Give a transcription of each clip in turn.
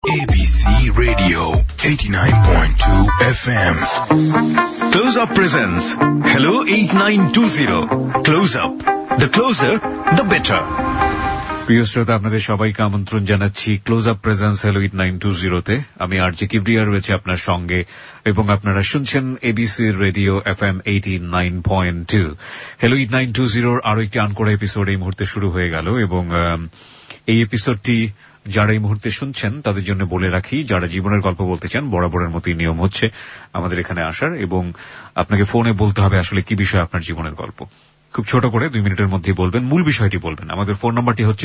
ABC Radio 89.2 FM. Close Up presents Hello 8920. Close Up. The closer, the better. প্রিয় শ্রোতা, আপনাদের সবাইকে আমন্ত্রণ জানাচ্ছি ক্লোজ আপ প্রেজেন্স হেলো 8920 আমি আরজে কিবরিয়া রয়েছে আপনার সঙ্গে, এবং আপনারা শুনছেন এবিসি রেডিও FM 89.2। হেলো 8920 আরো একটি আনকোড়া এপিসোড এই মুহূর্তে শুরু হয়ে গেল, এবং এই এপিসোডটি যারা এই মুহূর্তে শুনছেন তাদের জন্য বলে রাখি, যারা জীবনের গল্প বলতে চান, বরাবরের মতোই নিয়ম হচ্ছে আমাদের এখানে আসার, এবং আপনাকে ফোনে বলতে হবে আসলে কি বিষয় আপনার জীবনের গল্প। খুব ছোট করে 2 মিনিটের মধ্যেই বলবেন, মূল বিষয়টি বলবেন। আমাদের ফোন নাম্বারটি হচ্ছে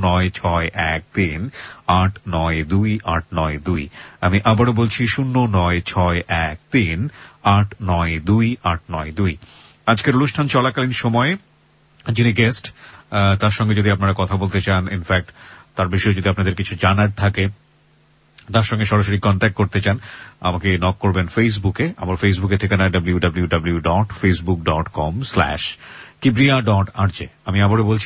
09613892892। আমি আবারও বলছি 09613892892। আজকের অনুষ্ঠান চলাকালীন সময়ে যিনি গেস্ট, তার সঙ্গে যদি আপনারা কথা বলতে চান, ইনফ্যাক্ট তার বিষয়ে যদি আপনাদের কিছু জানার থাকে, তার সঙ্গে সরাসরি কন্ট্যাক্ট করতে চান, আমাকে নক করবেন ফেসবুকে। আমার ফেসবুকে ঠিকানা www.facebook.com/kibriya.rj। আমি আবারও বলছি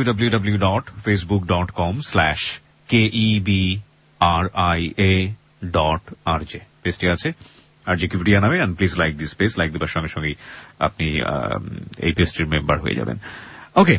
www.facebook.com/KEBRIA.RJ। পেজটি আছে আরজে কিবরিয়া নামে, and please like this page. Like দেবার সঙ্গে সঙ্গে আপনি এই পেজটির মেম্বার হয়ে যাবেন। ওকে,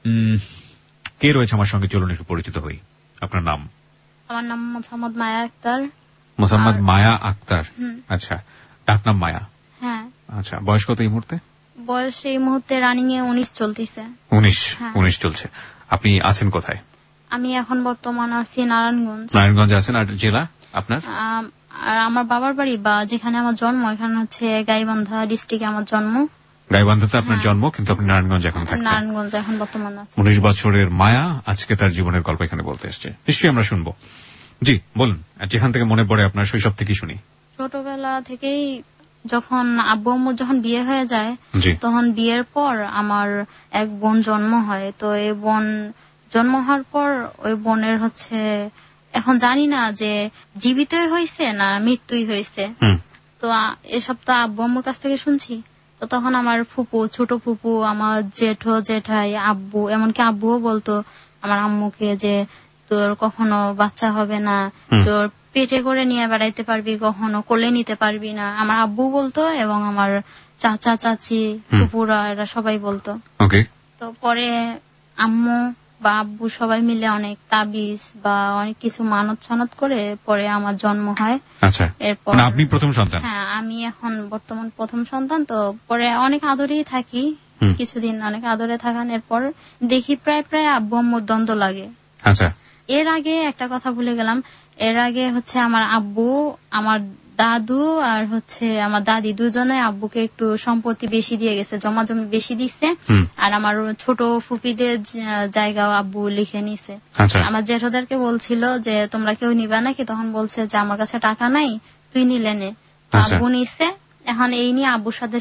কে রয়েছে আমার সঙ্গে? চলুন একটু পরিচিত হই। আপনার নাম? আমার নাম মোহাম্মদ মায়া আক্তার। মোহাম্মদ মায়া আক্তার, আচ্ছা। ডাক নাম মায়া? হ্যাঁ। আচ্ছা, বয়স কত এই মুহূর্তে? বয়স এই মুহূর্তে রানিং এ 19 চলতেছে। 19 চলছে। আপনি আছেন কোথায়? আমি এখন বর্তমান আছি নারায়ণগঞ্জ। নারায়ণগঞ্জ আছেন। আর জেলা আপনার? আর আমার বাবার বাড়ি বা যেখানে আমার জন্ম, এখানে হচ্ছে গাইবান্ধা ডিস্ট্রিক্টে আমার জন্ম। গাইবান্ধাতে আপনার জন্ম, কিন্তু আপনি নারায়ণগঞ্জ এখন থাকছেন। নারায়ণগঞ্জ এখন বর্তমান আছি। 19 বছরের মায়া আজকে তার জীবনের গল্প এখানে বলতে এসেছে, নিশ্চয়ই আমরা শুনবো। জি বলুন, যেখান থেকে মনে পড়ে আপনার শৈশব থেকে শুনি। ছোটবেলা থেকেই যখন আব্বু আম্মুর যখন বিয়ে হয়ে যায়, তখন বিয়ের পর আমার এক বোন জন্ম হয়। তো এই বোন জন্ম হওয়ার পর ওই বোনের হচ্ছে, এখন জানি না যে জীবিতই হয়েছে না মৃত্যুই হয়েছে। তো এসব তো আব্বু আম্মুর কাছ থেকে শুনছি। তো তখন আমার ফুপু, ছোট ফুপু, আমার জেঠো জেঠাই, আব্বু, এমনকি আব্বুও বলতো আমার আম্মুকে যে তোর কখনো বাচ্চা হবে না, তোর পেটে করে নিয়ে বেড়াইতে পারবি, কখনো কোলে নিতে পারবি না। আমার আব্বু বলতো, এবং আমার চাচা চাচি ফুপুরা এরা সবাই বলতো। তো পরে আম্মু বা আব্বু সবাই মিলে অনেক তাবিজ বা অনেক কিছু মানত ছানত করে পরে আমার জন্ম হয়। আচ্ছা, এরপর আপনি প্রথম সন্তান? হ্যাঁ, আমি এখন বর্তমান প্রথম সন্তান। তো পরে অনেক আদরেই থাকি, কিছুদিন অনেক আদরে থাকানোর পর দেখি প্রায় আব্বু আম্মুর দ্বন্দ্ব লাগে। আচ্ছা, এর আগে একটা কথা ভুলে গেলাম, এর আগে হচ্ছে আমার আব্বু, আমার দাদু আর হচ্ছে আমার দাদি দুজনে আব্বুকে একটু সম্পত্তি বেশি দিয়ে গেছে, জমা জমি বেশি দিচ্ছে। আর আমার ছোট ফুপিদের জায়গাও আব্বু লিখে নিছে। আমার জেঠোদেরকে বলছিল যে তোমরা কেউ নিবা নাকি, তখন বলছে যে আমার কাছে টাকা নাই, তুই নিলে নে। আব্বু নিছে। এখন এই নিয়ে আব্বুর সাথে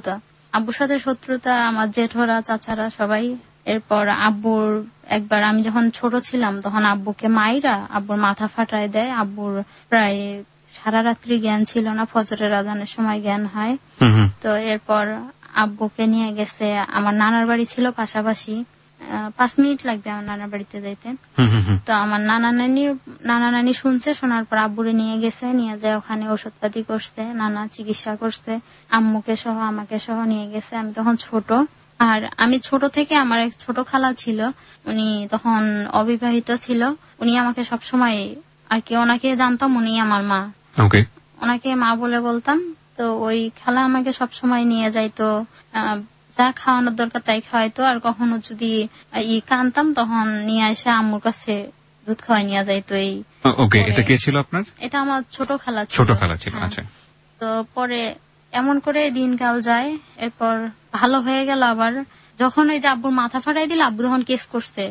শত্রুতা আমার জেঠোরা চাচারা সবাই। এরপর আব্বুর একবার আমি যখন ছোট ছিলাম তখন আব্বুকে মাইরা আব্বুর মাথা ফাটায় দেয়। আব্বুর প্রায় সারা রাত্রি জ্ঞান ছিল না, ফজরের আজানের সময় জ্ঞান হয়। তো এরপর আব্বুকে নিয়ে গেছে, আমার নানার বাড়ি ছিল পাশাপাশি, 5 মিনিট লাগবে আমার নানার বাড়িতে যাইতে। তো আমার নানা নানি শুনছে, শোনার পর আব্বুরে নিয়ে গেছে, নিয়ে যায় ওখানে ওষুধপাতি করছে, নানা চিকিৎসা করছে, আম্মুকে সহ আমাকে সহ নিয়ে গেছে। আমি তখন ছোট, আর আমি ছোট থেকে আমার এক ছোট খালা ছিল, উনি তখন অবিবাহিত ছিল। উনি আমাকে সবসময় আর কি, ওনাকে জানতাম উনি আমার মা, ওনাকে মা বলে বলতাম। তো ওই খালা আমাকে সবসময় নিয়ে যাইতো, যা খাওয়ানোর দরকার তাই খাওয়াইতো। আর কখনো যদি কানতাম তখন নিয়ে এসে আম্মুর কাছে দুধ খাওয়াই নিয়ে যাইতো। এটা কে ছিল আপনার? এটা আমার ছোট খালা ছিল। আচ্ছা। তো পরে এমন করে দিনকাল যায়, এরপর ভালো হয়ে গেল। আবার যখন ওই যে আব্বুর মাথা ফাটাই দিল, আব্বু তখন কেস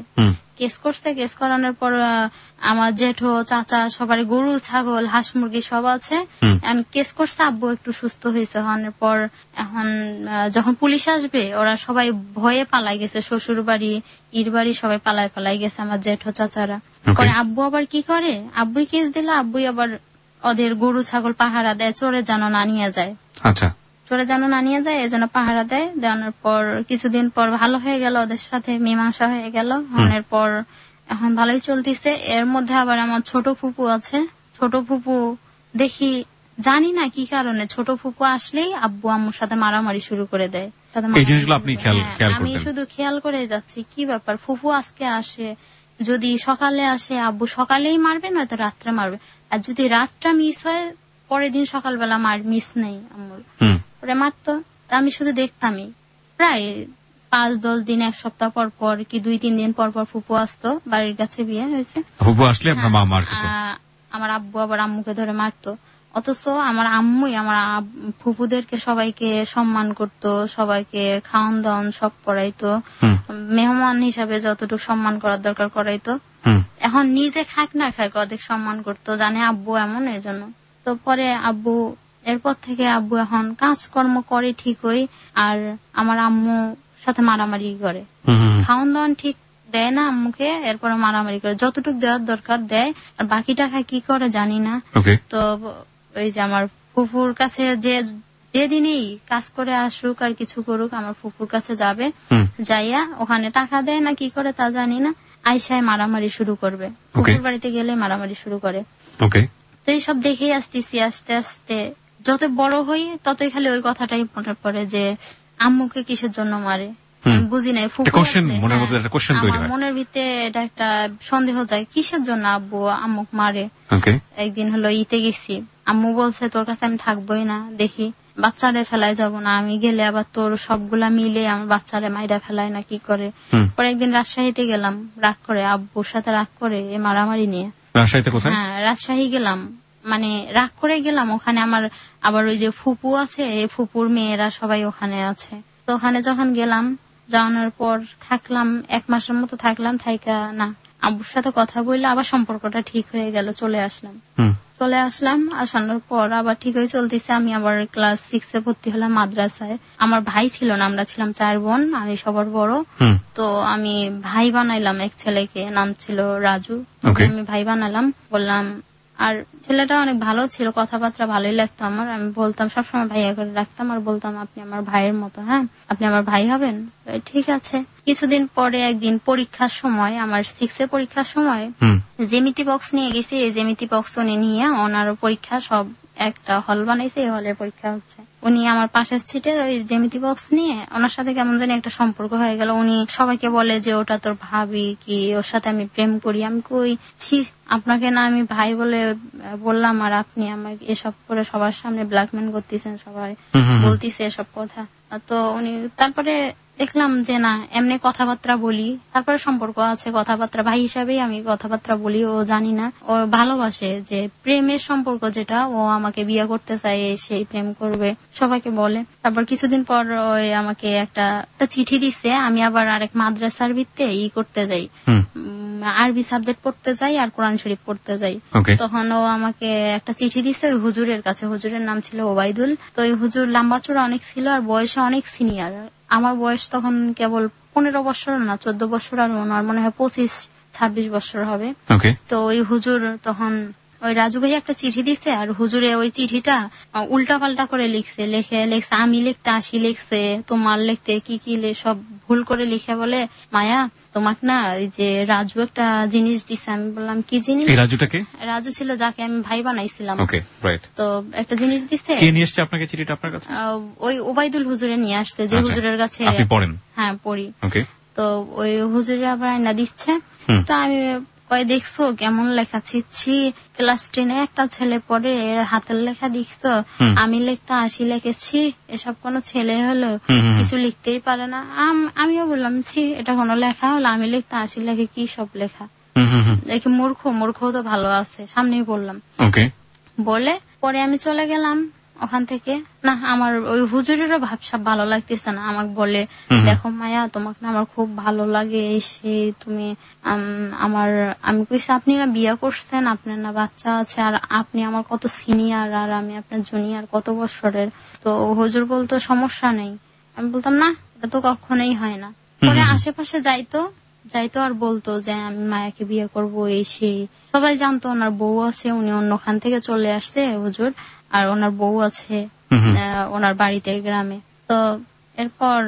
করানোর পর আমার জেঠো চাচা সবার গরু ছাগল হাঁস মুরগি সব আছে, কেস করছে। আব্বু একটু সুস্থ হয়েছে হওয়ার পর এখন যখন পুলিশ আসবে ওরা সবাই ভয়ে পালাই গেছে, শ্বশুর বাড়ি ইর বাড়ি সবাই পালাই গেছে আমার জেঠো চাচারা। পরে আব্বু আবার কি করে, আব্বুই কেস দিল, আব্বুই আবার ওদের গরু ছাগল পাহারা দেয়, চোরে যেন না নিয়ে যায়। আচ্ছা, চোরে যেন না নিয়ে যায় এজন্য পাহারা দেয়। দেওয়ানোর পর কিছুদিন পর ভালো হয়ে গেল, ওদের সাথে মীমাংসা হয়ে গেল। হওয়ার পর এখন ভালোই চলতেছে। এর মধ্যে আবার আমার ছোট ফুপু আছে, ছোট ফুপু দেখি জানি না কি কারণে ছোট ফুপু আসলেই আব্বু আম্মুর সাথে মারামারি শুরু করে দেয়। এই জিনিসগুলো আপনি খেয়াল আমি শুধু খেয়াল করে যাচ্ছি কি ব্যাপার, ফুপু আজকে আসে, যদি সকালে আসে আব্বু সকালেই মারবে নয়তো রাত্রে মারবে, আর যদি রাতটা মিস হয় পরের দিন সকালবেলা মিস নেই আম্মুর, পরে মারতো। আমি শুধু দেখতামই। প্রায় 5-10 দিন, 1 সপ্তাহ পর পর কি 2-3 দিন পর পর ফুপু আসতো, বাড়ির কাছে বিয়ে হয়েছে, ফুপু আসলে আপনার মা মার খেত। আমার আব্বু আবার আম্মুকে ধরে মারতো। অথচ আমার আম্মুই আমার ফুপুদেরকে সবাইকে সম্মান করতো, সবাইকে খাওয়ান দাওয়ান সব করাইতো, মেহমান হিসাবে যতটুকু সম্মান করার দরকার করাইতো। এখন নিজে খাক না খাক অধিক সম্মান করতো, জানে আব্বু এমন, এই জন্য। তো পরে আব্বু, এরপর থেকে আব্বু এখন কাজকর্ম করে ঠিকই, আর আমার আম্মু সাথে মারামারি করে, খাওয়ান দাওয়ান ঠিক দেয় না আম্মুকে, এরপরে মারামারি করে, যতটুকু দেওয়ার দরকার দেয়, আর বাকি টাকা কি করে জানি না। তো ওই যে আমার ফুফুর কাছে যেদিনই কাজ করে আসুক আর কিছু করুক, আমার ফুফুর কাছে যাবে, যাইয়া ওখানে টাকা দেয় না কি করে তা জানি না, আইসায় মারামারি শুরু করবে, ফুফুর বাড়িতে গেলে মারামারি শুরু করে। তো এইসব দেখেই আসতেছি, আস্তে আস্তে যত বড় হই ততই খালি ওই কথাটাই মনে পড়ে যে আম্মুকে কিসের জন্য মারে, বুঝি নাই। আমার মনের ভিতরে এটা একটা সন্দেহ যায়, কিসের জন্য আব্বু আম্মুক মারে। একদিন হলো ইতে গেছি, আম্মু বলছে তোর কাছে আমি থাকবোই না, দেখি বাচ্চারে ফেলায় যাব না, আমি গেলে আবার তোর সবগুলা মিলে আমার বাচ্চারে মাইরা ফেলায় না কি করে। পরে একদিন রাজশাহীতে গেলাম, রাগ করে, আব্বুর সাথে রাগ করে মারামারি নিয়ে। রাজশাহীতে কোথায়? হ্যাঁ, রাজশাহী গেলাম, মানে রাগ করে গেলাম। ওখানে আমার আবার ওই যে ফুপু আছে, এই ফুপুর মেয়েরা সবাই ওখানে আছে। তো ওখানে যখন গেলাম, যাওয়ানোর পর থাকলাম 1 মাসের মতো থাকলাম, থাইকা না আব্বুর সাথে কথা বললে আবার সম্পর্কটা ঠিক হয়ে গেল, চলে আসলাম। আসানোর পর আবার ঠিক হয়ে চলতেছে। আমি আবার ক্লাস 6 ভর্তি হলাম মাদ্রাসায়। আমার ভাই ছিল না, আমরা ছিলাম 4 বোন, আমি সবার বড়। তো আমি ভাই বানাইলাম এক ছেলেকে, নাম ছিল রাজু। আমি ভাই বানালাম, বললাম, আর ছেলেটা অনেক ভালো ছিল, কথাবার্তা ভালোই লাগতো আমার। আমি বলতাম সবসময় ভাইয়া করে রাখতাম, আর বলতাম আপনি আমার ভাইয়ের মতো, হ্যাঁ আপনি আমার ভাই হবেন, ঠিক আছে। কিছুদিন পরে একদিন পরীক্ষার সময়, আমার 6 পরীক্ষার সময় জ্যামিতি বক্স নিয়ে গেছি। এই জ্যামিতি বক্স উনি নিয়ে, ওনার পরীক্ষা সব একটা হল বানাইছে, এই হলে পরীক্ষা হচ্ছে। উনি আমার পাশের সিটে ওই জ্যামিতি বক্স নিয়ে, ওনার সাথে কেমন জানি একটা সম্পর্ক হয়ে গেল। উনি সবাইকে বলে যে ওটা তোর ভাবি কি, ওর সাথে আমি প্রেম করি। আমি কই, ছি, আপনাকে না আমি ভাই বলে বললাম, আর আপনি আমাকে এসব করে সবার সামনে ব্ল্যাকমেল করতেছেন, সবাই বলতিছে এসব কথা। তো উনি তারপরে দেখলাম যে না, এমনি কথাবার্তা বলি, তারপরে সম্পর্ক আছে, কথাবার্তা ভাই হিসাবেই আমি কথাবার্তা বলি। ও জানি না, ও ভালোবাসে, যে প্রেমের সম্পর্ক যেটা, ও আমাকে বিয়ে করতে চায়, সেই প্রেম করবে, সবাইকে বলে। তারপর কিছুদিন পর ওই আমাকে একটা চিঠি দিচ্ছে। আমি আবার আরেক মাদ্রাসার ভিত্তে করতে যাই, আরবি সাবজেক্ট পড়তে যাই আর কোরআন শরীফ পড়তে যাই। তখন ও আমাকে একটা চিঠি দিচ্ছে ওই হুজুরের কাছে। হুজুরের নাম ছিল ওবায়দুল। তো ওই হুজুর লম্বা চূড়া অনেক ছিল, আর বয়সে অনেক সিনিয়র। আমার বয়স তখন কেবল 15 বছর না 14 বছর, আর ওনার মনে হয় 25-26 বছর হবে। তো ওই হুজুর তখন ওই রাজু ভাই একটা চিঠি দিচ্ছে, আর হুজুরে ওই চিঠিটা উল্টা পাল্টা করে লিখছে, আমি লিখতে আসি লিখছে, তোমার লিখতে কি কি সব ভুল করে লিখে বলে, মায়া তোমাকে না এই যে রাজু একটা জিনিস দিছে। আমি বললাম কি জিনিস? রাজুটাকে? রাজু ছিল যাকে আমি ভাই বানাইছিলাম। তো একটা জিনিস দিছে। কে নিয়ে আসছে আপনাকে চিঠিটা আপনার কাছে? ওই ওবায়দুল হুজুরে নিয়ে আসছে, যে হুজুরের কাছে আপনি পড়েন। হ্যাঁ, পড়ি। তো ওই হুজুরে আবার আয়না দিচ্ছে। তো আমি দেখছো কেমন লেখা, ছিচ্ছি, ক্লাস 10 একটা ছেলে পড়ে, এর হাতের লেখা দেখছো, আমি লিখতে আসি লিখেছি, এসব কোন ছেলে হলো, কিছু লিখতেই পারে না। আমিও বললাম, ছি, এটা কোন লেখা হলো, আমি লিখতে আসি লেখে, কি সব লেখা, দেখি মূর্খ তো ভালো আছে, সামনেই বললাম। বলে পরে আমি চলে গেলাম ওখান থেকে। না, আমার ওই হুজুরেরও ভাবসাব ভালো লাগতেছে না। আমাকে বলে, দেখো মায়া, তোমাকে না আমার খুব ভালো লাগে, সে তুমি আমি কইছি আপনি না বিয়ে করছেন, আপনার না বাচ্চা আছে, আর আপনি আমার কত সিনিয়র, আর আমি আপনার জুনিয়র কত বছরের। তো হুজুর বলতো সমস্যা নেই। আমি বলতাম না, এটা তো কখনোই হয় না। পরে আশেপাশে যাইতো আর বলতো যে আমি মায়াকে বিয়ে করবো, এই সেই। সবাই জানতো ওনার বউ আছে, উনি অন্যখান থেকে চলে আসছে হুজুর, আর ওনার বউ আছে ওনার বাড়িতে গ্রামে। তো এরপর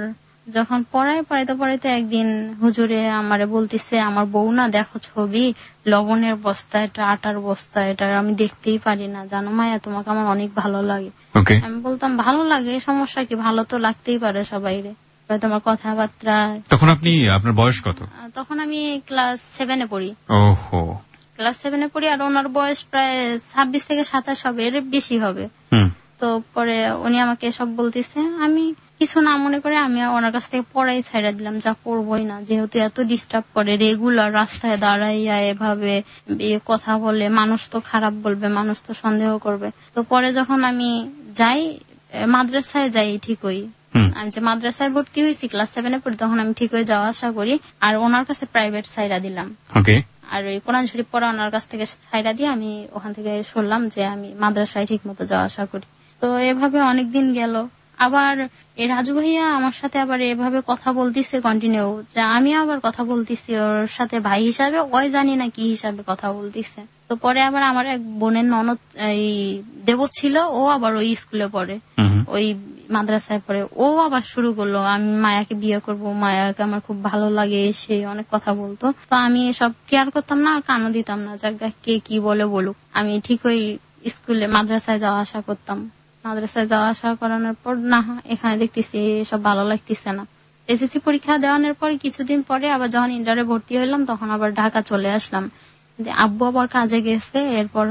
যখন পড়াইতে একদিন হুজুরে আমারে বলতিছে, আমার বউ না দেখো ছবি, লবণের বস্তা, এটা আটার বস্তা, এটা আমি দেখতেই পারি না, জানো মায়া তোমাকে আমার অনেক ভালো লাগে। আমি বলতাম ভালো লাগে, সমস্যা কি, ভালো তো লাগতেই পারে সবাইরে, তোমার কথাবার্তা। তখন আপনার বয়স কত? তখন আমি ক্লাস 7-এ পড়ি। ওহো, ক্লাস 7-এ পড়ি। আর ওনার বয়স প্রায় 26 থেকে 27 হবে, এর বেশি হবে। তো পরে উনি আমাকে সব বলতেছে, আমি কিছু না মনে করে আমি ওনার কাছ থেকে পড়াই ছাইড়া দিলাম, যা পড়বই না, যেহেতু এত ডিস্টার্ব করে, রেগুলার রাস্তায় দাঁড়াইয়া এভাবে কথা বলে, মানুষ তো খারাপ বলবে, মানুষ তো সন্দেহ করবে। তো পরে যখন আমি যাই মাদ্রাসায় যাই, ঠিক হই, আমি যে মাদ্রাসায় ভর্তি হয়েছি ক্লাস 7-এ পড়ি, তখন আমি ঠিক হয়ে যাওয়া আসা করি। আর ওনার কাছে প্রাইভেট ছাইড়া দিলাম। আর ওই কোরআন শরীফ পড়া ওনার কাছ থেকে ছাইড়া দিয়ে আমি ওখান থেকে শুনলাম যে আমি মাদ্রাসায় ঠিক মতো যাওয়া আসা করি। তো এভাবে অনেকদিন গেল। আবার এই রাজু ভাইয়া আমার সাথে আবার এভাবে কথা বলতিছে কন্টিনিউ, যে আমি আবার কথা বলতেছি ওর সাথে ভাই হিসাবে, ওই জানি না কি হিসাবে কথা বলতিছে। তো পরে আবার আমার এক বোনের ননদ এই দেব ছিল, ও আবার ওই স্কুলে পড়ে, ওই মাদ্রাসায় পড়ে, ও আবার শুরু করলো আমি মায়াকে বিয়ে করব, মায়াকে আমার খুব ভালো লাগে, সে অনেক কথা বলতো। তো আমি এসব কেয়ার করতাম না, আর কানও দিতাম না, যার কে কি বলে বলুক। আমি ঠিক ওই স্কুলে মাদ্রাসায় যাওয়া আসা করতাম। মাদ্রাসায় যাওয়া আসা করানোর পর না এখানে দেখতেছি সব ভালো লাগতেছে না। এসএসসি পরীক্ষা দেওয়ানোর পর কিছুদিন পরে আবার যখন ইন্টারে ভর্তি হইলাম, তখন আবার ঢাকা চলে আসলাম। আব্বু আবার কাজে গেছে, এরপর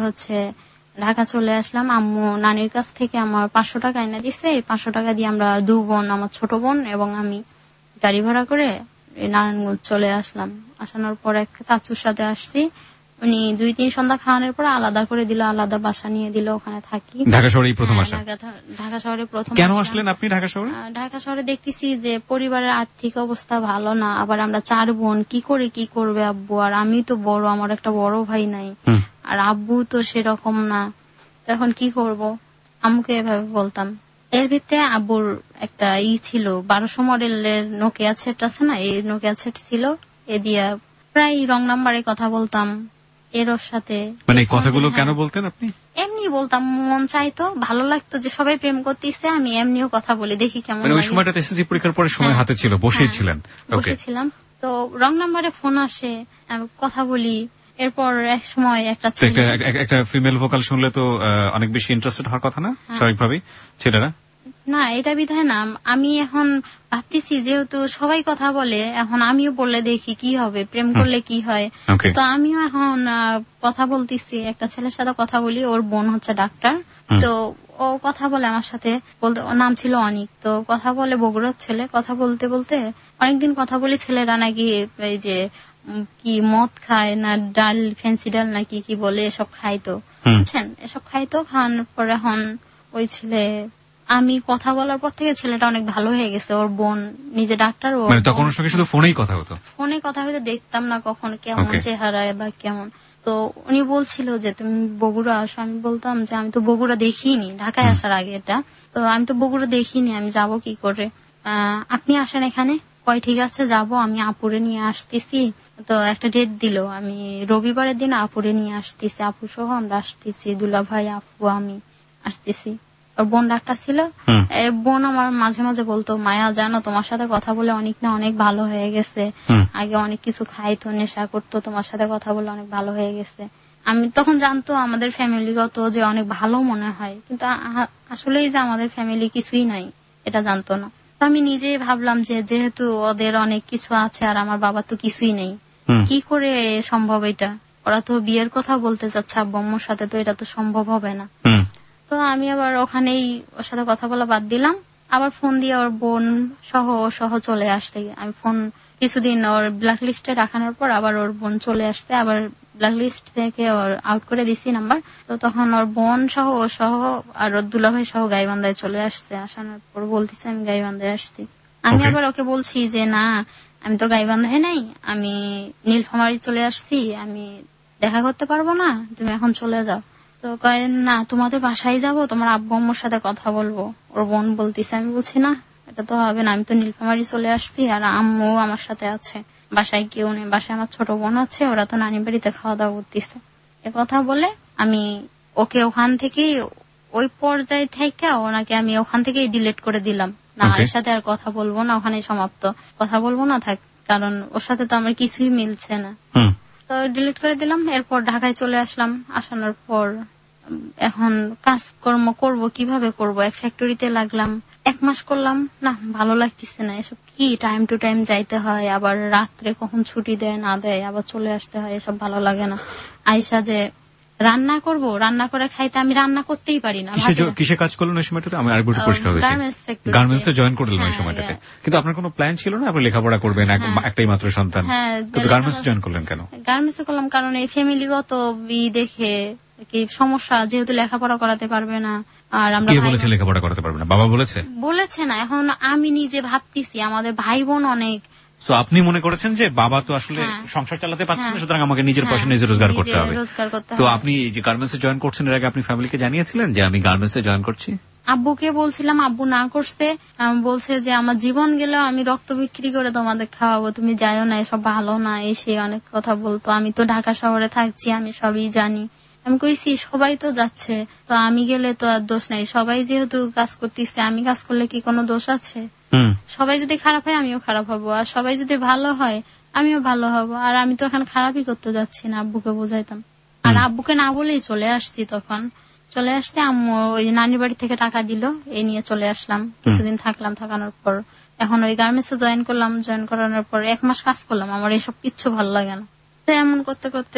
ঢাকা চলে আসলাম। আম্মু নানির কাছ থেকে আমার 500 টাকা এনে দিছে। এই 500 টাকা দিয়ে আমরা 2 বোন, আমার ছোট বোন এবং আমি গাড়ি ভাড়া করে নারায়ণগঞ্জ চলে আসলাম। আসানোর পর এক চাচুর সাথে আসছি, উনি 2-3 সন্ধ্যা খাওয়ানোর পর আলাদা করে দিল, আলাদা বাসা নিয়ে দিল, ওখানে থাকি। ঢাকা শহরেই প্রথম আসা? ঢাকা শহরে প্রথম। কেন আসলেন আপনি ঢাকা শহরে? ঢাকা শহরে দেখতেছি যে পরিবারের আর্থিক অবস্থা ভালো না, আবার আমরা 4 বোন, কি করবে আব্বু, আর আমি তো বড়, আমার একটা বড় ভাই নাই, আর আব্বু তো সেরকম না, এখন কি করব। আম্মুকে এভাবে বলতাম। এর ভিতরে আব্বুর একটা ছিল 1200 মডেলের নোকিয়া সেট আছে না, এই নোকিয়া সেট ছিল, এ দিয়া প্রায় রং নাম্বারে কথা বলতাম এর সাথে। মানে কথাগুলো কেন বলতেন আপনি? এমনি বলতাম, মন চাইতো, ভালো লাগতো যে সবাই প্রেম করতেছে, আমি এমনিও কথা বলি, দেখি কেমন লাগে। ওই সময়টাতে এসএসসি পরীক্ষার পরে সময় হাতে ছিল, বসেছিলেন? বসেছিলাম। তো রং নাম্বারে ফোন আসে, কথা বলি। এরপর এক সময় একটা ফিমেল ভোকাল শুনলে তো অনেক বেশি ইন্টারেস্টেড হওয়ার কথা না, স্বাভাবিকভাবেই ছেলেরা? না, এটা বিধায় না। আমি এখন ভাবতেছি যেহেতু সবাই কথা বলে, এখন আমিও বললে দেখি কি হবে, প্রেম করলে কি হয়। তো আমিও এখন কথা বলতেছি, একটা ছেলের সাথে কথা বলি, ওর বোন হচ্ছে ডাক্তার। তো ও কথা বলে আমার সাথে, বলতে ওর নাম ছিল অনিক। তো কথা বলে, বগুড়ার ছেলে। কথা বলতে বলতে অনেকদিন কথা বলি, ছেলেরা নাকি এই যে কি মদ খায় না, ডাল, ফ্যান্সি ডাল নাকি কি বলে, এসব খাইতো, বুঝছেন, এসব খাইতো। খাওয়ানোর পর এখন ওই ছেলে, আমি কথা বলার পর থেকে ছেলেটা অনেক ভালো হয়ে গেছে। ওর বোন নিজে ডাক্তার, তখন ওর সঙ্গে শুধু ফোনেই কথা হতো? ফোনে কথা হইতে দেখতাম না কখনো কেমন চেহারায় বা কেমন। তো উনি বলছিল যে তুমি বগুড়া আসো। আমি বলতাম যে আমি তো বগুড়া দেখিনি, ঢাকায় আসার আগে এটা, তো আমি তো বগুড়া দেখিনি, আমি যাব কি করে, আপনি আসেন এখানে। কয় ঠিক আছে যাব, আমি আপুরে নিয়ে আসতেছি। তো একটা ডেট দিল, আমি রবিবারের দিন আপুরে নিয়ে আসতেছি, আপু সহ আমরা আসতেছি, দুলা ভাই, আপু, আমি আসতেছি। ওর বোন ডাক্তার ছিল। বোন আমার মাঝে মাঝে বলতো, মায়া জানো তোমার সাথে কথা বলে অনেক ভালো হয়ে গেছে, আগে অনেক কিছু খাইতো, নেশা করতো, তোমার সাথে কথা বলে অনেক ভালো হয়ে গেছে। আমি তখন জানতো আমাদের ফ্যামিলিগত যে অনেক ভালো মনে হয়, কিন্তু আসলেই যে আমাদের ফ্যামিলি কিছুই নাই এটা জানতো না। তো আমি নিজেই ভাবলাম যে যেহেতু ওদের অনেক কিছু আছে আর আমার বাবা তো কিছুই নেই, কি করে সম্ভব এটা, ওরা তো বিয়ের কথা বলতে চাচ্ছে আব্বু আম্মুর সাথে, তো এটা তো সম্ভব হবে না। তো আমি আবার ওখানেই ওর সাথে কথা বলা বাদ দিলাম। আবার ফোন দিয়ে ওর বোন সহ চলে আসছে। আমি ফোন কিছুদিন ওর ব্ল্যাক লিস্টে রাখানোর পর আবার ওর বোন চলে আসছে, আবার ব্ল্যাক লিস্ট থেকে ওর আউট করে দিছি নাম্বার। তো তখন ওর বোন সহ আর ওর দুলাভাই সহ গাইবান্ধায় চলে আসছে। আসানোর পর বলতেছে আমি গাইবান্ধায় আসছি। আমি আবার ওকে বলছি যে না, আমি তো গাইবান্ধায় নাই, আমি নীলফামারী চলে আসছি, আমি দেখা করতে পারবো না, তুমি এখন চলে যাও। তো কয় না, তোমাদের বাসায় যাব, তোমার আব্বু আম্মুর সাথে কথা বলবো। ওর বোন বলতেছে, আমি বলছি না, এটা তো হবে না, আমি তো নীলফামারী চলে আসছি, আর আম্মু আমার সাথে আছে, বাসায় কেউ নেই, বাসায় আমার ছোট বোন আছে, ওরা তো নানি বাড়িতে খাওয়া দাওয়া করতেছে। এ কথা বলে আমি ওকে ওখান থেকে, ওই পর্যায়ে থেকে ওনাকে আমি ওখান থেকেই ডিলিট করে দিলাম। না, এর সাথে আর কথা বলবো না, ওখানে সমাপ্ত, কথা বলবো না, থাক, কারণ ওর সাথে তো আমার কিছুই মিলছে না। তো ডিলিট করে দিলাম। এরপর ঢাকায় চলে আসলাম। আসানোর পর এখন কাজকর্ম করব, কিভাবে করব, এক ফ্যাক্টরিতে লাগলাম, 1 মাস করলাম, না ভালো লাগতেছে না, এসব কি টাইম টু টাইম যাইতে হয়, আবার রাত্রে কখন ছুটি দেয় না দেয়, আবার চলে আসতে হয়, এসব ভালো লাগে না। আইসা যে রান্না করব, রান্না করে খাইতে আমি রান্না করতেই পারি না। কিসে কাজ করলেন ওই সময়টাতে? আমি আরেকবার পরিষ্কার হয়েছে, গার্মেন্টসে জয়েন করলেন ওই সময়টাতে, কিন্তু আপনার কোনো প্ল্যান ছিল না আপনি লেখাপড়া করবেন, একটাই মাত্র সন্তান, তো গার্মেন্টস জয়েন করলেন কেন? গার্মেন্টসে করলাম কারণ এই ফ্যামিলিগত দেখে কি সমস্যা, যেহেতু লেখাপড়া করাতে পারবে না। আর আমরা কে বলেছে লেখাপড়া করাতে পারবে না? বাবা বলেছে না, এখন আমি নিজে ভাবতেছি আমাদের ভাই বোন অনেক। তো আপনি মনে করেছেন যে বাবা তো আসলে সংসার চালাতে পারছেন না, সুতরাং আমাকে নিজের পয়সা নিজে রোজগার করতে হবে। তো আপনি এই যে গার্মেন্টসে জয়েন করছেন, এর আগে আপনি ফ্যামিলিকে জানিয়েছিলেন যে আমি গার্মেন্টসে জয়েন করছি? আব্বুকে বলছিলাম, আব্বু না করছে, বলছে যে আমার জীবন গেলেও আমি রক্ত বিক্রি করে তোমাদের খাওয়াবো, তুমি যাইও না, এসব ভালো না, এসে অনেক কথা বলতো। আমি তো ঢাকা শহরে থাকছি, আমি সবই জানি। আমি কইছি সবাই তো যাচ্ছে, তো আমি গেলে তো আর দোষ নাই, সবাই যেহেতু কাজ করতেছে, আমি কাজ করলে কি কোনো দোষ আছে? সবাই যদি খারাপ হয় আমিও খারাপ হবো, আর সবাই যদি ভালো হয় আমিও ভালো হব, আর আমি তো এখানে খারাপই করতে যাচ্ছি না। আব্বুকে বোঝাইতাম, আর আব্বুকে না বলেই চলে আসছি। তখন চলে আসছে, আম্মু ওই নানির বাড়ি থেকে টাকা দিল, এই নিয়ে চলে আসলাম। কিছুদিন থাকলাম, থাকানোর পর এখন ওই গার্মেন্টসে জয়েন করলাম। জয়েন করানোর পর 1 মাস কাজ করলাম, আমার এসব কিচ্ছু ভালো লাগে না। তো এমন করতে করতে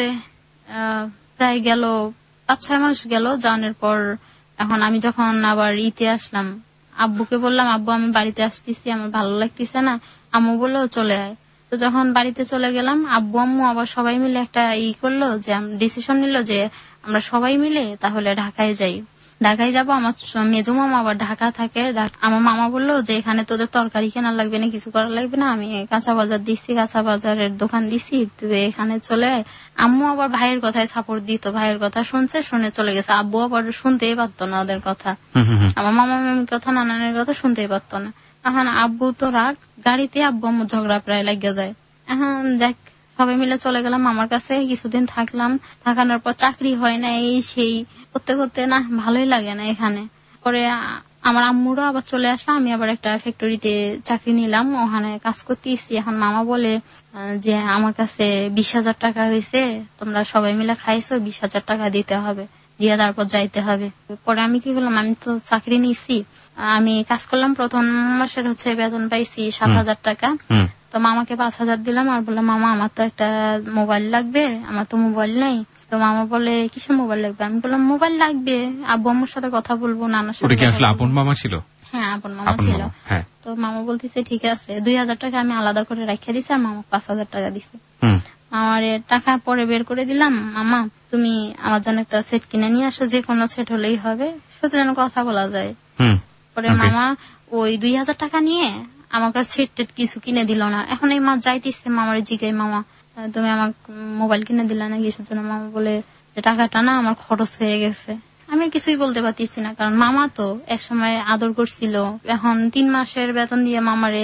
প্রায় গেল 5-6 মাস গেল। জানার পর এখন আমি যখন আবার ইতে আসলাম, আব্বুকে বললাম, আব্বু আমি বাড়িতে আসতেছি, আমার ভালো লাগতেছে না। আম্মু বললো চলে আয়। তো যখন বাড়িতে চলে গেলাম, আব্বু আম্মু আবার সবাই মিলে একটা করলো যে ডিসিশন নিল যে আমরা সবাই মিলে তাহলে ঢাকায় যাই। ঢাকায় যাবো, আমার মেজো মামা আবার ঢাকা থাকে। আমার মামা বললো যে এখানে তোদের তরকারি কেনা লাগবে না, কিছু করা লাগবে না, আমি কাঁচা বাজার দিচ্ছি, কাঁচা বাজারের দোকান দিছি, তুই এখানে চলে আয়। আম্মু আবার ভাইয়ের কথায় সাপোর্ট দিত, ভাইয়ের কথা শুনছে, শুনে চলে গেছে। আব্বু আবার শুনতেই পারতো না ওদের কথা, আমার মামা মামির কথা, নানানের কথা শুনতেই পারতো না। এখন আব্বু তো রাগ, গাড়িতে আব্বু আম্মু ঝগড়া প্রায় লেগে যায়। এখন যাক সবাই মিলে চলে গেলাম আমার কাছে, কিছুদিন থাকলাম। থাকানোর পর চাকরি হয় না, এই সেই করতে করতে না ভালোই লাগে না এখানে। পরে আমার আম্মুরও আবার চলে আসলাম, আমি আবার একটা ফ্যাক্টরিতে চাকরি নিলাম, ওখানে কাজ করতেছি। এখন মামা বলে যে আমার কাছে 20,000 টাকা হয়েছে, তোমরা সবাই মিলে খাইছো, 20,000 টাকা দিতে হবে, দিয়ে তারপর যাইতে হবে। পরে আমি কি করলাম, আমি তো চাকরি নিয়েছি, আমি কাজ করলাম, প্রথম মাসের বেতন পাইছি 7,000 টাকা। তো মামাকে 5,000 দিলাম, আর বললাম মামা আমার তো একটা মোবাইল লাগবে, আমার তো মোবাইল নেই। তো মামা বলে কিসের মোবাইল লাগবে? আমি বললাম মোবাইল লাগবে, আব্বু আম্মুর সাথে কথা বলবো, নানার সাথে। আপন মামা ছিল? হ্যাঁ, আপন মামা ছিল। তো মামা বলতেছে ঠিক আছে, 2,000 টাকা আমি আলাদা করে রেখে দিছি, আর মামা 5,000 টাকা দিছে। আমার টাকা পরে বের করে দিলাম, মামা তুমি আমার জন্য একটা সেট কিনে নিয়ে আসো, যে কোনো সেট হলেই হবে, শুধু যেন কথা বলা যায়। পরে মামা ওই 2,000 টাকা নিয়ে আমার কাছে সেট টেট কিছু কিনে দিল না। এখন এই মাস যাইতেছে, মামার জিগাই মামা তুমি আমার মোবাইল কিনে দিলা না কিসের জন্য? মামা বলে টাকাটা না আমার খরচ হয়ে গেছে। আমি কিছুই বলতে পারতেছি না, কারণ মামা তো একসময় আদর করছিল। এখন 3 মাসের বেতন দিয়ে মামারে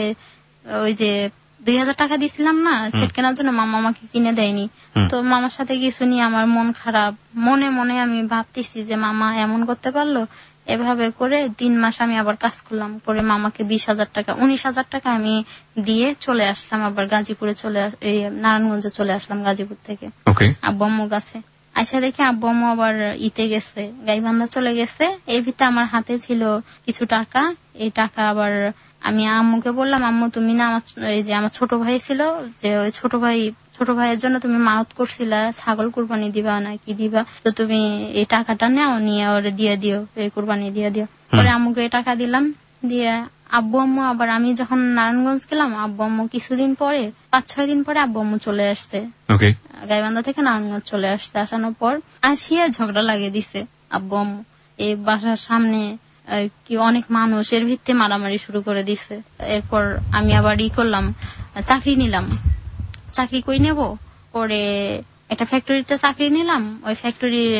ওই যে 2,000 টাকা দিছিলাম না সেট কেনার জন্য, মামা আমাকে কিনে দেয়নি। তো মামার সাথে কিছু নিয়ে আমার মন খারাপ, মনে মনে আমি ভাবতেছি যে মামা এমন করতে পারলো। এভাবে করে 3 মাস আমি আবার কাজ করলাম, পরে মামাকে 20,000 টাকা 19,000 টাকা আমি দিয়ে চলে আসলাম, আবার গাজীপুরে নারায়ণগঞ্জে চলে আসলাম গাজীপুর থেকে আব্বু আম্মুর কাছে। আইসা দেখি আব্বু আম্মু আবার ইতে গেছে, গাইবান্ধা চলে গেছে। এর ভিতরে আমার হাতে ছিল কিছু টাকা, এই টাকা আবার আমি আম্মুকে বললাম, আম্মু তুমি না আমার ছোট ভাই ছিল, যে ওই ছোট ভাইয়ের জন্য তুমি মানত করছিলা, ছাগল কুরবানি দিবা না কি দিবা, তো তুমি এই টাকাটা নাও, নিয়ে ওরে দিয়ে দিও, এই কুরবানি দিয়ে দিও। পরে আম্মুকে এই টাকা দিলাম, দিয়ে আব্বু আম্মু আবার আমি যখন নারায়ণগঞ্জ গেলাম, আব্বু আম্মু কিছুদিন পরে 5-6 দিন পরে আব্বু আম্মু চলে আসছে, গাইবান্ধা থেকে নারায়ণগঞ্জ চলে আসছে। আসানোর পর আসিয়া ঝগড়া লাগিয়ে দিছে আব্বু আম্মু, এই বাসার সামনে কি অনেক মানুষ, এর ভিত্তিতে মারামারি শুরু করে দিছে। এরপর আমি আবার করলাম, চাকরি নিলাম। চাকরি কই নেব, পরে একটা ফ্যাক্টরিতে চাকরি নিলাম। ওই ফ্যাক্টরির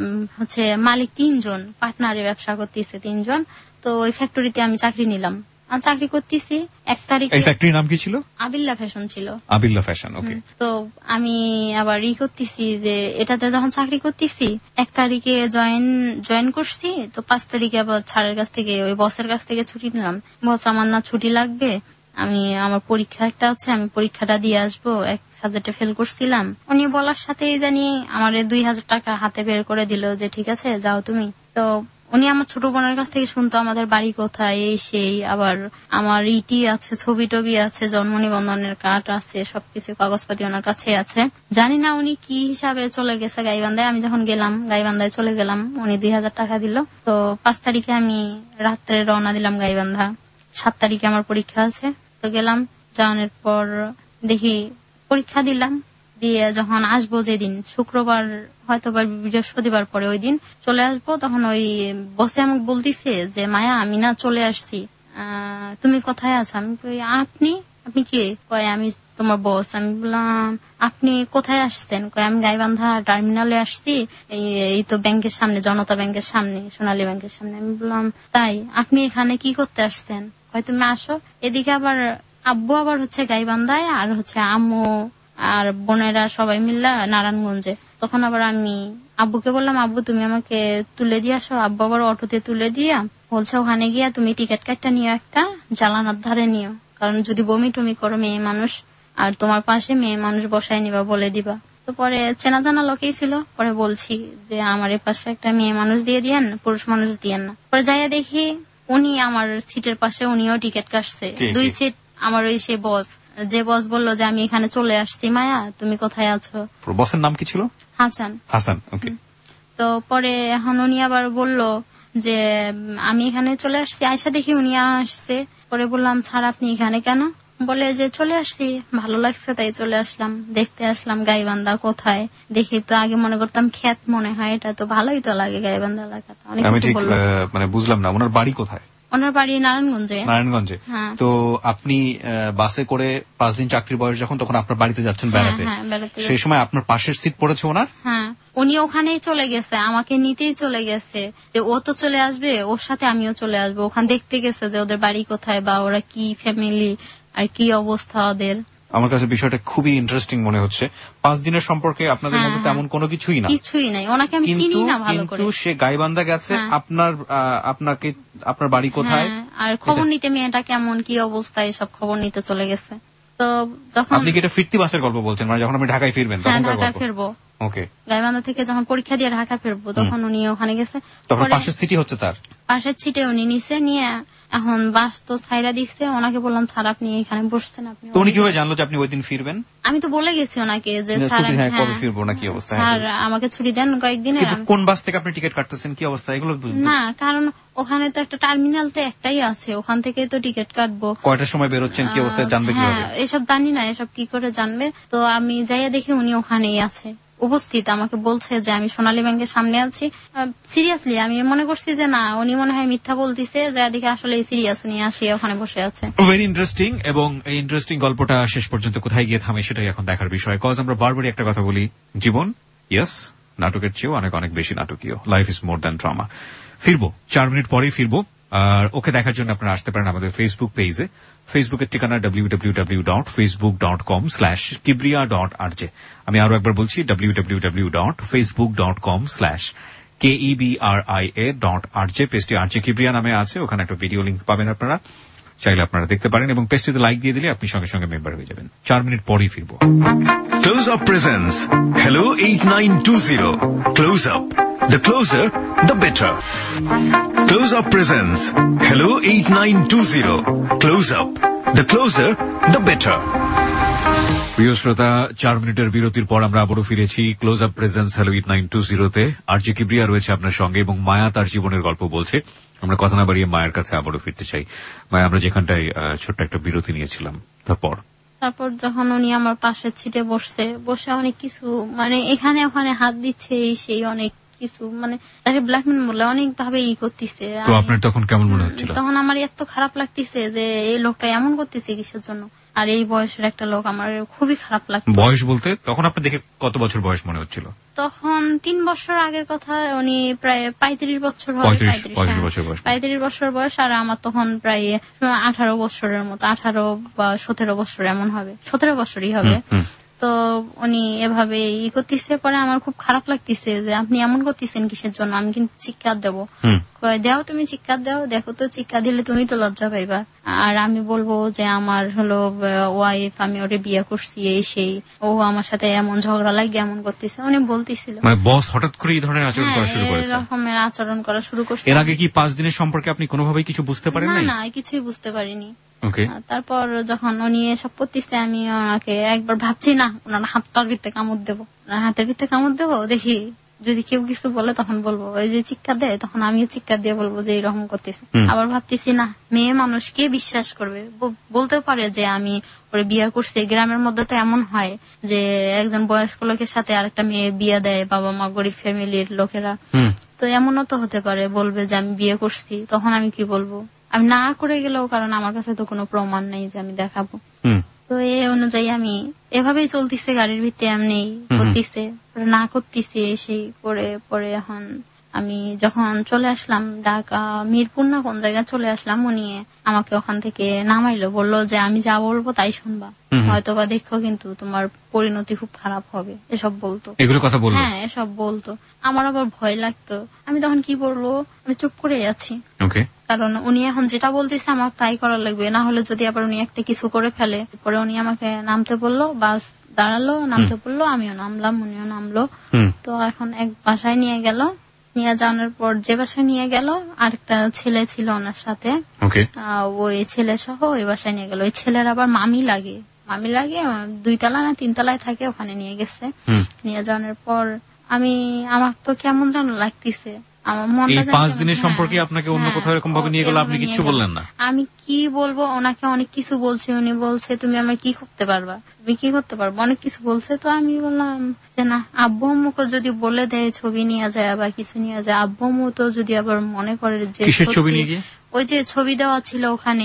মালিক 3 জন, পার্টনারে ব্যবসা করতেছে 3 জন। তো ওই ফ্যাক্টরিতে আমি চাকরি নিলাম। আমি চাকরি করতেছি 1 তারিখে। এই ফ্যাক্টরির নাম কি ছিল? আবিল্লা ফ্যাশন ছিল। আবিল্লা ফ্যাশন, ওকে। তো আমি আবার করতেছি যে এটাতে যখন চাকরি করতেছি 1 তারিখে জয়েন করছি, তো 5 তারিখে আবার ছাড়ের কাছ থেকে ওই বসের কাছ থেকে ছুটি নিলাম। বস আমার না ছুটি লাগবে, আমার পরীক্ষা একটা আছে, আমি পরীক্ষাটা দিয়ে আসবো, 1 সাবজেক্টে ফেল করছিলাম। উনি বলার সাথেই জানি আমার 2000 টাকা হাতে বের করে দিল যে ঠিক আছে যাও তুমি। তো উনি আমার ছোট বোনের কাছ থেকে শুনতো আমাদের বাড়ি কোথায়, এই সেই, আবার আমার ইটি আছে, ছবি টবি আছে, জন্ম নিবন্ধনের কার্ড আছে, সবকিছু কাগজপাতি ওনার কাছে আছে। জানি না উনি কি হিসাবে চলে গেছে গাইবান্ধায়। আমি যখন গেলাম গাইবান্ধায় চলে গেলাম, উনি 2000 টাকা দিল। তো 5 তারিখে আমি রাত্রে রওনা দিলাম গাইবান্ধা। 7 তারিখে আমার পরীক্ষা আছে। তো গেলাম, যাওয়ানোর পর দেখি পরীক্ষা দিলাম, দিয়ে যখন আসবো যেদিন শুক্রবার হয়তো বা বৃহস্পতিবার পরে ওই দিন চলে আসবো, তখন ওই বসে আমাকে বলতেছে যে মায়া আমি না চলে আসছি, তুমি কোথায় আছো? আমি কই আপনি কে? কয় আমি তোমার বস। আমি বললাম আপনি কোথায় আসছেন? কয় আমি গাইবান্ধা টার্মিনালে আসছি, এই তো ব্যাংকের সামনে, জনতা ব্যাংকের সামনে, সোনালী ব্যাংকের সামনে। আমি বললাম তাই, আপনি এখানে কি করতে আসছেন? কয় তুমি আসো এদিকে। আবার আব্বু আবার হচ্ছে গাইবান্ধায়, আর হচ্ছে আম্মু আর বোনেরা সবাই মিল্লা নারায়ণগঞ্জে। তখন আবার আমি আব্বুকে বললাম আব্বু তুমি আমাকে তুলে দিয়ে আসো। আব্বু আবার অটোতে তুলে দিয়া বলছে ওখানে গিয়া তুমি টিকিট কাটটা নিও, একটা জালানার ধারে নিও, কারণ যদি বমি টমি করো মেয়ে মানুষ, আর তোমার পাশে মেয়ে মানুষ বসায় নিবা, বলে দিবা। তো পরে চেনা জানা লোকেই ছিল, পরে বলছি যে আমার এ পাশে একটা মেয়ে মানুষ দিয়ে দিয়েন, পুরুষ মানুষ দিয়েন না। পরে যাইয়া দেখি উনি আমার সিটের পাশে, উনিও টিকিট কাটছে 2 সিট। আমার ওই সে বস, যে বস বললো যে আমি এখানে চলে আসছি, মায়া তুমি কোথায় আছো? বসের নাম কি ছিল? হাসান, ওকে। তো পরে এখন উনি আবার বললো যে আমি এখানে চলে আসছি। আয়সা দেখি উনি আসছে। পরে বললাম স্যার আপনি এখানে কেন? বলে যে চলে আসছি, ভালো লাগছে তাই চলে আসলাম, দেখতে আসলাম গাইবান্ধা কোথায়। দেখি তো আগে মনে করতাম ক্ষেত, মনে হয় এটা তো ভালোই তো লাগে গাইবান্ধা এলাকাটা। আমি ঠিক মানে বুঝলাম না, ওনার বাড়ি কোথায়? ওনার বাড়ি নারায়ণগঞ্জে। তো আপনি বাসে করে 5 দিন চাকরির বয়স যখন, তখন আপনার বাড়িতে যাচ্ছেন বেড়াতে, সেই সময় আপনার পাশের সিট পড়েছে ওনার? হ্যাঁ, উনি ওখানেই চলে গেছে, আমাকে নিতেই চলে গেছে যে ও তো চলে আসবে, ওর সাথে আমিও চলে আসবো। ওখানে দেখতে গেছে যে ওদের বাড়ি কোথায় বা ওরা কি ফ্যামিলি আর কি অবস্থা ওদের। আমার কাছে বিষয়টা খুবই ইন্টারেস্টিং মনে হচ্ছে। 5 দিনের সম্পর্কে আপনাদের মধ্যে তেমন কোনো কিছুই নাই, ওনাকে আমি চিনি না ভালো করে। কিন্তু সে গাইবান্ধা গেছে, আপনার বাড়ি কোথায় আর খবর নিতে, মেয়েটা কেমন, কি অবস্থা, এসব খবর নিতে চলে গেছে। তো যখন আপনি কি এটা ফিরতি বাসের গল্প বলছেন, মানে যখন আপনি ঢাকায় ফিরবেন? ঢাকায় ফিরবো, ওকে। গাইবান্ধা থেকে যখন পরীক্ষা দিয়ে ঢাকা ফিরবো, তখন উনি ওখানে গেছে। তখন পাশের সিটি হচ্ছে তার পাশের সিটে উনি নিয়ে এখন বাস তো ছাইরা দিচ্ছে। ওনাকে বললাম স্যার আপনি এখানে বসছেন। আপনি উনি কিভাবে জানলো যে আপনি ওই দিন ফিরবেন? আমি তো বলে গেছি ওনাকে যে স্যার কবে ফিরবো না কি অবস্থা, স্যার আমাকে ছুটি দেন কয়েকদিনের। কোন বাস থেকে আপনি টিকিট কাটতেছেন, কি অবস্থা, এগুলো বুঝবেন না, কারণ ওখানে তো একটা টার্মিনাল তো একটাই আছে, ওখান থেকে তো টিকিট কাটবো। কয়টার সময় বেরোচ্ছেন, কি অবস্থায় জানবে কিভাবে? এসব জানি না, এসব কি করে জানবে? তো আমি যাইয়া দেখি উনি ওখানেই আছে উপস্থিত। আমাকে বলছে যে আমি সোনালী ব্যাংকের সামনে আছি। সিরিয়াসলি আমি মনে করছি যে না, উনি মনে হয় মিথ্যা বলতেছে, যা দেখে আসলে সিরিয়াস, উনি আসি ওখানে বসে আছে। Very interesting. এবং এই ইন্টারেস্টিং গল্পটা শেষ পর্যন্ত কোথায় গিয়ে থামে সেটাই এখন দেখার বিষয়। কজ আমরা বারবারই একটা কথা বলি, জীবন ইয়েস নাটকের চেয়েও অনেক অনেক বেশি নাটকীয়। Life is more than drama. ফিরবো 4 মিনিট পরেই ফিরবো। আর ওকে দেখার জন্য আপনারা আসতে পারেন আমাদের ফেসবুক পেজে। ফেসবুকের ঠিকানা www.facebook.com/kibriya.rj। আমি আরো একবার বলছি www.facebook.com/KEBRIA.RJ। পেজটি RJ কিবরিয়া নামে আছে, ওখানে একটা ভিডিও লিঙ্ক পাবেন, আপনারা চাইলে আপনারা দেখতে পারেন, এবং পেজটিতে লাইক দিয়ে দিলে আপনি সঙ্গে সঙ্গে মেম্বার হয়ে যাবেন। 4 মিনিট পরেই ফিরবো। Close Up presents Hello 8920. Close Up. The closer, the better. Close Up presents Hello 8920. Close Up. The closer, the better. প্রিয় শ্রোতা, 4 মিনিটের বিরতির পর আমরা আবারও ফিরেছি ক্লোজ আপ প্রেজেন্স হ্যালো 8920-তে। আরজি কিবরিয়া রয়েছে আপনার সঙ্গে এবং মায়া তার জীবনের গল্প বলছে। আমরা কথা না বাড়িয়ে মায়ের কাছে আবারও ফিরতে চাই। মায়া, আমরা যেখানটায় ছোট্ট একটা বিরতি নিয়েছিলাম, তারপর যখন উনি আমার পাশের সিটে বসে অনেক কিছু, মানে এখানে ওখানে হাত দিচ্ছে, সেই অনেক কিছু, মানে তাকে ব্ল্যাকমেল বলে অনেক ভাবে করতেছে। তো আপনার তখন কেমন মনে হচ্ছিল? তখন আমার এত খারাপ লাগতেছে যে এই লোকটা এমন করতেছে কিসের জন্য। আর এই বয়সের একটা লোক আমার খুবই খারাপ লাগতো। বয়স বলতে তখন আপনার দেখে কত বছর বয়স মনে হচ্ছিল? তখন 3 বছর আগের কথা, উনি প্রায় 35 বছর হবে, 35 বছর বয়স, আর আমার তখন প্রায় 18 বছরের মতো, 18 বা 17 বছর এমন হবে, 17 বছরই হবে। তো উনি এভাবে করতেছে, পরে আমার খুব খারাপ লাগতেছে যে আপনি এমন করতেছেন কিসের জন্য, আমি কিন্তু চিৎকার দেবো। দেও তুমি চিৎকার দাও, দেখো তো চিৎকার দিলে তুমি তো লজ্জা পাইবা, আর আমি বলবো যে আমার হলো ওয়াইফ, আমি ওরে বিয়ে করছি, এই সেই, ও আমার সাথে এমন ঝগড়া লাগে এমন করতেছে, উনি বলতেছিল। মানে বস হঠাৎ করে এই ধরনের আচরণ করা শুরু করেছে? এরকমের আচরণ করা শুরু করছে। এর আগে কি 5 দিনের সম্পর্কে আপনি কোনোভাবেই কিছু বুঝতে পারেন? না, কিছুই বুঝতে পারিনি। তারপর যখন উনি এসব করতেছে, আমি ওনাকে একবার ভাবছি না ওনার হাতটার ভিতরে কামড় দেবো, হাতের ভিতরে কামড় দেবো, দেখি যদি কেউ কিছু বলে তখন বলবো, ওই যে চিৎকার দেয় তখন আমিও চিৎকার দিয়ে বলবো যে এরকম করতেছে। আবার ভাবতেছি না, মেয়ে মানুষ কে বিশ্বাস করবে, বলতে পারে যে আমি ওরে বিয়ে করছি। গ্রামের মধ্যে তো এমন হয় যে একজন বয়স্ক লোকের সাথে আরেকটা মেয়ে বিয়ে দেয়, বাবা মা গরিব ফ্যামিলির লোকেরা, তো এমনও তো হতে পারে বলবে যে আমি বিয়ে করছি, তখন আমি কি বলবো? আমি না করে গেলেও, কারণ আমার কাছে তো কোনো প্রমাণ নেই যে আমি দেখাবো। তো এই অনুযায়ী আমি এভাবেই চলতেছে, গাড়ির ভিতরে এমনি করতেছে, না করতেছে সেই করে। পরে এখন আমি যখন চলে আসলাম ঢাকা, মিরপুর না কোন জায়গায় চলে আসলাম, উনি আমাকে ওখান থেকে নামাইলো, বললো যে আমি যা বলবো তাই শুনবা, হয়তো বা দেখো কিন্তু তোমার পরিণতি খুব খারাপ হবে, এসব বলতো। এগুলো কথা বলতো? হ্যাঁ, এসব বলতো। আমার আবার ভয় লাগতো, আমি তখন কি বলবো, আমি চুপ করে আছি, কারণ উনি এখন যেটা বলতেছে আমার তাই করা লাগবে, না হলে যদি আবার উনি একটা কিছু করে ফেলে। পরে উনি আমাকে নামতে বললো, বাস দাঁড়ালো, নামতে বললো, আমিও নামলাম, উনিও নামলো। তো এখন এক বাসায় নিয়ে গেল, নিয়ে যাওয়ার পর যে বাসায় নিয়ে গেল, আরেকটা ছেলে ছিল ওনার সাথে, ওই ছেলে সহ ওই বাসায় নিয়ে গেল। ওই ছেলের আবার মামি লাগে 2 তলা না 3 তলায় থাকে, ওখানে নিয়ে গেছে। নিয়ে যাওয়ার পর আমার তো কেমন যেন লাগতেছে, আমার মনটা। 5 দিনের সম্পর্কে আপনাকে অন্য কোথাও এরকম ভাবে নিয়ে গেল, আপনি কিছু বললেন না? আমি কি বলবো, ওনাকে অনেক কিছু বলছে, উনি বলছে তুমি আমার কি করতে পারবা, তুমি কি করতে পারবো, অনেক কিছু বলছে। তো আমি বললাম যে না, আব্বু আম্মুকে যদি বলে দেয় ছবি নিয়ে যায় বা কিছু নিয়ে যায়, আব্বু আম্মু তো যদি আবার মনে করে যে ছবি নিয়ে গিয়ে, ওই যে ছবি দেওয়া ছিল ওখানে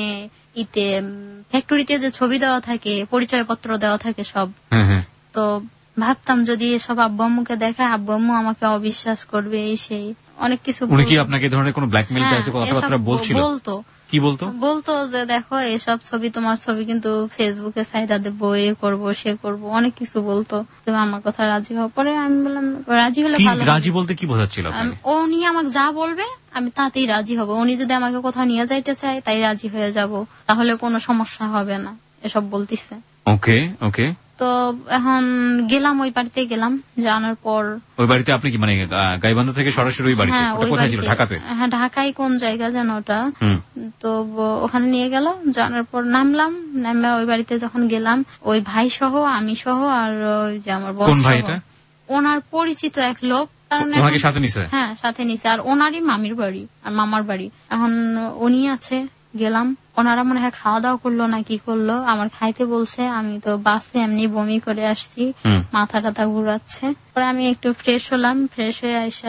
ফ্যাক্টরিতে যে ছবি দেওয়া থাকে, পরিচয়পত্র দেওয়া থাকে সব, তো ভাবতাম যদি এসব আব্বু আম্মুকে দেখায়, আব্বু আম্মু আমাকে অবিশ্বাস করবে, এই সেই অনেক কিছু। উনি কি আপনাকে ধরনের কোনো ব্ল্যাকমেইল জাতীয় কথাবার্তা বলছিল? কি বলতো যে দেখো এসব ছবি, তোমার ছবি কিন্তু ফেসবুকে সাইডা দেবো, এ করবো সে করবো, অনেক কিছু বলতো। তুমি আমার কথা রাজি হও। পরে আমি বললাম রাজি হলে ভালো। রাজি বলতে কি বোঝাচ্ছিল? উনি আমাকে যা বলবে আমি তাতেই রাজি হব, উনি যদি আমাকে কোথাও নিয়ে যাইতে চায় তাই রাজি হয়ে যাব, তাহলে কোনো সমস্যা হবে না, এসব বলতেছে। ওকে। তো এখন গেলাম, ওই বাড়িতে গেলাম, জানার পর ওই বাড়িতে আপনি কি মানে গাইবান্ধা থেকে সরাসরি ওই বাড়িতে? কোথায় ছিল? ঢাকাতে? হ্যাঁ, ঢাকায় কোন জায়গা যেন ওটা। তো ওখানে নিয়ে গেল, জানার পর নামলাম, নামে ওই বাড়িতে যখন গেলাম, ওই ভাই সহ, আমি সহ, আর ওই যে আমার বস। কোন ভাই এটা? ওনার পরিচিত এক লোক, কারণ সাথে নিছে। হ্যাঁ, সাথে নিছে, আর ওনারই মামির বাড়ি আর মামার বাড়ি। এখন উনি আছে, গেলাম, ওনারা মনে হয় খাওয়া দাওয়া করলো না কি করলো, আমার খাইতে বলছে। আমি তো বাসে এমনি বমি করে আসছি, মাথা টাথা ঘুরাচ্ছে। পরে আমি একটু ফ্রেশ হলাম, ফ্রেশ হয়ে আসা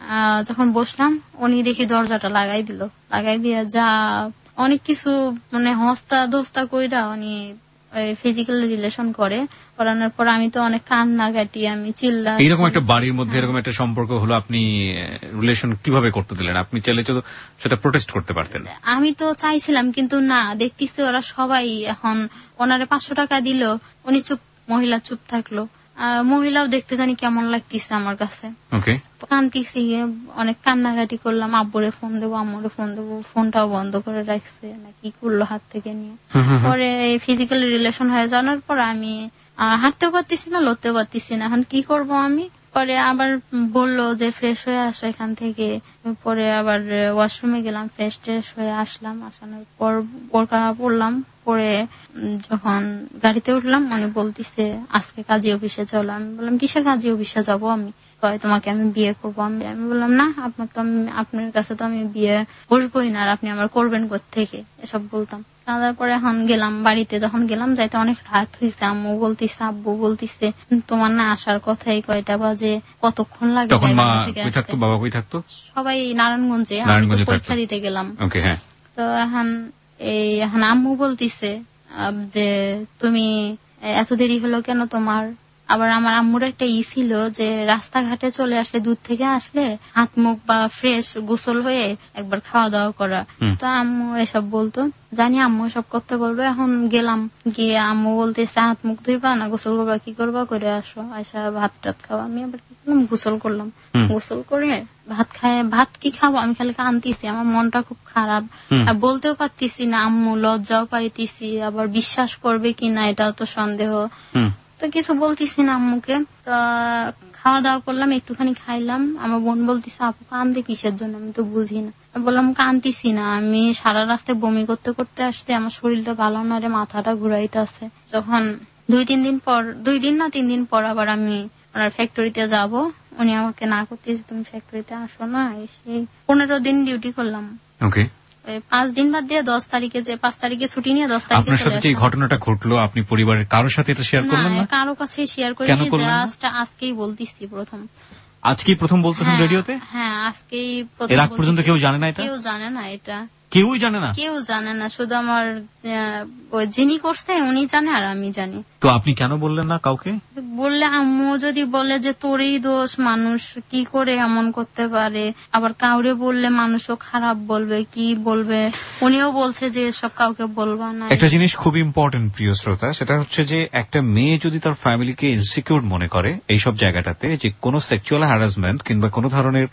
যখন বসলাম, উনি দেখি দরজাটা লাগাই দিল, লাগাই দিয়ে যা অনেক কিছু মানে হস্তা দোস্তা কইরা উনি ফিজিক্যাল রিলেশন করানোর পর আমি তো অনেক কান্নাকাটি, আমি চিল্লা। এইরকম একটা বাড়ির মধ্যে এরকম একটা সম্পর্ক হলো, আপনি রিলেশন কিভাবে করতে দিলেন? আপনি চাইলে তো সেটা প্রোটেস্ট করতে পারতেন। আমি তো চাইছিলাম, কিন্তু না, দেখতেছি ওরা সবাই এখন ওনারে 500 টাকা দিল, উনি চুপ, মহিলা চুপ থাকলো। মহিলাও দেখতে জানি কেমন লাগতেছে আমার কাছে। কান্দিছি, অনেক কান্নাকাটি করলাম, আব্বুরে ফোন দেবো, আম্মুরে ফোন দেবো, ফোনটাও বন্ধ করে রাখছে, না কি করলো হাত থেকে নিয়ে। পরে ফিজিক্যাল রিলেশন হয়ে যাওয়ার পর আমি হাঁটতেও পারতেছি না, লড়তেও পারতেছি না, এখন কি করব আমি। পরে আবার বললো যে ফ্রেশ হয়ে আসো এখান থেকে। পরে আবার ওয়াশরুমে গেলাম, ফ্রেশ ট্রেশ হয়ে আসলাম, আসানোর পর বোরকা পরলাম, পরে যখন গাড়িতে উঠলাম, উনি বলতেছে আজকে কাজী অফিসে চলো। আমি বললাম কিসের কাজী অফিসে যাবো আমি? তোমাকে আমি বিয়ে করবো। আমি বললাম না, আপনার কাছে তো আমি বিয়ে বসবোই না, আর আপনি আমার করবেন কোত্থেকে, এসব বলতাম। তারপরে এখন গেলাম বাড়িতে, যখন গেলাম যাইতে অনেক রাত হয়েছে, আম্মু বলতেছে, আব্বু বলতেছে তোমার না আসার কথাই, কয়টা বাজে, কতক্ষণ লাগে? বাবা কই থাকতো? সবাই নারায়ণগঞ্জে, আমি তো পরীক্ষা দিতে গেলাম। তো এখন আম্মু বলতেছে যে তুমি এত দেরি হলো কেন তোমার। আবার আমার আম্মুর একটা ছিল যে রাস্তাঘাটে চলে আসলে, দূর থেকে আসলে হাত মুখ বা ফ্রেশ গোসল হয়ে একবার খাওয়া দাওয়া করা। তো আম্মু এসব বলতো, জানি আম্মু সব করতে বলবে। এখন গেলাম, গিয়ে আম্মু বলতেছে হাত মুখ ধুইবা না, গোসল করবা, কি করবা, করে আসো, আসা ভাত টাত খাওয়া। আমি আবার কি করলাম, গোসল করলাম। গোসল করে ভাত খায়, ভাত কি খাবো, আমি খালি কাঁদতেছি, আমার মনটা খুব খারাপ। আর বলতেও পারতেছি না আম্মু, লজ্জাও পাইতেছি, আবার বিশ্বাস করবে কিনা এটাও তো সন্দেহ। তো কিছু বলতেছি না আম্মুকে। তো খাওয়া দাওয়া করলাম, একটুখানি খাইলাম। আমার বোন বলতেছে আপু কান্দে কিসের জন্য, আমি তো বুঝি না। বললাম কান্দিছি না, আমি সারা রাস্তায় বমি করতে করতে আসছি, আমার শরীরটা ভালো না রে, মাথাটা ঘুরাইতে আছে। যখন 2-3 দিন পর আবার আমি ওনার ফ্যাক্টরিতে যাব, উনি আমাকে না করতেছে তুমি ফ্যাক্টরিতে আসো না। এসে 15 দিন ডিউটি করলাম। 5 দিন বাদ দিয়ে 10 তারিখে, যে 5 তারিখে ছুটি নিয়ে 10 তারিখে। আপনার সাথে যে ঘটনাটা ঘটলো, আপনি পরিবারের কারোর সাথে এটা শেয়ার করলেন না? কারো কাছে শেয়ার করিনি, জাস্ট আজকেই বলতেছি প্রথম। আজকেই প্রথম বলতেছেন রেডিওতে? হ্যাঁ, আজকেই প্রথম। এর আগ পর্যন্ত কেউ জানে না এটা? কেউ জানে না এটা, কেউই জানে না? কেউ জানে না, শুধু আমার যিনি করছে উনি জানে আর আমি জানি। তো আপনি কেন বললেন না কাউকে? বললে আম্মু যদি বলে যে তোরই দোষ, মানুষ কি করে এমন করতে পারে, আবার কাউরে বললে মানুষও খারাপ বলবে, কি বলবে। উনিও বলছে যে সব কাউকে বলবা না। একটা জিনিস খুব ইম্পর্টেন্ট প্রিয় শ্রোতা, সেটা হচ্ছে যে একটা মেয়ে যদি তার ফ্যামিলিকে ইনসিকিউর মনে করে এইসব জায়গাটাতে, যে কোনো সেক্সুয়াল হ্যারাসমেন্ট কিংবা কোনো ধরনের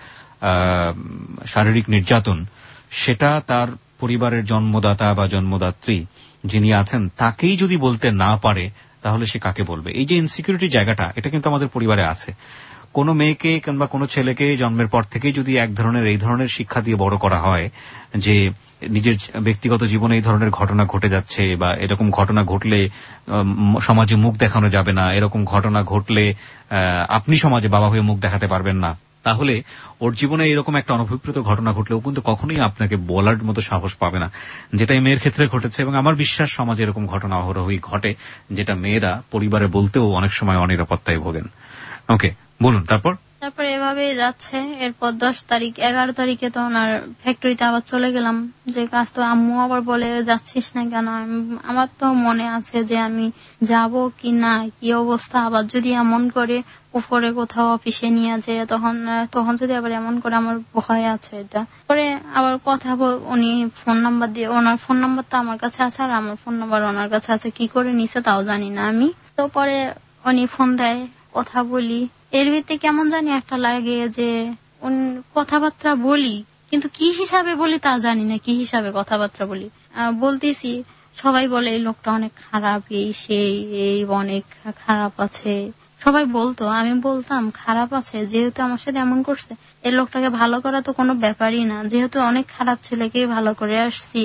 শারীরিক নির্যাতন, সেটা তার পরিবারের জন্মদাতা বা জন্মদাত্রী যিনি আছেন তাকেই যদি বলতে না পারে, তাহলে সে কাকে বলবে? এই যে ইনসিকিউরিটি জায়গাটা, এটা কিন্তু আমাদের পরিবারে আছে। কোনো মেয়েকে কিংবা কোনো ছেলেকে জন্মের পর থেকেই যদি এই ধরনের শিক্ষা দিয়ে বড় করা হয় যে নিজের ব্যক্তিগত জীবনে এই ধরনের ঘটনা ঘটে যাচ্ছে, বা এরকম ঘটনা ঘটলে সমাজে মুখ দেখানো যাবে না, এরকম ঘটনা ঘটলে আপনি সমাজে বাবা হয়ে মুখ দেখাতে পারবেন না, তাহলে ওর জীবনে এরকম একটা অনভিপ্রেত ঘটনা ঘটলেও কিন্তু কখনোই আপনাকে বলার মতো সাহস পাবে না, যেটা এই মেয়ের ক্ষেত্রে ঘটেছে। এবং আমার বিশ্বাস সমাজে এরকম ঘটনা অহরহই ঘটে, যেটা মেয়েরা পরিবারে বলতেও অনেক সময় অনিরাপত্তায় ভোগেন। ওকে, বলুন। তারপর এভাবেই যাচ্ছে। এরপর 11 তারিখে তো ওনার ফ্যাক্টরিতে আবার চলে গেলাম, যে কাজ তো আম্মু আবার বলে যাচ্ছিস না কেন। আমার তো মনে আছে যে আমি যাব কি না, কি অবস্থা, আবার যদি এমন করে উপরে কোথাও অফিসে নিয়ে যায়, তখন যদি আবার এমন করে, আমার ভয় আছে এটা। পরে আবার কথা উনি ফোন নাম্বার দিয়ে, ওনার ফোন নাম্বারটা আমার কাছে আছে আর আমার ফোন নাম্বার ওনার কাছে আছে, কি করে নিছে তাও জানি না আমি। তো পরে উনি ফোন দেয়, কথা বলি। এর ভিত্তি কেমন জানি একটা লাগে যে কথাবার্তা বলি, কিন্তু কি হিসাবে বলি তা জানি না, কি হিসাবে কথাবার্তা বলি। বলতেছি, সবাই বলে এই লোকটা অনেক খারাপ, এই অনেক খারাপ আছে, সবাই বলতো। আমি বলতাম খারাপ আছে, যেহেতু আমার সাথে এমন করছে, এই লোকটাকে ভালো করা তো কোনো ব্যাপারই না, যেহেতু অনেক খারাপ ছেলেকেই ভালো করে আসছি।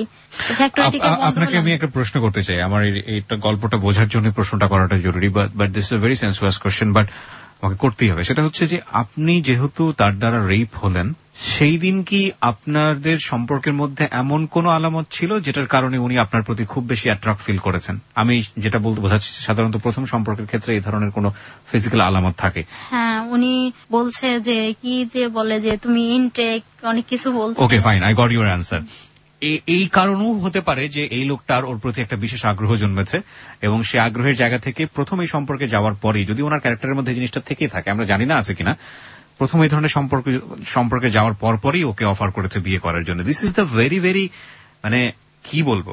আপনাকে আমি একটা প্রশ্ন করতে চাই, আমার এই গল্পটা বোঝার জন্য প্রশ্নটা করাটা জরুরি, but this is a very sensuous question, but আমাকে করতেই হবে। সেটা হচ্ছে যে আপনি যেহেতু তার দ্বারা রেপ হলেন, সেই দিন কি আপনাদের সম্পর্কের মধ্যে এমন কোন আলামত ছিল যেটার কারণে উনি আপনার প্রতি খুব বেশি অ্যাট্রাক্ট ফিল করেছেন? আমি যেটা বলতে বোঝাচ্ছি, সাধারণত প্রথম সম্পর্কের ক্ষেত্রে এই ধরনের কোন ফিজিক্যাল আলামত থাকে। হ্যাঁ, উনি বলছে যে কি যে বলে যে তুমি ইনটেক, অনেক কিছু বলছে। Okay, fine, I got your answer. এই কারণও হতে পারে যে এই লোকটার ওর প্রতি একটা বিশেষ আগ্রহ জন্মেছে, এবং সে আগ্রহের জায়গা থেকে প্রথম এই সম্পর্কে যাওয়ার পরেই, যদি ওনার ক্যারেক্টারের মধ্যে জিনিসটা থেকে থাকে, আমরা জানি না আছে কিনা, প্রথম এই ধরনের সম্পর্কে যাওয়ার পরই ওকে অফার করেছে বিয়ে করার জন্য। This is the very very, মানে কি বলবো,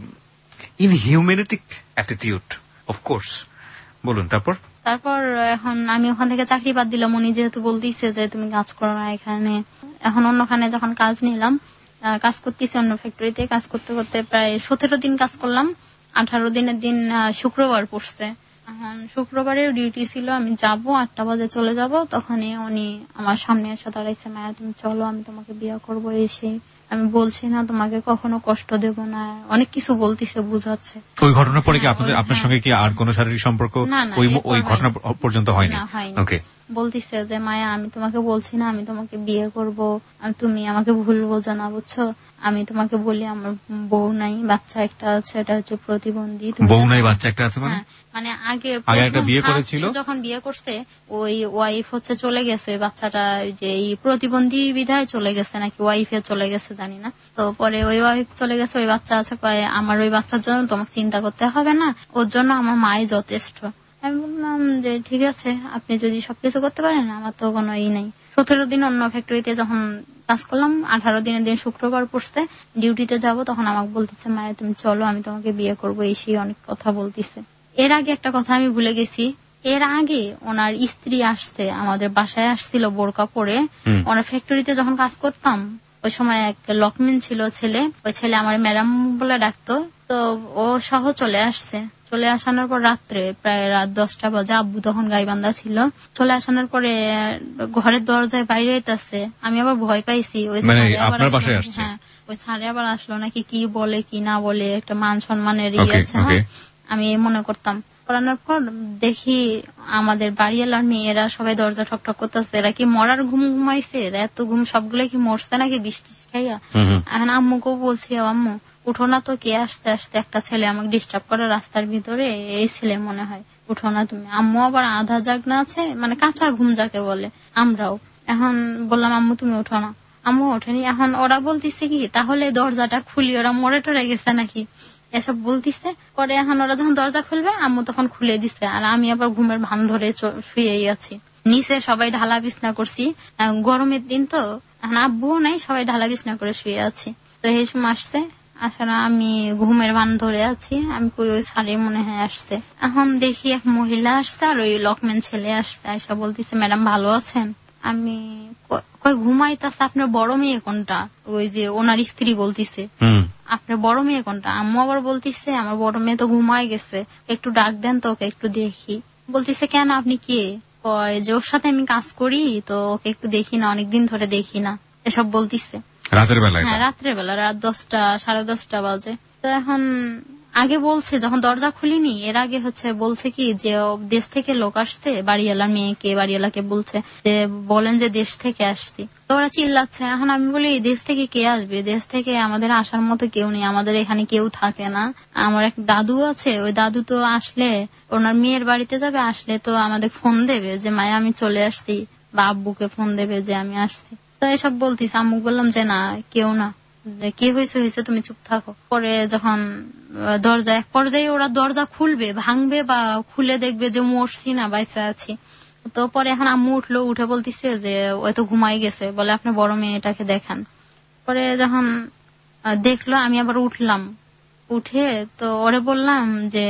ইনহিউম্যানিটিক অ্যাটিটিউড, অফকোর্স। বলুন। তারপর এখন আমি ওখান থেকে চাকরি বাদ দিলাম, উনি যেহেতু বলতেছে যে তুমি কাজ করো না এখানে। এখন অন্যখানে যখন কাজ নিলাম, কাজ করতেছি অন্য ফ্যাক্টরিতে, কাজ করতে করতে প্রায় 17 দিন কাজ করলাম। 18 দিনের দিন শুক্রবার পড়ছে। এখন শুক্রবারেও ডিউটি ছিল, আমি যাব 8টা বাজে চলে যাব। তখনই উনি আমার সামনে এসে দাঁড়াইছে, মায়া তুমি চলো, আমি তোমাকে বিয়ে করবো। এসে আমি বলছি না তোমাকে কখনো কষ্ট দেব না, অনেক কিছু বলতেছে, বুঝাচ্ছে। ওই ঘটনার পরে কি আপনার সঙ্গে কি আর কোনো শারীরিক সম্পর্ক ওই ঘটনা পর্যন্ত হয়নি? ওকে। বলতেছে যে মায়া আমি তোমাকে বলছি না আমি তোমাকে বিয়ে করব, তুমি আমাকে ভুল বোঝো না, বুঝছো? আমি তোমাকে বলি আমার বউ নাই, বাচ্চা একটা আছে, এটা হচ্ছে প্রতিবন্ধী। বউ নাই, বাচ্চা একটা আছে মানে আগে একটা বিয়ে করেছিল, যখন বিয়ে করছে ওই ওয়াইফ হচ্ছে চলে গেছে, বাচ্চাটা যে এই প্রতিবন্ধী বিধায় চলে গেছে নাকি ওয়াইফে চলে গেছে, জানি না। তো পরে ওই ওয়াইফ চলে গেছে, ওই বাচ্চা আছে, কয় আমার ওই বাচ্চার জন্য তোমাকে চিন্তা করতে হবে না, ওর জন্য আমার মাই যথেষ্ট। আমি বললাম যে ঠিক আছে, আপনি যদি সবকিছু করতে পারেন, আমার তো কোনো নেই। 17 দিন অন্য ফ্যাক্টরিতে যখন কাজ করলাম, 18 দিনের দিন শুক্রবার পড়ছে, ডিউটিতে যাব, তখন আমাকে বলতেছে মায়া তুমি চলো, আমি তোমাকে বিয়ে করবো, এসে অনেক কথা বলতেছে। এর আগে একটা কথা আমি ভুলে গেছি, এর আগে ওনার স্ত্রী আসছে, আমাদের বাসায় আসছিল বোরকা পরে। ওনার ফ্যাক্টরিতে যখন কাজ করতাম ওই সময় এক লকম্যান ছিল ছেলে, ওই ছেলে আমার ম্যাডাম বলে ডাকতো, তো ও সহ চলে আসছে। চলে আসানোর পর রাত্রে প্রায় রাত 10টা বাজে, আব্বু তখন গাইবান্ধা ছিল। চলে আসানোর পরে ঘরের দরজায় বাইরে যেতেছে, আমি আবার ভয় পাইছি। ওই হ্যাঁ, ওই সারে আবার আসলো নাকি, কি বলে কি না বলে, একটা মান সম্মানের আছে না, আমি মনে করতাম। করানোর পর দেখি আমাদের বাড়িওয়ালার মেয়েরা সবাই দরজা ঠকঠক করতেছে। এরা কি মরার ঘুম ঘুমাইছে, এরা এত ঘুম সবগুলো কি মরছে নাকি বৃষ্টি খাইয়া। এখন আম্মুকেও বলছি, আম্মু উঠো না তো, কে আসতে আসতে একটা ছেলে আমাকে ডিস্টার্ব করে রাস্তার ভিতরে, এই ছেলে মনে হয়, উঠো না তুমি। আম্মু আবার আধা জাগনা আছে, মানে কাঁচা ঘুম যাকে বলে আমরাও। এখন বললাম আম্মু তুমি উঠো না, আম্মু ওঠেনি। এখন ওরা বলতেছে কি তাহলে দরজাটা খুলি, ওরা মরে টরে গেছে নাকি এসব বলতিছে। পরে এখন ওরা যখন দরজা খুলবে আম্মু তখন খুলে দিছে, আর আমি আবার ঘুমের ভান ধরে শুয়েই আছি। নিচে সবাই ঢালা বিছনা করছি, গরমের দিন তো, এখন আব্বুও নাই, সবাই ঢালা বিছনা করে শুয়ে আছি। তো এই সময় আসছে, আসলে আমি ঘুমের ভান ধরে আছি, আমি কই ওই সারে মনে হয় আসছে। এখন দেখি এক মহিলা আসছে আর ওই লকম্যান ছেলে আসছে, আয়সা বলতেছে ম্যাডাম ভালো আছেন। আমি কই ঘুমাইতেছে, আপনার বড় মেয়ে কোনটা, ওই যে ওনার স্ত্রী বলতিছে আপনার বড় মেয়ে কোনটা। আম্মু আবার বলতিছে আমার বড় মেয়ে তো ঘুমাই গেছে, একটু ডাক দেন তো ওকে একটু দেখি। বলতিছে কেন আপনি কে, কয় যে ওর সাথে আমি কাজ করি, তো ওকে একটু দেখি না, অনেকদিন ধরে দেখি না, এসব বলতিছে রাতের বেলা। হ্যাঁ রাত্রে বেলা, রাত 10টা 10:30 বাজে। তো এখন আগে বলছে যখন দরজা খুলিনি, এর আগে বলছে কি যে দেশ থেকে লোক আসছে, বাড়িওয়ালার মেয়েকে বাড়িওয়ালাকে বলছে যে বলেন যে দেশ থেকে আসছি। তো ওরা চিল্লাচ্ছে। এখন আমি বলি দেশ থেকে কে আসবে, দেশ থেকে আমাদের আসার মতো কেউ নেই, আমাদের এখানে কেউ থাকে না। আমার এক দাদু আছে, ওই দাদু তো আসলে ওনার মেয়ের বাড়িতে যাবে, আসলে তো আমাদের ফোন দেবে যে মায়া আমি চলে আসছি, বা আব্বুকে ফোন দেবে যে আমি আসছি। তো এসব বলতিস। আম্মু বললাম যে না কেউ না, কি হয়েছে তুমি চুপ থাকো। পরে যখন দরজা এক পর্যায়ে ওরা দরজা খুলবে, ভাঙবে বা খুলে দেখবে যে মরছি না বাইসা আছি। তো পরে এখন আম্মু উঠলো, উঠে বলতিছে যে ওই তো ঘুমাই গেছে, বলে আপনার বড় মেয়েটাকে দেখান। পরে যখন দেখলো আমি আবার উঠলাম, উঠে তো ওরে বললাম যে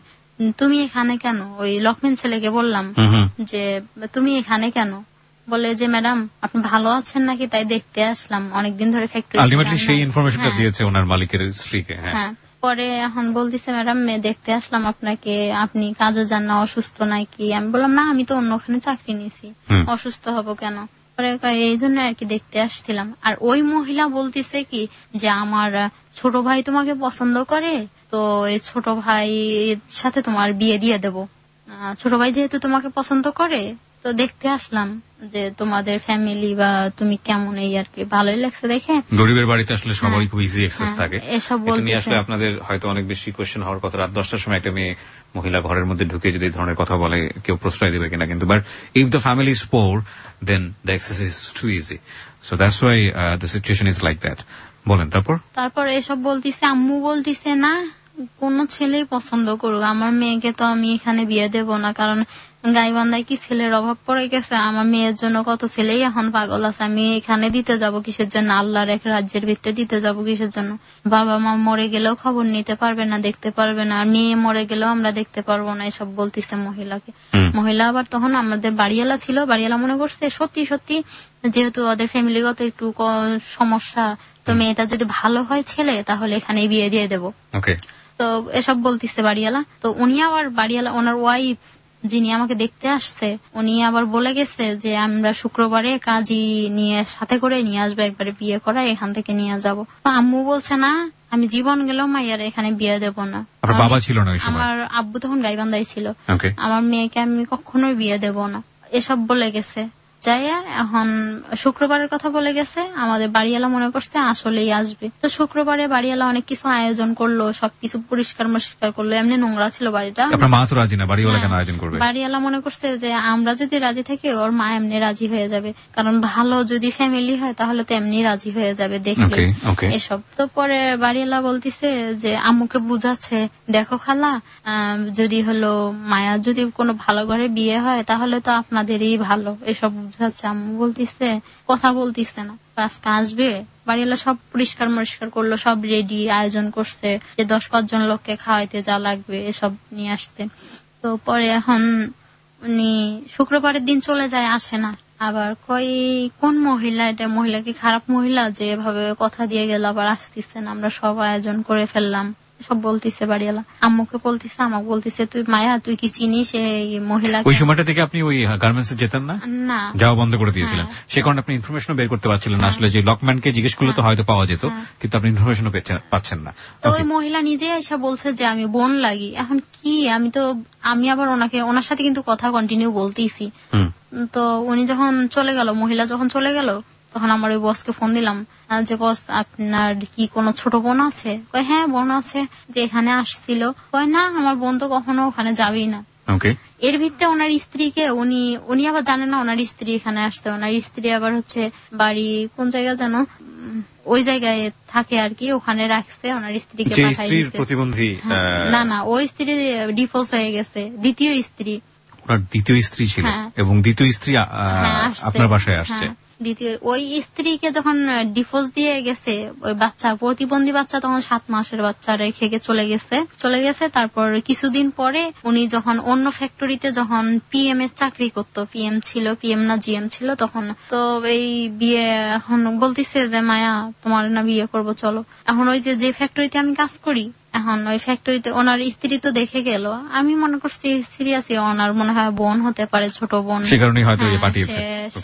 তুমি এখানে কেন, ওই লক্ষ্মণ ছেলেকে বললাম যে তুমি এখানে কেন। বলে যে ম্যাডাম আপনি ভালো আছেন নাকি তাই দেখতে আসলাম, অনেকদিন ধরে ফ্যাক্টরি। আলটিমেটলি সেই ইনফরমেশনটা দিয়েছে ওনার মালিকের স্ত্রীকে। হ্যাঁ পরে এখন বলতেছে ম্যাডাম দেখতে আসলাম আপনাকে, আপনি কাজে যান না, অসুস্থ নাকি। আমি বললাম না আমি তো অন্যখানে চাকরি নিছি, অসুস্থ হব কেন। পরে এই জন্য আর কি দেখতে আসছিলাম। আর ওই মহিলা বলতেছে কি যে আমার ছোট ভাই তোমাকে পছন্দ করে, তো এই ছোট ভাইয়ের সাথে তোমার বিয়ে দিয়ে দেব। ছোট ভাই যেহেতু তোমাকে পছন্দ করে তো দেখতে আসলাম যে তোমাদের ফ্যামিলি বা তুমি কেমন, এই আর কি ভালোই লাগছে দেখে। গরিবের বাড়িতে আসলে সবাই খুব ইজি অ্যাক্সেস থাকে, এসব বলতে আসলে আপনাদের হয়তো অনেক বেশি কোয়েশ্চেন হওয়ার কথা। রাত 10টার সময় একটা মেয়ে মহিলা ঘরের মধ্যে ঢুকে যদি এই ধরনের কথা বলে কেউ প্রশ্রয় দেবে কিনা, কিন্তু but if the family is poor then the access is too easy, so that's why the situation is like that. বলেন তারপর এসব বলতিছে। আম্মু বলতিছে না কোন ছেলেই পছন্দ করুক, আমার মেয়েকে তো আমি এখানে বিয়ে দেব না, কারণ গাইবান্ধায় কি ছেলের অভাব পড়ে গেছে, আমার মেয়ের জন্য কত ছেলেই এখন পাগল আছে, আমি এখানে দিতে যাব কিসের জন্য, আল্লাহর এক রাজ্যের ভিতরে দিতে যাব কিসের জন্য। বাবা মা মরে গেলেও খবর নিতে পারবে না, দেখতে পারবে না, আর মেয়ে মরে গেলেও আমরা দেখতে পারবো না, এসব বলতিছে মহিলাকে। মহিলা আবার তখন আমাদের বাড়িওয়ালা ছিল, বাড়িওয়ালা মনে করছে সত্যি সত্যি যেহেতু ওদের ফ্যামিলিগত একটু সমস্যা, তো মেয়েটা যদি ভালো হয় ছেলে তাহলে এখানে বিয়ে দিয়ে দেবো। তো এসব বলতিছে বাড়িওয়ালা। তো উনি আবার বাড়িওয়ালা ওনার ওয়াইফ যিনি আমাকে দেখতে আসছে, উনি আবার বলে গেছে যে আমরা শুক্রবারে কাজী নিয়ে সাথে করে নিয়ে আসবো, একবারে বিয়ে করা এখান থেকে নিয়ে যাব। তো আম্মু বলছে না আমি জীবন গেলেও মাইয়ার এখানে বিয়ে দেব না। বাবা ছিল না, আমার আব্বু তখন গাইবান্ধায় ছিল, আমার মেয়েকে আমি কখনোই বিয়ে দেব না, এসব বলে গেছে। যাইয়া এখন শুক্রবারের কথা বলে গেছে, আমাদের বাড়িওয়ালা মনে করছে আসলেই আসবে। তো শুক্রবারে বাড়িওয়ালা অনেক কিছু আয়োজন করলো, সবকিছু পরিষ্কার করলো, এমনি নোংরা ছিল বাড়িটা। আপনার মা তো রাজি না, বাড়িওয়ালা কেন আয়োজন করবে? বাড়িওয়ালা মনে করছে যে আমরা যদি রাজি থাকি ওর মা এমনি রাজি হয়ে যাবে, কারণ ভালো যদি ফ্যামিলি হয় তাহলে তো এমনি রাজি হয়ে যাবে দেখলে এসব। তো পরে বাড়িওয়ালা বলতিছে যে আম্মুকে বুঝাচ্ছে, দেখো খালা, যদি হলো মায়া যদি কোনো ভালো ঘরে বিয়ে হয় তাহলে তো আপনাদেরই ভালো, এসব বুঝাচ্ছে। আম্মু বলতিছে, কথা বলতিছে না, আজকে আসবে। বাড়িওয়ালা সব পরিষ্কার করলো, সব রেডি আয়োজন করছে, যে 10-5 জন লোককে খাওয়াইতে যা লাগবে এসব নিয়ে আসছে। তো পরে এখন উনি শুক্রবারের দিন চলে যায়, আসে না। আবার কই কোন মহিলা, এটা মহিলা কি খারাপ মহিলা যে এভাবে কথা দিয়ে গেল আবার আসতেছে না, আমরা সব আয়োজন করে ফেললাম, সব বলতিছে বাড়িওয়ালা। আম্মুকে বলতিছে, আমাকে বলতিছে, তুই মায়া তুই কি চিনিস এই মহিলা? ওই সময়টা থেকে আপনি ওই গার্মেন্টসে যেতেন না? না, যাওয়া বন্ধ করে দিয়েছিলেন। সে কারণে আপনি ইনফরমেশন বের করতে পারছিলেন না। আসলে যে লকম্যানকে জিজ্ঞেস করলে তো হয়তো পাওয়া যেত, কিন্তু আপনি ইনফরমেশন পাচ্ছেন না। তো ওই মহিলা নিজে এসে বলছে যে আমি বোন লাগি। এখন কি আমি আবার ওনার সাথে কিন্তু কথা কন্টিনিউ বলতেইছি। তো উনি যখন চলে গেল, মহিলা যখন চলে গেল, তখন আমার ওই বসকে ফোন দিলাম যে বস আপনার কি কোনো ছোট বোন আছে? কয় হ্যাঁ বোন আছে, যে এখানে আসছিল। কয় না, আমার বোন তো কখনো ওখানে যাবেই না। এর ভিত্তিতে ওনার স্ত্রীকে উনি আবার জানেন না ওনার স্ত্রী এখানে আসছে। ওনার স্ত্রী আবার হচ্ছে বাড়ি কোন জায়গা জানো, ওই জায়গায় থাকে আর কি, ওখানে রাখছে। ওনার স্ত্রীকে পাঠাই দিয়েছে। প্রতিবন্ধী না, ওই স্ত্রী ডিভোর্স হয়ে গেছে, দ্বিতীয় স্ত্রী। ওনার দ্বিতীয় স্ত্রী ছিল, এবং দ্বিতীয় স্ত্রী আপনার বাসায় আসছে। দ্বিতীয় ওই স্ত্রীকে যখন ডিভোর্স দিয়ে গেছে, ওই বাচ্চা প্রতিবন্ধী বাচ্চা তখন 7 মাসের বাচ্চা রেখে চলে গেছে। তারপর কিছুদিন পরে উনি যখন অন্য ফ্যাক্টরিতে যখন PM এর চাকরি করতো, PM না GM ছিল তখন, তো এই বিয়ে এখন বলতিছে যে মায়া তোমার না বিয়ে করবো চলো। এখন ওই যে ফ্যাক্টরিতে আমি কাজ করি, এখন ওই ফ্যাক্টরিতে ওনার স্ত্রী তো দেখে গেল। আমি মনে করছি সিরিয়াসলি ওনার মনে হয় বোন হতে পারে, ছোট বোন, সে কারণে হয়তো পাঠিয়েছে।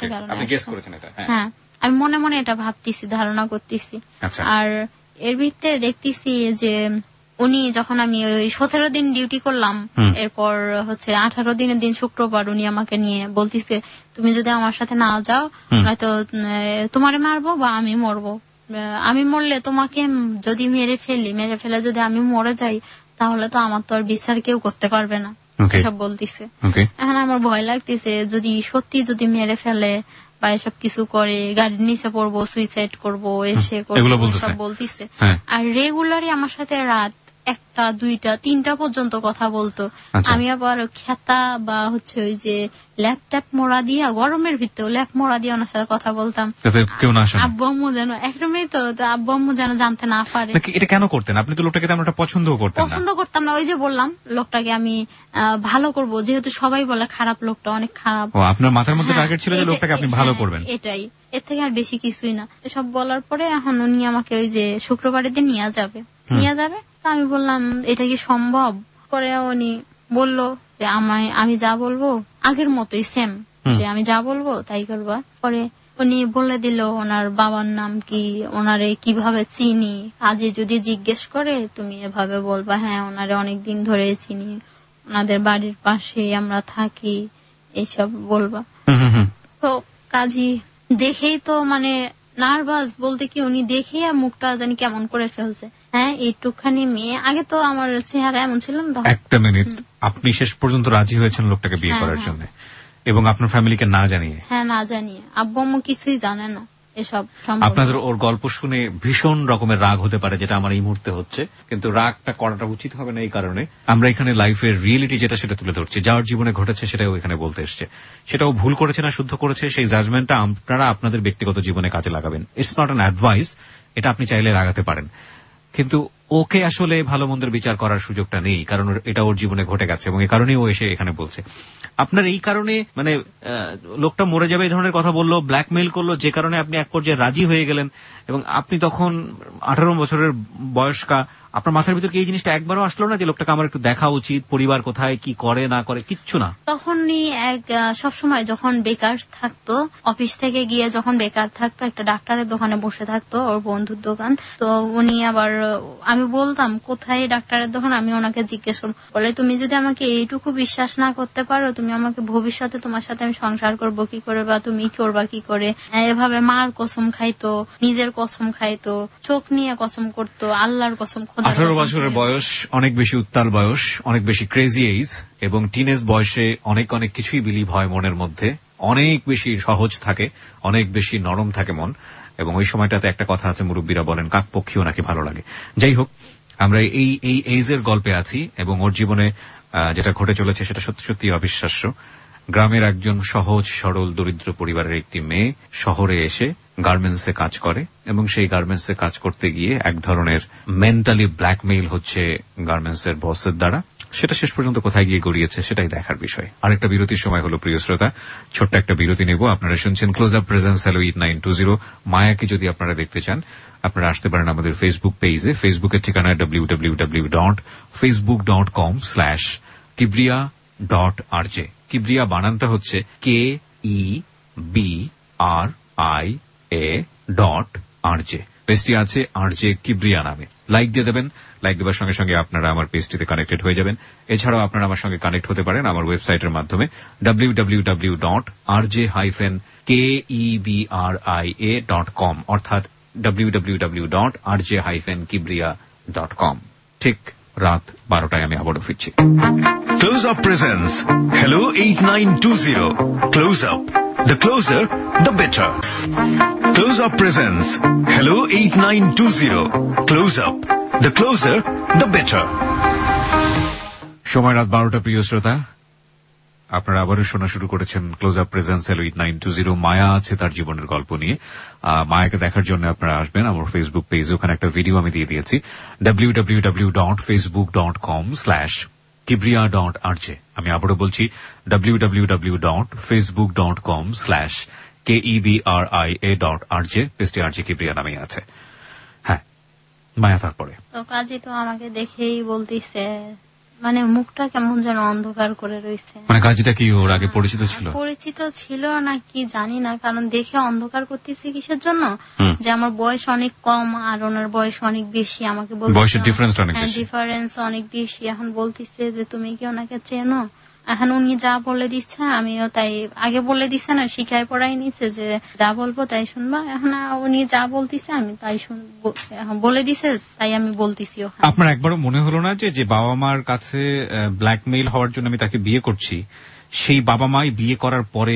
হ্যাঁ, আমি মনে মনে এটা ভাবতেছি, ধারণা করতেছি। আর এর ভিত্তিতে দেখতেছি যে উনি যখন আমি ওই 17 দিন ডিউটি করলাম, এরপর হচ্ছে 18 দিনের দিন শুক্রবার উনি আমাকে নিয়ে বলতিছে, তুমি যদি আমার সাথে না যাও নয়তো তোমারে মারবো বা আমি মরবো। আমি মরলে তোমাকে যদি মেরে ফেলে যদি আমি মরে যাই, তাহলে তো আমার তো আর বিচার কেউ করতে পারবে না, এসব বলতিছে। এখন আমার ভয় লাগতেছে, যদি মেরে ফেলে বা এসব কিছু করে, গাড়ির নিচে পড়বো, সুইসাইড করবো, এসে করবো, সব বলতিছে। আর রেগুলারই আমার সাথে রাত 1টা 2টা 3টা পর্যন্ত কথা বলতো। আমি আবার খেতা বা হচ্ছে ওই যে ল্যাপটপ মোড়া দিয়া, গরমের ভিতরে ল্যাপ মোড়া দিয়ে ওনার সাথে কথা বলতাম। আব্বু আম্মু যেন একদমই তো আব্বু আম্মু যেন জানতে না পারে। এটা কেন করতেন আপনি? তো লোকটাকে তেমন একটা পছন্দ করতাম না। ওই যে বললাম, লোকটাকে আমি ভালো করব, যেহেতু সবাই বলে খারাপ, লোকটা অনেক খারাপ। আপনার মাথার মধ্যে টার্গেট ছিল যে লোকটাকে আপনি ভালো করবেন, এটাই। এর থেকে আর বেশি কিছুই না। সব বলার পরে এখন উনি আমাকে ওই যে শুক্রবারের দিন নিয়ে যাবে। আমি বললাম এটা কি সম্ভব? পরে উনি বললো যে আমি যা বলবো আগের মতোই সেম, যে আমি যা বলবো তাই করবা। পরে উনি বলে দিল ওনার বাবার নাম কি, ওনারে কিভাবে চিনি, আজে যদি জিজ্ঞেস করে তুমি এভাবে বলবা হ্যাঁ ওনারে অনেকদিন ধরে চিনি, ওনাদের বাড়ির পাশে আমরা থাকি, এইসব বলবা। তো কাজী দেখেই তো মানে নার্ভাস বলতে কি, উনি দেখে মুখটা জানি কেমন করে ফেলছে। হ্যাঁ, এইটুকখানি মেয়ে, আগে তো আমার চেহারা এমন ছিল না। একটা মিনিট, আপনি শেষ পর্যন্ত রাজি হয়েছেন লোকটাকে বিয়ে করার জন্য, এবং আপনার ফ্যামিলিকে না জানিয়ে? হ্যাঁ, না জানিয়ে। আব্বু আম্মু কিছুই জানে না এসব। আপনাদের ওর গল্প শুনে ভীষণ রকমের রাগ হতে পারে, যেটা আমার এই মুহূর্তে হচ্ছে, কিন্তু রাগটা করাটা উচিত হবে না। এই কারণে আমরা এখানে লাইফের রিয়েলিটি যেটা সেটা তুলে ধরছি, যার জীবনে ঘটেছে সেটাও এখানে বলতে এসছে। সেটাও ভুল করেছে না শুদ্ধ করেছে, সেই জাজমেন্টটা আপনারা আপনাদের ব্যক্তিগত জীবনে কাজে লাগাবেন। ইটস নট অ্যান অ্যাডভাইস, এটা আপনি চাইলে লাগাতে পারেন, কিন্তু ওকে আসলে ভালো মন্দের বিচার করার সুযোগটা নেই, কারণ এটা ওর জীবনে ঘটে গেছে, এবং এই কারণেই ও এসে এখানে বলছে। আপনার এই কারণে মানে লোকটা মরে যাবে এই ধরনের কথা বললো, ব্ল্যাকমেইল করলো, যে কারণে আপনি এক পর্যায়ে রাজি হয়ে গেলেন, এবং আপনি তখন 18 বছরের বয়স্কা। আপনার মাথার ভিতর কি এই জিনিসটা একবারও আসলো না যে লোকটাকে আমার একটু দেখা উচিত, পরিবার কোথায় কি করে না করে? কিচ্ছু না। তখনই সবসময় যখন বেকার থাকতো, অফিস থেকে গিয়ে যখন বেকার থাকতো, একটা ডাক্তারের দোকানে বসে থাকতো, ওর বন্ধুর দোকান। তো উনি আবার, আমি আমি বলতাম কোথায় ডাক্তারের দোকান, আমি ওনাকে জিজ্ঞেস করব, বলে তুমি যদি আমাকে এইটুকু বিশ্বাস না করতে পারো, তুমি আমাকে ভবিষ্যতে তোমার সাথে আমি সংসার করব কি করে, বা তুমি করবা কি করে। এভাবে মার কসম খাইতো, নিজের কসম খাইতো, চোখ নিয়ে কসম করতো, আল্লাহর কসম, 18 বছরের বয়স, অনেক বেশি উত্তাল বয়স, অনেক বেশি ক্রেজি এজ, এবং টিনেজ বয়সে অনেক অনেক কিছুই বিলিভ হয় মনের মধ্যে, অনেক বেশি সহজ থাকে, অনেক বেশি নরম থাকে মন। এবং ওই সময়টাতে একটা কথা আছে, মুরব্বীরা বলেন কাকপক্ষীও নাকি ভালো লাগে। যাই হোক, আমরা এই এজের গল্পে আছি, এবং ওর জীবনে যেটা ঘটে চলেছে সেটা সত্যি সত্যি অবিশ্বাস্য। গ্রামের একজন সহজ সরল দরিদ্র পরিবারের একটি মেয়ে শহরে এসে গার্মেন্টসে কাজ করে, এবং সেই গার্মেন্টসে কাজ করতে গিয়ে এক ধরনের মেন্টালি ব্ল্যাকমেইল হচ্ছে গার্মেন্টসের বসের দ্বারা। সেটা শেষ পর্যন্ত কোথায় গিয়ে গড়িয়েছে সেটাই দেখার বিষয়। আরেকটা বিরতির সময় হলো প্রিয় শ্রোতা, ছোট্ট একটা বিরতি নেব। আপনারা শুনছেন ক্লোজ আপ প্রেজেন্স হ্যালো 8920। মায়াকে যদি আপনারা দেখতে চান, আপনারা আসতে পারেন আমাদের ফেসবুক পেজে। ফেসবুকের ঠিকানা www.facebook.com/kibriya.rj। কিবরিয়া বানানটা হচ্ছে KEBRIA.RJ। পেজটি আছে RJ কিবরিয়া নামে। লাইক দিয়ে দেবেন। লাইক দেওয়ার সঙ্গে সঙ্গে আপনারা আমার পেজটিতে কানেক্টেড হয়ে যাবেন। এছাড়াও আপনারা আমার সঙ্গে কানেক্ট হতে পারেন আমার ওয়েবসাইটের মাধ্যমে www.rj-kebria.com, অর্থাৎ www.rj-kebria.com। ঠিক রাত 12টায় আমি আবারও ফিরছি। Close Up presents Hello 8920. Close Up. The closer, the better. Close Up presents Hello 8920. Close Up. The closer, the better. সময় রাত 12টা। প্রিয় শ্রোতা, আপনারা আবারও শোনা শুরু করেছেন ক্লোজ আপ প্রেজেন্স হ্যালো 8920। মায়া আছে তার জীবনের গল্প নিয়ে। মায়াকে দেখার জন্য আপনারা আসবেন আমার ফেসবুক পেজে, ওখানে একটা ভিডিও আমি দিয়ে দিয়েছি, www.facebook.com/kibriya.rj। আমি আবারও বলছি www.facebook.com/KEBRIA.RJ। পেজটি RJ কিবরিয়া নামেই আছে। হ্যাঁ মায়া, তারপরে তো কাজী তো আমাকে দেখেই বলতেছে, মানে মুখটা কেমন যেন অন্ধকার করে রয়েছে। মানে কাজীটা কি ওর আগে পরিচিত ছিল? পরিচিত ছিল না কি জানি না, কারণ দেখে অন্ধকার করতেছি কিসের জন্য, যে আমার বয়স অনেক কম আর ওনার বয়স অনেক বেশি। আমাকে বয়সের ডিফারেন্স অনেক বেশি। এখন বলতেছে যে তুমি কি ওনাকে চেনো? এখন উনি যা বলে দিচ্ছে আমিও তাই, আগে বলে দিচ্ছে না, শিখায় পড়াই নিচ্ছে যে যা বলবো তাই শুনবা। এখন উনি যা বলতেছে আমি তাই শুনবো, এখন বলে দিছে তাই আমি বলতেছি। আপনার একবারও মনে হলো না যে বাবা মার কাছে ব্ল্যাকমেইল হওয়ার জন্য আমি তাকে বিয়ে করছি, সেই বাবা মাই বিয়ে করার পরে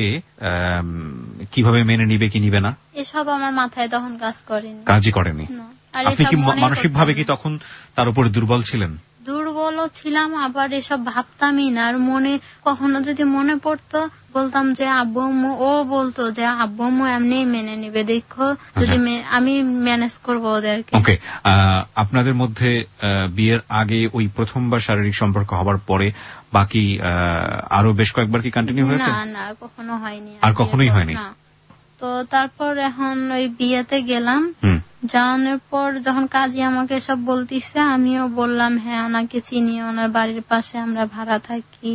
কিভাবে মেনে নিবে কি নিবে না, এসব আমার মাথায় তখন কাজই করেনি। আপনি কি মানসিকভাবে কি তখন তার উপর দুর্বল ছিলেন? দুর্বলও ছিলাম, আবার এসব ভাবতামই না। আর মনে কখনো যদি মনে পড়তো বলতাম যে আব্বু আম্মু, ও বলতো যে আব্বু আম্মু এমনি মেনে নিবে, দেখো যদি আমি ম্যানেজ করবো ওদেরকে। ওকে, আপনাদের মধ্যে বিয়ের আগে ওই প্রথমবার শারীরিক সম্পর্ক হবার পরে বাকি আরো বেশ কয়েকবার কি কন্টিনিউ হয়েছে? না, কখনো হয়নি, আর কখনোই হয়নি। তো তারপর এখন ওই বিয়েতে গেলাম, জানার পর যখন কাজী আমাকে সব বলতেছে, আমিও বললাম হ্যাঁ ওনাকে চিনি, ওনার বাড়ির পাশে আমরা ভাড়া থাকি,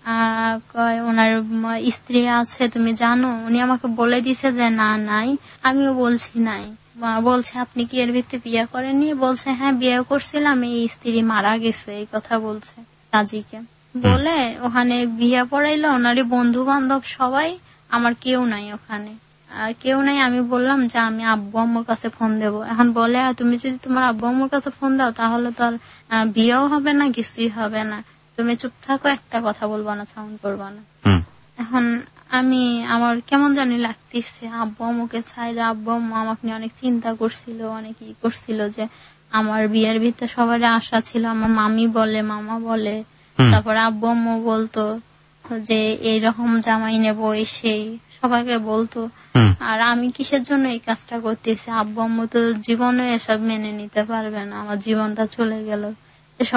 ওনার স্ত্রী আছে তুমি জানো? উনি আমাকে বলে দিছে যে না নাই। আমিও বলছি নাই। বলছে আপনি কি এর ভিত্তি বিয়ে করেননি? বলছে হ্যাঁ বিয়ে করছিলাম, এই স্ত্রী মারা গেছে, এই কথা বলছে কাজীকে। বলে ওখানে বিয়ে পড়াইলো, ওনারই বন্ধু বান্ধব সবাই, আমার কেউ নাই ওখানে, কেউ নাই। আমি বললাম যে আমি আব্বু আম্মুর কাছে ফোন দেবো। এখন বলে তুমি যদি তোমার আব্বু আম্মুর কাছে ফোন দাও তাহলে তো আর বিয়েও হবে না, কিছুই হবে না, তুমি চুপ থাকো, একটা কথা বলবো না, সাউন্ড করবো না। এখন আমার কেমন জানি লাগতেছে আব্বু আম্মুকে ছাইরে। আব্বু আম্মু আমাকে নিয়ে অনেক চিন্তা করছিল, অনেক ই করছিল, যে আমার বিয়ের ভিতরে সবার আশা ছিল, আমার মামি বলে, মামা বলে, তারপরে আব্বু আম্মু বলতো যে এইরকম জামাই নেবো, সেই সবাইকে বলতো। আর আমি কিসের জন্য এই কাজটা করতেছি? আব্বু আম্মু তো জীবনে এসব মেনে নিতে পারবে না, আমার জীবনটা চলে গেল, এসব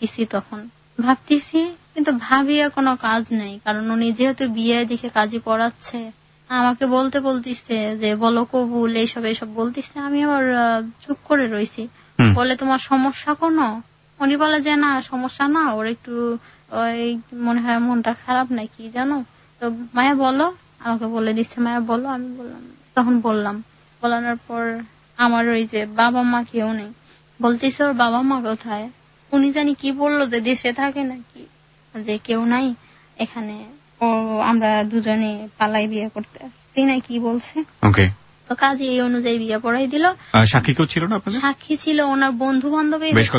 ভাবতেছি, কিন্তু ভাবিয়া কোনো কাজ নেই। কারণ উনি যেহেতু বিয়ে দিকে কাজী পড়াচ্ছে, আমাকে বলতেছে যে বলো কবুল, এইসব বলতেছে। আমি আবার চুপ করে রয়েছি। বলে তোমার সমস্যা কোনো? উনি বলে যে না সমস্যা না, ওর একটু ওই মনে হয় মনটা খারাপ নাকি জানো। তো মায়া বলো, আমাকে বলে দিচ্ছে মায়া বলো। আমি বললাম, তখন বললাম, বলানোর পর আমার ওই যে বাবা মা কেউ নেই, বলতেছে ওর বাবা মা কোথায়, উনি জানি কি বললো যে দেশে থাকে নাকি, যে কেউ নাই এখানে, ও আমরা দুজনে পালাই বিয়ে করতে আসছি না কি বলছে। ওকে, তো কাজে এই অনুযায়ী বিয়ে পড়াই দিল। সাক্ষী কেউ ছিল না আপনাদের? সাক্ষী ছিল ওনার বন্ধু বান্ধব,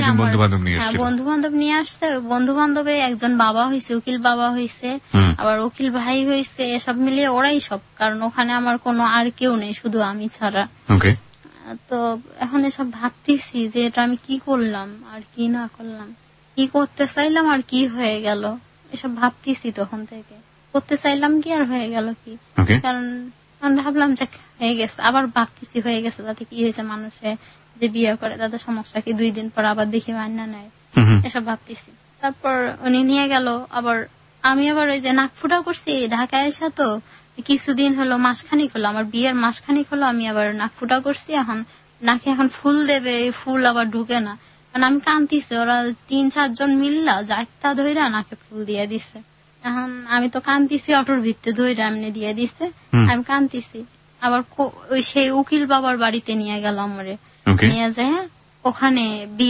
বন্ধু বান্ধব নিয়ে আসছে। বন্ধু বান্ধবে একজন বাবা হয়েছে, উকিল বাবা হয়েছে, আবার উকিল ভাই হয়েছে, এসব মিলিয়ে ওরাই সব, কারণ ওখানে আমার কোনো আর কেউ নেই, শুধু আমি ছাড়া। তো এখন এসব ভাবতেছি যে এটা আমি কি করলাম আর কি না করলাম, কি করতে চাইলাম আর কি হয়ে গেল, এসব ভাবতেছি। তখন থেকে করতে চাইলাম কি আর হয়ে গেল কি, কারণ ভাবলাম যে হয়ে গেছে, আবার ভাবতেছি হয়ে গেছে, তাতে কি হয়েছে, মানুষে যে বিয়ে করে তাদের সমস্যা কি, 2 দিন পর আবার দেখি মান্না নেয়, এসব ভাবতেছি। তারপর উনি নিয়ে গেল, আবার আমি আবার ওই যে নাক ফুটা করছি ঢাকায় এসে, তো কিছুদিন হলো, মাসখানিক হলো, আমার বিয়ের মাসখানিক হলো, আমি আবার নাক ফুটা করছি। এখন নাকে এখন ফুল দেবে, এই ফুল আবার ঢুকে না, কারণ আমি কান্দিছি, ওরা 3-4 জন মিললা যাইতা ধইরা নাকে ফুল দিয়ে দিছে। এখন আমি তো কান্দিছি, অটোর ভিত্তি ধইরা এমনি দিয়ে দিছে, আমি কান্দিছি। আবার ওই সেই উকিল বাবার বাড়িতে নিয়ে গেল আমারে, নিয়ে যায় ওখানে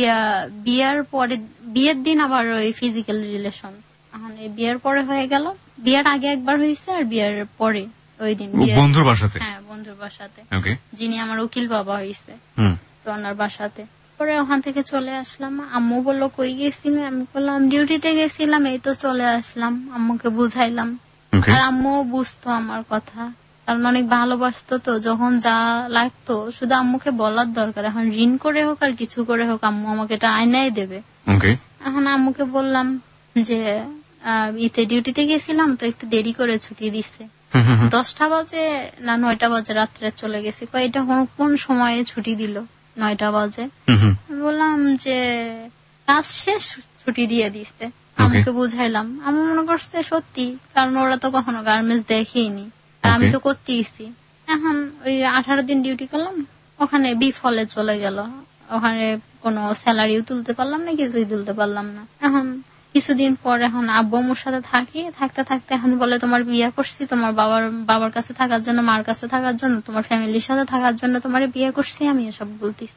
বিয়ার পরে, বিয়ের দিন আবার ওই ফিজিক্যাল রিলেশন, এখন এই বিয়ের পরে হয়ে গেল। বিয়ের আগে একবার হয়েছে, আর বিয়ের পরে ওই দিন বন্ধুর বাসাতে, হ্যাঁ বন্ধুর বাসাতে, যিনি আমার উকিল বাবা হয়েছে, তো ওনার বাসাতে। পরে ওখান থেকে চলে আসলাম। আম্মু বললো কই গেছিলাম, আমি বললাম ডিউটিতে গেছিলাম, এই তো চলে আসলাম। আম্মুকে বুঝাইলাম, আর আম্মু বুঝতো আমার কথা, কারণ অনেক ভালোবাসতো। তো যখন যা লাগতো শুধু আম্মুকে বলার দরকার, এখন ঋণ করে হোক আর কিছু করে হোক আম্মু আমাকে এটা আয়নায় দেবে। এখন আম্মুকে বললাম যে ইতে ডিউটিতে গেছিলাম, তো একটু দেরি করে ছুটি দিচ্ছে, 10টা বাজে না 9টা বাজে রাত্রে চলে গেছি। এটা কোন সময়ে ছুটি দিল, 9টা বাজে। বললাম যে কাজ শেষ, ছুটি দিয়ে দিচ্ছে। আমাকে বুঝাইলাম, আমি মনে করছে সত্যি, কারণ ওরা তো কখনো গার্মেন্টস দেখেইনি, আর আমি তো করতেইছি। এখন ওই 18 দিন ডিউটি করলাম, ওখানে বিফলে চলে গেল, ওখানে কোনো স্যালারিও তুলতে পারলাম না, কিছুই তুলতে পারলাম না। এখন কিছুদিন পর এখন আব্বু আম্মুর সাথে থাকতে থাকতে এখন বলে তোমার বিয়ে করছি, তোমার বাবার কাছে থাকার জন্য, মার কাছে থাকার জন্য, তোমার ফ্যামিলির সাথে থাকার জন্য তোমার বিয়ে করছি আমি, এসব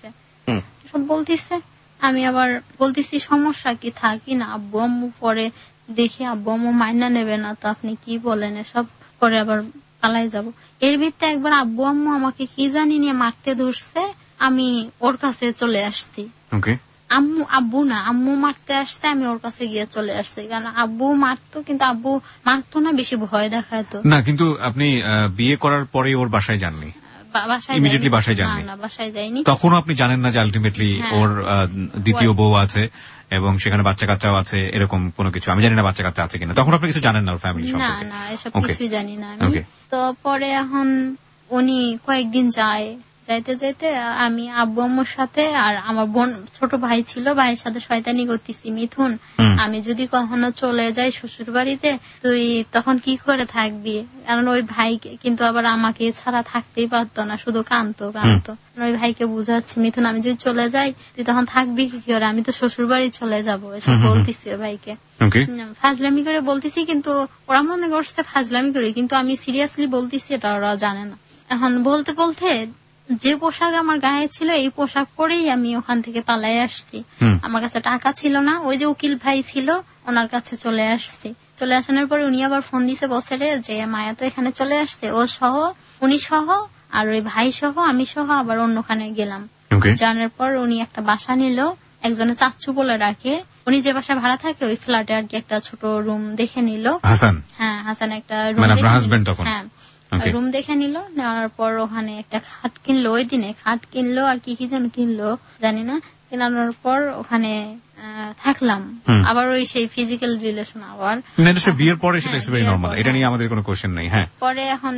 বলতিছে। আমি আবার বলতেছি সমস্যা কি, থাকি না, আব্বু আম্মু পরে দেখি আব্বু আম্মু মাইনা নেবে না, তো আপনি কি বলেন, এসব করে আবার পালাই যাব। এর ভিত্তিতে একবার আব্বু আম্মু আমাকে কি জানি নিয়ে মারতে ধরছে, আমি ওর কাছে চলে আসছি। আব্বু না, আম্মু মারতে আসছে, আমি ওর কাছে গিয়ে চলে আসছি, কারণ আব্বু মারতো, কিন্তু আব্বু মারতো না, বেশি ভয় দেখাতো না। কিন্তু আপনি বিয়ে করার পরে ওর বাসায় যাননি? বাসায় যায়নি। তখনও আপনি জানেন না যে আলটিমেটলি ওর দ্বিতীয় বউ আছে এবং সেখানে বাচ্চা কাচ্চাও আছে, এরকম কোনো কিছু? আমি জানি না বাচ্চা কাচ্চা আছে কিনা, তখন আপনি কিছু জানেন না ওর ফ্যামিলি সম্পর্কে? না, এসব কিছুই জানি না আমি। তো পরে এখন উনি কয়েকদিন যাইতে যাইতে আমি আব্বু আম্মুর সাথে, আর আমার বোন ছোট ভাই ছিল, ভাইয়ের সাথে শয়তানি করতেছি, মিথুন আমি যদি কখনো চলে যাই শ্বশুর বাড়িতে, তুই তখন কি করে থাকবি, কারণ ওই ভাই কিন্তু আবার আমাকে ছাড়া থাকতেই পারতো না, শুধু কাঁদতো। ওই ভাইকে বুঝাচ্ছি, মিথুন আমি যদি চলে যাই তুই তখন থাকবি কি করে, আমি তো শ্বশুর বাড়ি চলে যাবো, এসব বলতেছি ওই ভাইকে। ফাজলামি করে বলতেছি, কিন্তু ওরা মনে করছে ফাজলামি করে, কিন্তু আমি সিরিয়াসলি বলতেছি, এটা ওরা জানে না। এখন বলতে বলতে যে পোশাক আমার গায়ে ছিল, এই পোশাক পরেই আমি ওখান থেকে পালাই আসছি। আমার কাছে টাকা ছিল না, ওই যে উকিল ভাই ছিল ওনার কাছে চলে আসছি। চলে আসানোর পরে উনি আবার ফোন দিছে বছরে যে মায়া তো এখানে চলে আসছে, ও সহ, উনি সহ, আর ওই ভাই সহ, আমি সহ আবার অন্যখানে গেলাম। জানার পর উনি একটা বাসা নিল, একজনে চাচ্চু বলে রাখে, উনি যে বাসা ভাড়া থাকে ওই ফ্ল্যাটে আর কি একটা ছোট রুম দেখে নিল। হাসান একটা রুম, হ্যাঁ রুম দেখে নিল। নেওয়ার পর ওখানে একটা খাট কিনলো, ওই দিনে খাট কিনলো, আর কি যেন কিনলো জানি না। কেনানোর পর ওখানে থাকলাম, আবার ওই সেই ফিজিক্যাল রিলেশন আবার বিয়ের পরে, সেটা ইজ ভেরি নরমাল, এটা নিয়ে আমাদের কোনো কোশ্চেন নেই। হ্যাঁ, পরে এখন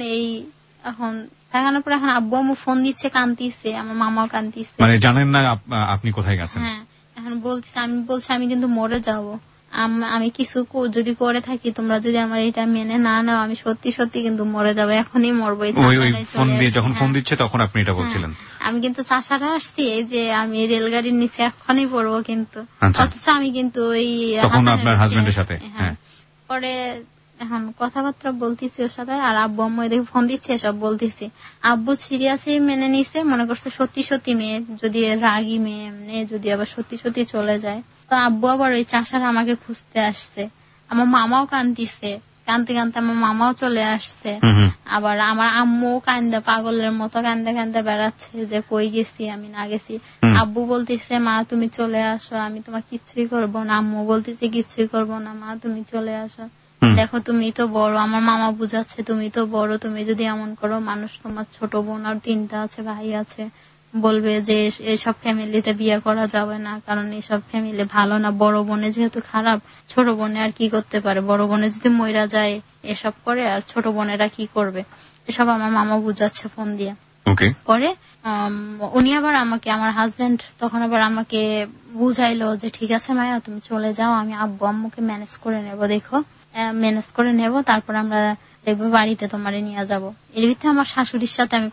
দেখানোর পরে এখন আব্বু আম্মু ফোন দিচ্ছে, কান্দিছে, আমার মামাও কান্দিছে, মানে জানেন না আপনি কোথায় গেছেন। হ্যাঁ, এখন বলছি, আমি বলছি আমি কিন্তু মরে যাবো, আমি কিছু যদি করে থাকি, তোমরা যদি আমার এটা মেনে না নাও, আমি সত্যি সত্যি কিন্তু মরে যাবো, এখনই মরবো। যখন ফোন দিচ্ছে তখন আপনি এটা বলছিলেন? আমি কিন্তু চাষারা আসছি, এই যে আমি রেলগাড়ির নিচে এখনই পড়বো, কিন্তু অথচ আমি কিন্তু ওই আপনার হাজবেন্ডের সাথে। পরে এখন কথাবার্তা বলতেছি ওর সাথে, আর আব্বু আম্মু এদিকে ফোন দিচ্ছে, সব বলতেছি। আব্বু সিরিয়াসলি মেনে নিছে, মনে করছে সত্যি সত্যি মেয়ে, যদি রাগী মেয়ে এমনি যদি আবার সত্যি সত্যি চলে যায়। তো আব্বু আবার ওই চাষার আমাকে খুঁজতে আসছে, আমার মামাও কান্দিছে, কানতে কানতে আমার মামাও চলে আসছে, আবার আমার আম্মু কান্দে পাগলের মতো কান্দে কান্দে বেড়াচ্ছে যে কই গেছি, আমি না গেছি। আব্বু বলতেছে মা তুমি চলে আসো, আমি তোমার কিছুই করবো না। আম্মু বলতেছে কিছুই করবো না মা, তুমি চলে আসো, দেখো তুমি তো বড়। আমার মামা বুঝাচ্ছে তুমি তো বড়, তুমি যদি এমন করো মানুষ, তোমার ছোট বোন আর 3টা আছে, ভাই আছে, বলবে যে এসব ফ্যামিলিতে বিয়ে করা যাবে না, কারণ এসব ফ্যামিলি ভালো না। বড় বোনে যেহেতু খারাপ, ছোট বোনে আর কি করতে পারে? বড় বোনে যদি মইরা যায় এসব করে, আর ছোট বোনেরা কি করবে? এসব আমার মামা বুঝাচ্ছে ফোন দিয়ে। পরে উনি আবার আমাকে, আমার হাজবেন্ড তখন আবার আমাকে বুঝাইলো যে ঠিক আছে মায়া তুমি চলে যাও, আমি আব্বু আম্মুকে ম্যানেজ করে নেব, দেখো ম্যানেজ করে নেব, তারপর আমরা দেখবো বাড়িতে তোমারে নিয়ে যাব। এর ভিতরে আমার শাশুড়ির সাথে আমি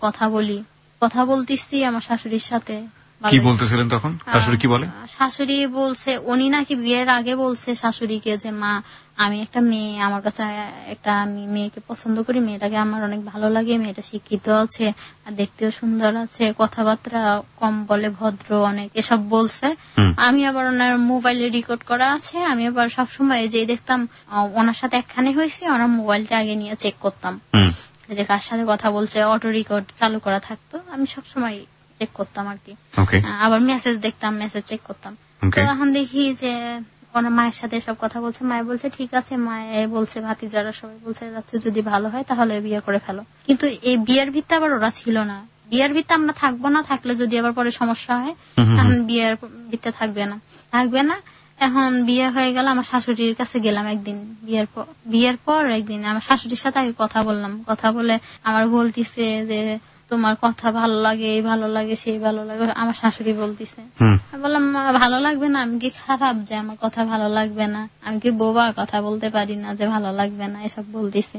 কথা বলতেছি আমার শাশুড়ির সাথে। কি বলতেছিলেন তখন? শাশুড়ি কি বলে? শাশুড়ি বলছে, উনি নাকি বিয়ের আগে বলছে শাশুড়িকে যে মা আমি একটা মেয়ে, আমার কাছে একটা আমি মেয়েকে পছন্দ করি, মেয়েটাকে আমার অনেক ভালো লাগে, মেয়েটা শিক্ষিত আছে, আর দেখতেও সুন্দর আছে, কথাবার্তা কম বলে, ভদ্র অনেক, এসব বলছে। আমি আবার ওনার মোবাইলে রেকর্ড করা আছে, আমি আবার সবসময় যে দেখতাম ওনার সাথে একখানে হয়েছে, ওনার মোবাইলটা আগে নিয়ে চেক করতাম যে কার সাথে কথা বলছে, অটো রেকর্ড চালু করা থাকতো, আমি সবসময় চেক করতাম আর কি। আবার মেসেজ দেখতাম, মেসেজ চেক করতাম। তো এখন দেখি যে ওনার মায়ের সাথে সব কথা বলছে, মায়ে বলছে ঠিক আছে, মায়ে বলছে ভাতিজারা সবাই বলছে যাচ্ছে যদি ভালো হয় তাহলে বিয়ে করে ফেলো। কিন্তু এই বিয়ের ভিত্তে আবার ওরা ছিল না, বিয়ের ভিত্তে আমরা থাকবো না, থাকলে যদি আবার পরে সমস্যা হয়, এখন বিয়ের ভিত্তে থাকবে না। এখন বিয়ে হয়ে গেল, আমার শাশুড়ির কাছে গেলাম একদিন, বিয়ের পর একদিন আমার শাশুড়ির সাথে আগে কথা বললাম। কথা বলে আমার বলতিছে যে তোমার কথা ভালো লাগে, এই ভালো লাগে, সেই ভালো লাগে, আমার শাশুড়ি বলতিছে। বললাম ভালো লাগবে না, আমি কি খারাপ যে আমার কথা ভালো লাগবে না? আমি কি বোবা, কথা বলতে পারি না যে ভালো লাগবে না? এসব বলতিছে।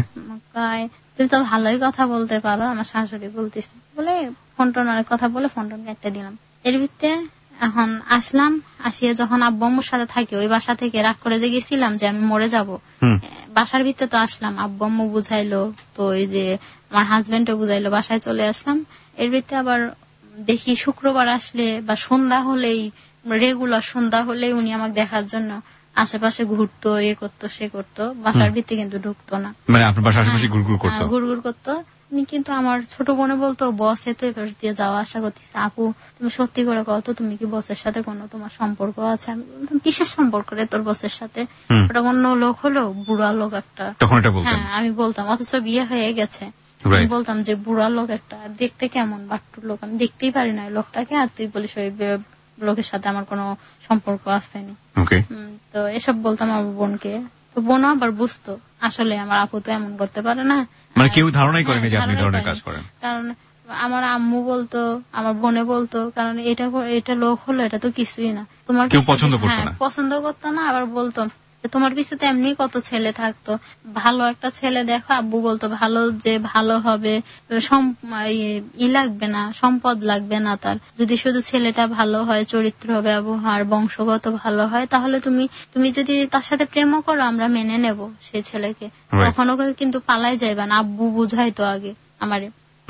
তুমি তো ভালোই কথা বলতে পারো, আমার শাশুড়ি বলতিছে। বলে ফোন টোন অনেক কথা বলে ফোন টোন কেটে দিলাম। এর ভিত্তে এখন আসলাম, আসিয়া যখন আব্বু আম্মুর সাথে থাকি, ওই বাসা থেকে রাগ করে যে গেছিলাম যে আমি মরে যাব, বাসার ভিতরে তো আসলাম, আব্বু আম্মু বুঝাইলো, তো ওই যে আমার হাজবেন্ডও বুঝাইলো, বাসায় চলে আসলাম। এর ভিতরে আবার দেখি শুক্রবার আসলে বা সন্ধ্যা হলেই, রেগুলার সন্ধ্যা হলেই উনি আমাকে দেখার জন্য আশেপাশে ঘুরতো, এ করতো সে করতো, বাসার ভিতরে কিন্তু ঢুকতো না, মানে আপনার বাসার আশেপাশে ঘুরঘুর করতো। কিন্তু আমার ছোট বোনে বলতো বসে তো এবার দিয়ে যাওয়া আসা করতেছে, আপু তুমি সত্যি করে কত, তুমি কি বসের সাথে কোনো তোমার সম্পর্ক আছে? আমি বলতাম কিসের সম্পর্ক রে তোর বসের সাথে? ওটা অন্য লোক হলো, বুড়া লোক একটা। হ্যাঁ আমি বলতাম, অথচ বিয়ে হয়ে গেছে। আমি বলতাম যে বুড়া লোক একটা, দেখতে কেমন বাট্টুর লোক, আমি দেখতেই পারি না লোকটাকে, আর তুই বলিস ওই লোকের সাথে আমার কোনো সম্পর্ক আসেনি। তো এসব বলতাম আমার বোনকে, তো বোনও আবার বুঝতো আসলে আমার আপু তো এমন করতে পারে না, মানে কেউ ধারণাই করেনি যে আপনি ধরনের কাজ করেন। কারণ আমার আম্মু বলতো, আমার বোনে বলতো, কারণ এটা লোক হলো, এটা তো কিছুই না, তোমার কেউ পছন্দ করতো না। আবার বলতো তোমার পিছনে তো এমনি কত ছেলে থাকতো, ভালো একটা ছেলে দেখো। আব্বু বলতো ভালো যে ভালো হবে, লাগবে না, সম্পদ লাগবে না তার, যদি শুধু ছেলেটা ভালো হয়, চরিত্র ব্যবহার বংশগত ভালো হয়, তাহলে তুমি যদি তার সাথে প্রেমও করো আমরা মেনে নেব সেই ছেলেকে, কখনো কিন্তু পালাই যাইবা না। আব্বু বুঝাইতো আগে আমারে,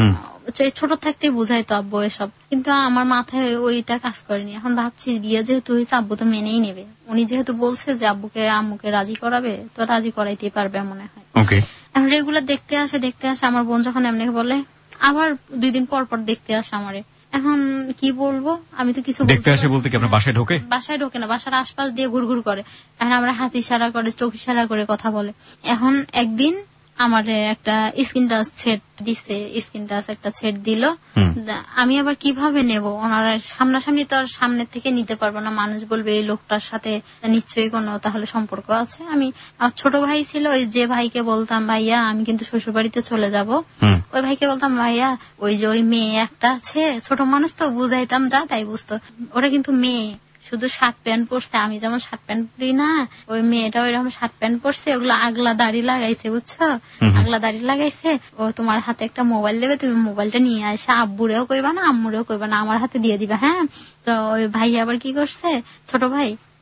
ছোট থাকতেই বুঝাইতো আব্বু এসব, কিন্তু আমার মাথায় ওইটা কাজ করেনি। এখন ভাবছি বিয়ে যেহেতু হয়েছে আব্বু তো মেনেই নেবে, উনি যেহেতু বলছে যে আম্মুকে রাজি করাবে, তো রাজি করাইতেই পারবে মনে হয়। এখন রেগুলার দেখতে আসে আমার বোন, যখন এমনি বলে আবার 2 দিন পর দেখতে আসে আমারে। এখন কি বলবো, আমি তো কিছু দেখতে আসে বলতে কি আপনার বাসায় ঢোকে? বাসায় ঢোকে না, বাসার আশপাশ দিয়ে ঘুরঘুর করে। এখন আমরা হাত ইশারা করে, চোখ ইশারা করে কথা বলে। এখন একদিন আমার একটা স্কিন টাচ সেট দিচ্ছে, স্কিন টাচ একটা সেট দিল। আমি আবার কিভাবে নেব, ওনারা সামনাসামনি তো আর সামনের থেকে নিতে পারবো না, মানুষ বলবে এই লোকটার সাথে নিশ্চয়ই কোনো তাহলে সম্পর্ক আছে। আমি আমার ছোট ভাই ছিল, ওই যে ভাইকে বলতাম ভাইয়া আমি কিন্তু শ্বশুর বাড়িতে চলে যাব, ওই ভাইকে বলতাম ভাইয়া ওই যে ওই মেয়ে একটা আছে, ছোট মানুষ তো বুঝাইতাম যা তাই বুঝতো, ওরা কিন্তু মেয়ে, শুধু শার্ট প্যান্ট পরছে, আমি যেমন শার্ট প্যান্ট পরি না, ওই মেয়েটা ওইরকম শার্ট প্যান্ট পরছে, ওগুলো আগলা দাড়ি লাগাইছে, বুঝছো, আগলা দাড়ি লাগাইছে। ও তোমার হাতে একটা মোবাইল দেবে, তুমি মোবাইলটা নিয়ে আসে, আব্বুরেও কইবা না আম্মুরেও কইবা না, আমার হাতে দিয়ে দিবা। হ্যাঁ, তো ওই ভাই আবার কি করছে, ছোট ভাই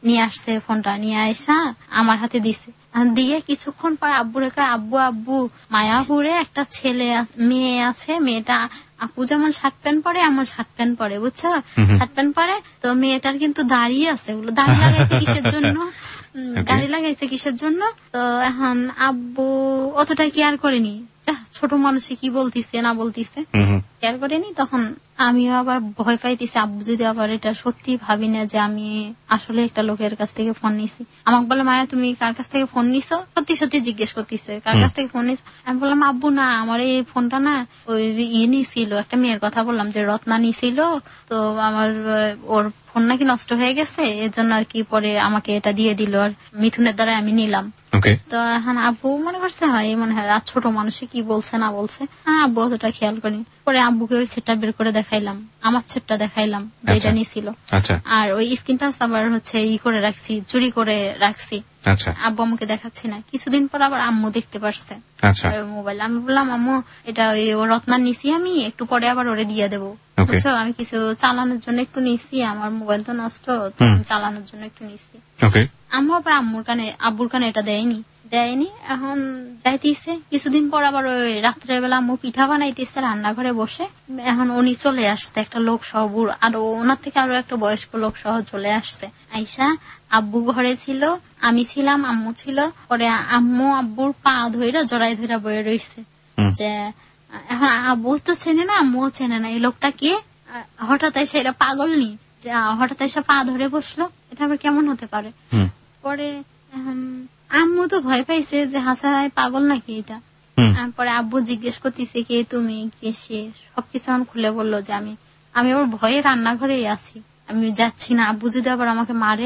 নিয়ে আসছে, ফোনটা নিয়ে আসা আমার হাতে দিছে, দিয়ে কিছুক্ষণ পর আব্বুরে কয়, আব্বু আব্বু মায়াপুরে একটা মেয়ে আছে, মেয়েটা আপু যেমন শার্ট প্যান্ট পরে এমন শার্ট প্যান্ট পরে, বুঝছো, শার্ট প্যান্ট পরে, তো মেয়েটার কিন্তু দাঁড়িয়ে আছে, ওগুলো দাঁড়িয়ে লাগাইছে কিসের জন্য, দাঁড়িয়ে লাগাইছে কিসের জন্য। তো এখন আব্বু অতটা কেয়ার করেনি, ছোট মানুষে কি বলতিছে না বলতিছে কেয়ার করেনি। তখন আমিও আবার ভয় পাইতেছি, আব্বু যদি আবার এটা সত্যি ভাবি না যে আমি আসলে একটা লোকের কাছ থেকে ফোন নিছি। আমাকে বলে, মায়া তুমি কার কাছ থেকে ফোন নিছো, সত্যি সত্যি জিজ্ঞেস করতেছে কার কাছ থেকে ফোন নিছো। আমি বললাম, আব্বু না, আমার এই ফোনটা না ওই নিছিল, একটা মেয়ের কথা বললাম যে রত্না নিছিল, তো আমার ওর ফোন নাকি নষ্ট হয়ে গেছে, এর জন্য আর কি পরে আমাকে এটা দিয়ে দিল, আর মিথুনের দ্বারা আমি নিলাম। তো এখন আব্বু মনে করছে হয় মনে হয় আর ছোট মানুষে কি বলছে না বলছে, আব্বু অতটা খেয়াল করিনি। পরে আব্বুকে ওই সেটটা বের করে দেখাইলাম, আমার সেটটা দেখাইলাম যেটা নিছিল, আর ওই স্ক্রিন টাচ আবার হচ্ছে করে রাখছি, চুরি করে রাখছি। আব্বু আমাকে দেখাচ্ছি না। কিছুদিন পর আবার আম্মু দেখতে পারছে মোবাইল। আমি বললাম, আম্মু এটা ওই রত্নার নিছি, আমি একটু পরে আবার ওরে দিয়ে দেবো, বুঝছো, আমি কিছু চালানোর জন্য একটু নিছি, আমার মোবাইল তো নষ্ট, চালানোর জন্য একটু নিছি। আম্মু আবার আব্বুর কানে এটা দেয়নি। এখন যাইতেছে, কিছুদিন পর আবার ওই রাত্রেবেলা আম্মু পিঠা বানাইতেছে রান্নাঘরে বসে, এখন উনি চলে আসছে, একটা লোক সহ, আর ওনার থেকে আরো একটা বয়স্ক লোক সহ চলে আসছে। আইসা আব্বু ঘরে ছিল, আমি ছিলাম, আম্মু ছিল। পরে আম্মু আব্বুর পা ধইরা জড়াই ধইরা বয়ে রইছে, যে এখন আব্বু তো চেনে না, আম্মুও চেনে না, এই লোকটা কে, হঠাৎ এসে, এটা পাগল নি যে হঠাৎ এসে পা ধরে বসলো, এটা আবার কেমন হতে পারে। পরে আম্মু তো ভয় পাইছে যে হাসান পাগল নাকি এটা। পরে আব্বু জিজ্ঞেস করতেছে, কে তুমি, কে সে, সবকিছু আমার খুলে বললো যে আমি ওর ভয়ে রান্নাঘরেই আছি, আমি যাচ্ছি না, আব্বু যদি আবার আমাকে মারে।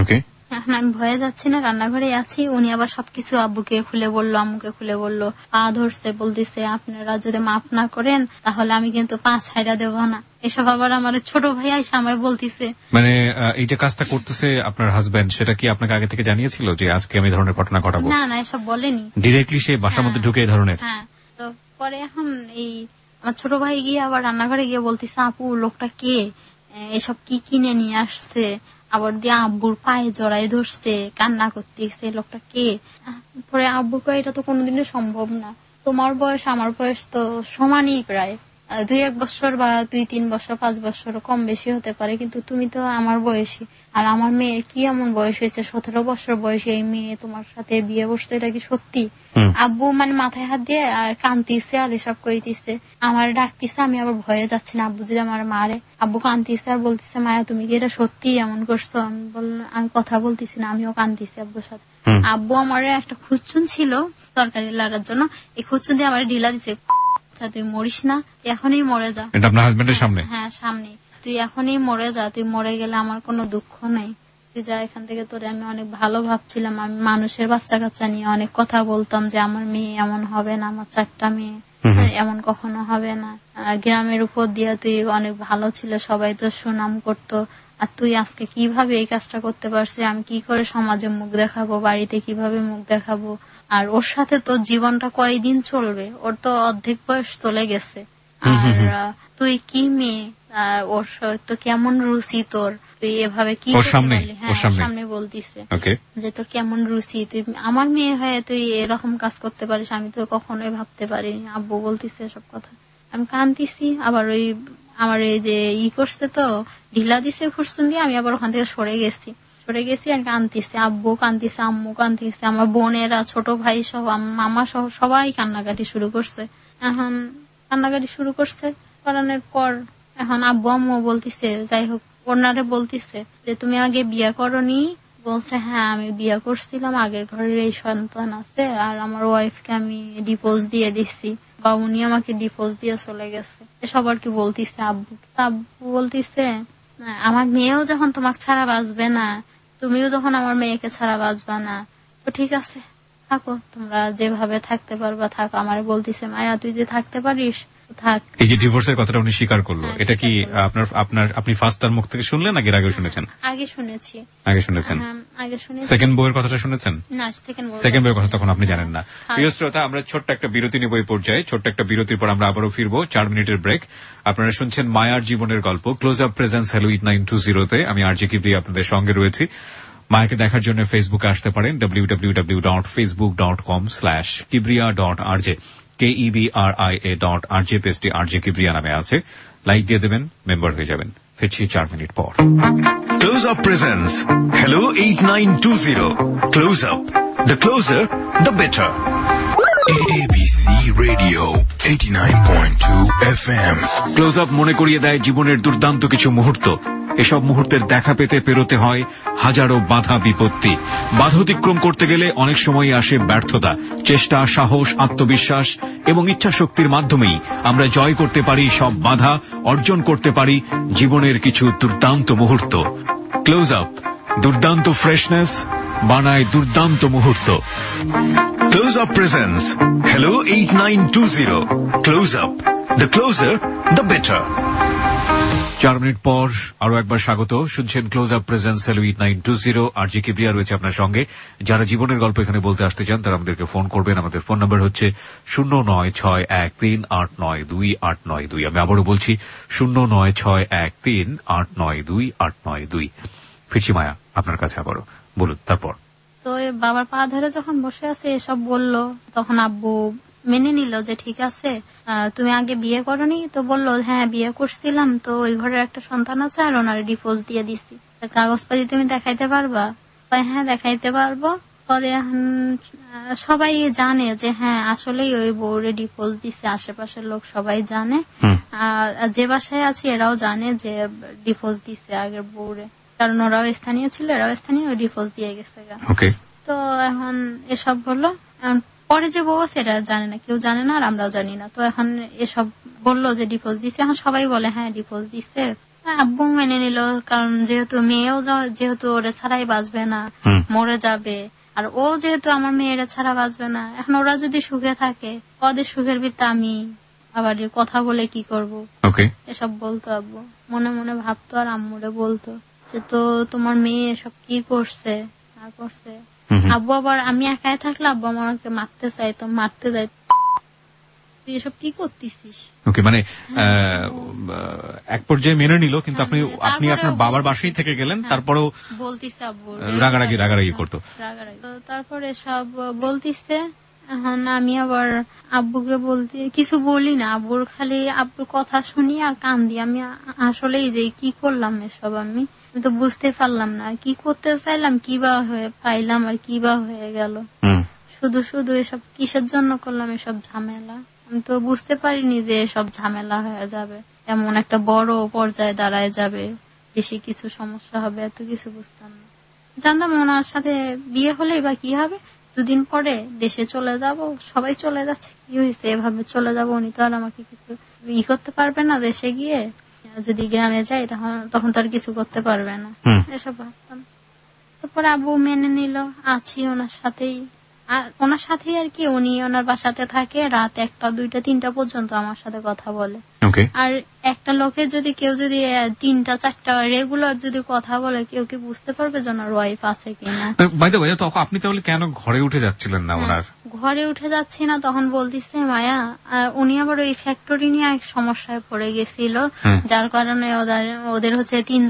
এখন আমি ভয়ে যাচ্ছি না, রান্নাঘরে আছি। উনি আবার সবকিছু আব্বুকে খুলে বললো, আম্মুকে খুলে বললো, পা ধরছে, বলতেছে আপনারা যদি মাফ না করেন তাহলে আমি কিন্তু পা ছাইড়া দেবো না। এসব আবার আমার ছোট ভাই আইসা আমার বলতেছে। মানে এই যে কাজটা করতেছে আপনার হাজবেন্ড, সেটা কি আপনাকে আগে থেকে জানিয়েছিল যে আজকে আমি ধরনের ঘটনা ঘটাবো? না না, এসব বলেনি, ডিরেক্টলি সে বাসার মধ্যে ঢুকে এই ধরনের। হ্যাঁ, তো পরে এখন এই আমার ছোট ভাই গিয়ে আবার রান্নাঘরে গিয়ে বলতেছে, আপু লোকটা কে, এসব কি কিনে নিয়ে আসছে, আবার দিয়ে আব্বুর পায়ে জড়াই ধরছে, কান্না করতেছে, লোকটা কে। পরে আব্বু কয়, এটা তো কোনোদিনই সম্ভব না, তোমার বয়স আমার বয়স তো সমানই, প্রায় 2-1 বছর বা 2-3 বছর 5 বছর কম বেশি হতে পারে, কিন্তু তুমি তো আমার বয়সী, আর আমার মেয়ের কি এমন বয়স হয়েছে, 17 বছর বয়সী এই মেয়ে তোমার সাথে বিয়ে বসছে, এটা কি সত্যি? আব্বু মানে মাথায় হাত দিয়ে আর কান্দিছে, আর এসব কইতেছে, আমার ডাকতেছে, আমি আবার ভয়ে যাচ্ছি না আব্বু যদি আমার মারে। আব্বু কান্দিছে আর বলতেছে, মায়া তুমি কি এটা সত্যি এমন করছো? আমি বললাম, আমি কথা বলতেছি না, আমিও কান্দিছি আব্বুর সাথে। আব্বু আমার একটা খুচুন ছিল তরকারি লাড়ার জন্য, এই খুচুন দিয়ে আমার ঢিলা দিছে, তুই মরিস না, এখনই মরে যা। এটা আপনার হাজবেন্ডের সামনে? হ্যাঁ, সামনে। তুই এখনই মরে যা, তুই মরে গেলে আমার কোনো দুঃখ নেই, তুই যা এখান থেকে। তোরে আমি অনেক ভালো ভাবছিলাম, আমি মানুষের বাচ্চা কাচ্চা নিয়ে অনেক কথা বলতাম যে আমার মেয়ে এমন হবে না, আমার 4টা মেয়ে এমন কখনো হবে না, গ্রামের উপর দিয়ে তুই অনেক ভালো ছিল, সবাই তো সুনাম করতো, আর তুই আজকে কিভাবে এই কাজটা করতে পারছিস, আমি কি করে সমাজে মুখ দেখাবো, বাড়িতে কিভাবে মুখ দেখাবো, আর ওর সাথে তোর জীবনটা কয়দিন চলবে, ওর তো অর্ধেক বয়স চলে গেছে, আর তুই কি মেয়ে, ওর তো কেমন রুচি তোর, তুই এভাবে কি সামনে বলতিছে যে তোর কেমন রুচি, তুই আমার মেয়ে হয়ে তুই এরকম কাজ করতে পারিস, আমি তো কখনোই ভাবতে পারিনি। আব্বু বলতিছে সব কথা, আমি কান্দিছি। আবার ওই আমার এই যে করছে তো ঢিলা দিছে খুরসুন দিয়ে, আমি আবার ওখান থেকে সরে গেছি আর কান্দিছে, আব্বু কান্দিছে, আম্মু কান্দিছে, আমার বোনেরা, ছোট ভাই সহ, মামা সহ সবাই কান্নাকাটি শুরু করছে। এখন কান্নাকাটি শুরু করছে, করানোর পর এখন আব্বু আম্মু বলতিছে, যাই হোক ওনারে বলতিছে যে তুমি আগে বিয়ে করনি? বলছে হ্যাঁ আমি বিয়ে করছিলাম, আগের ঘরের এই সন্তান আছে, আর আমার ওয়াইফকে আমি ডিভোর্স দিয়ে দিচ্ছি, বা উনি আমাকে ডিভোর্স দিয়ে চলে গেছে, সবার কি বলতিছে আব্বু। আব্বু বলতিছে, আমার মেয়েও যখন তোমাকে ছাড়া বাঁচবে না, তুমিও যখন আমার মেয়েকে ছাড়া বাঁচবা না, তো ঠিক আছে থাকো, তোমরা যেভাবে থাকতে পারবা থাকো। আমার বলতিছে, মায়া তুই যে থাকতে পারিস থাক। এই যে ডিভোর্সের কথাটা উনি স্বীকার করলো, এটা কি আপনি ফার্স্ট তার মুখ থেকে শুনলেন নাকি আগে শুনেছেন? আগে শুনেছি। সেকেন্ড বউয়ের কথাটা শুনেছেন? না, সেকেন্ড বউয়ের কথা তখন আপনি জানেন না। প্রিয় শ্রোতা, আমরা ছোট্ট একটা বিরতি নেব এই পর্যায়ে। ছোট্ট একটা বিরতির পর আমরা আবারও ফিরবো, 4 মিনিটের ব্রেক। আপনারা শুনছেন মায়ার জীবনের গল্প, ক্লোজ আপ প্রেজেন্স হ্যালো 8920 তে। আমি আরজে কিবরি আপনাদের সঙ্গে রয়েছি। মায়াকে দেখার জন্য ফেসবুকে আসতে পারেন www.facebook.com/kibriya.rj KEBRIA.RJ পেজটি RJ কিবরিয়া নামে আছে। লাইক দিয়ে দেবেন, মেম্বার হয়ে যাবেন। ফিরছি 4 মিনিট পর। Close Up presents Hello 8920. Close Up. The closer, the better. ABC Radio 89.2 FM. Closeup মনে করিয়ে দেয় জীবনের দুর্দান্ত কিছু মুহূর্ত। এসব মুহূর্তের দেখা পেতে পেরোতে হয় হাজারো বাধা বিপত্তি। বাধা অতিক্রম করতে গেলে অনেক সময় আসে ব্যর্থতা। চেষ্টা, সাহস, আত্মবিশ্বাস এবং ইচ্ছাশক্তির মাধ্যমেই আমরা জয় করতে পারি সব বাধা, অর্জন করতে পারি জীবনের কিছু দুর্দান্ত মুহূর্ত। ক্লোজ আপ দুর্দান্ত ফ্রেশনেস বানায় দুর্দান্ত মুহূর্ত। Close Up presents Hello 8920. Close Up. The closer, the better. 4 মিনিট পর আরো একবার স্বাগত। শুনছেন Closeup presence hello 8920। RJ Kibria রয়েছে আপনার সঙ্গে। যারা জীবনের গল্প এখানে বলতে আসতে চান তারা আমাদেরকে ফোন করবেন। আমাদের ফোন নাম্বার হচ্ছে 09613892892। আমি আবারও বলছি 09613892892। ফিরছি মায়া আপনার কাছে আবারও, বলুন তারপর। তো বাবার পা ধরে যখন বসে আছে এসব বলল, তখন আব্বু মেনে নিল যে ঠিক আছে, তুমি আগে বিয়ে করনি? তো বলল হ্যাঁ বিয়ে করছিলাম, তো ওই ঘরের একটা সন্তান আছে আর ওনার ডিভোর্স দিয়ে দিছি, কাগজপাতি তুমি দেখাইতে পারবা? হ্যাঁ দেখাইতে পারবো। পরে সবাই জানে যে হ্যাঁ আসলেই ওই বউরে ডিভোর্স দিছে, আশেপাশের লোক সবাই জানে, যে বাসায় আছে এরাও জানে যে ডিভোর্স দিছে আগের বউরে, কারণ ওরাও স্থানীয় ছিল, এরাও স্থানীয়, ডিভোর্স দিয়ে গেছে। তো এখন এসব হলো। পরে যে বউ আছে এরা জানে না, কেউ জানে না আর আমরাও জানি না। তো এখন এসব বললো যে ডিভোর্স দিছে, এখন সবাই বলে হ্যাঁ ডিভোর্স দিছে। আব্বু মেনে নিল, কারণ যেহেতু মেয়েও যেহেতু ওরে ছাড়াই বাঁচবে না, মরে যাবে, আর ও যেহেতু আমার মেয়েরা ছাড়া বাঁচবে না, এখন ওরা যদি সুখে থাকে, ওদের সুখের ভিত্তি আমি আবার কথা বলে কি করব, এসব বলতো আব্বু। মনে মনে ভাবতো আর আম্মুরে বলতো যে তো তোমার মেয়ে এসব কি করছে না করছে। আব্বু আবার আমি একাই থাকলে আব্বু আমাকে মারতে চাইতো, মারতে যাই, তুই এসব কি করতেছিস। ওকে, মানে এক পর্যায়ে মেনে নিল, কিন্তু আপনি আপনার বাবার বাসায় থেকে গেলেন, তারপরেও বলতিছে আব্বু রাগারাগি করতো। তারপরে সব বলতিছে। এখন আমি আবার আব্বুকে বলতে কিছু বলি না, আব্বুর খালি আব্বুর কথা শুনি আর কান দিই। আমি আসলেই যে কি করলাম এসব আমি তো বুঝতে পারলাম না, কি করতে চাইলাম, কি বা হয়ে পাইলাম আর কি বা হয়ে গেল। শুধু শুধু এসব কিসের জন্য করলাম এসব ঝামেলা, আমি তো বুঝতে পারিনি যে এসব ঝামেলা হয়ে যাবে, এমন একটা বড় পর্যায়ে দাঁড়ায় যাবে, বেশি কিছু সমস্যা হবে, এত কিছু বুঝতাম না। জানতাম ওনার সাথে বিয়ে হলেই বা কি হবে, দুদিন পরে দেশে চলে যাব, সবাই চলে যাচ্ছে, কি হয়েছে এভাবে চলে যাব, উনি তো আর আমাকে কিছু করতে পারবে না, দেশে গিয়ে যদি গ্রামে যাই তখন তো আর কিছু করতে পারবে না, এসব ভাবতাম। তারপরে আব্বু মেনে নিল, আছি ওনার সাথেই আর কি। উনি ওনার বাসাতে থাকে, রাত 1টা 2টা 3টা পর্যন্ত আমার সাথে কথা বলে। আর একটা লোকের যদি কেউ যদি 3টা 4টা রেগুলার যদি কথা বলে, কেউ কি বুঝতে পারবে যে ওনার ওয়াইফ আছে কিনা। তখন আপনি তাহলে কেন ঘরে উঠে যাচ্ছিলেন না? ওনার ঘরে উঠে যাচ্ছি না, তখন বলতেছে মায়া, উনি আবার ওই ফ্যাক্টরি নিয়ে এক সমস্যায় পড়ে গেছিল, যার কারণে ওদের হচ্ছে 3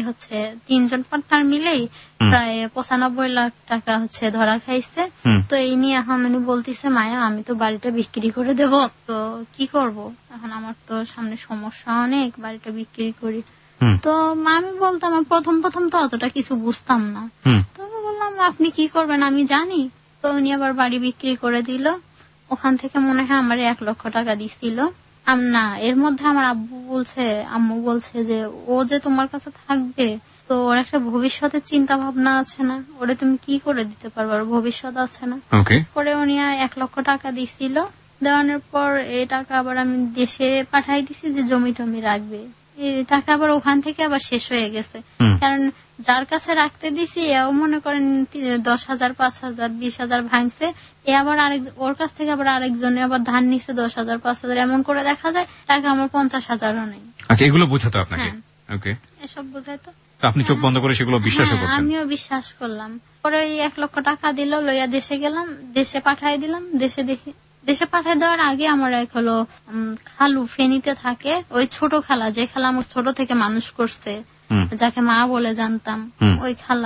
জন পার্টনার মিলেই প্রায় 95 লাখ টাকা ধরা খাইছে। তো এই নিয়ে এখন উনি বলতেছে মায়া আমি তো বাড়িটা বিক্রি করে দেব, তো কি করব এখন, আমার তো সামনে সমস্যা অনেক, বাড়িটা বিক্রি করি। তো আমি বলতাম প্রথম তো অতটা কিছু বুঝতাম না, তো বললাম আপনি কি করবেন আমি জানি। তো উনি আবার বাড়ি বিক্রি করে দিল, ওখান থেকে মনে হয় আমার 1 লক্ষ টাকা দিছিল। না, এর মধ্যে আমার আম্মু বলছে যে ও যে তোমার কাছে থাকবে, তো ওর একটা ভবিষ্যতের চিন্তা ভাবনা আছে না, ওরে তুমি কি করে দিতে পারবে, ওর ভবিষ্যৎ আছে না। পরে উনি 1 লক্ষ টাকা দিছিল, দেওয়ানোর পর এই টাকা আবার আমি দেশে পাঠাই দিছি যে জমি টমি রাখবে। এই টাকা আবার ওখান থেকে আবার শেষ হয়ে গেছে, কারণ যার কাছে রাখতে দিছি এও মনে করেন 10,000 5,000 20,000 ভাঙছে, এ আবার ওর কাছ থেকে আবার আরেকজনে আবার ধান নিচ্ছে 10,000 5,000, এমন করে দেখা যায় টাকা আমার 50,000ও নেই। আচ্ছা, এগুলো বোঝাতো আপনাকে? এসব বোঝাতো, আপনি চোখ বন্ধ করে সেগুলো বিশ্বাস করতেন? আমিও বিশ্বাস করলাম। পরে 1 লক্ষ টাকা দিল, লইয়া দেশে গেলাম, দেশে পাঠাই দিলাম। দেশে পাঠাই দেওয়ার আগে আমার এক খালু ফেনীতে থাকে, ওই ছোট খালা, যে খালা আমার ছোট থেকে মানুষ করছে, যাকে মা বলে জানতাম, ওই খালা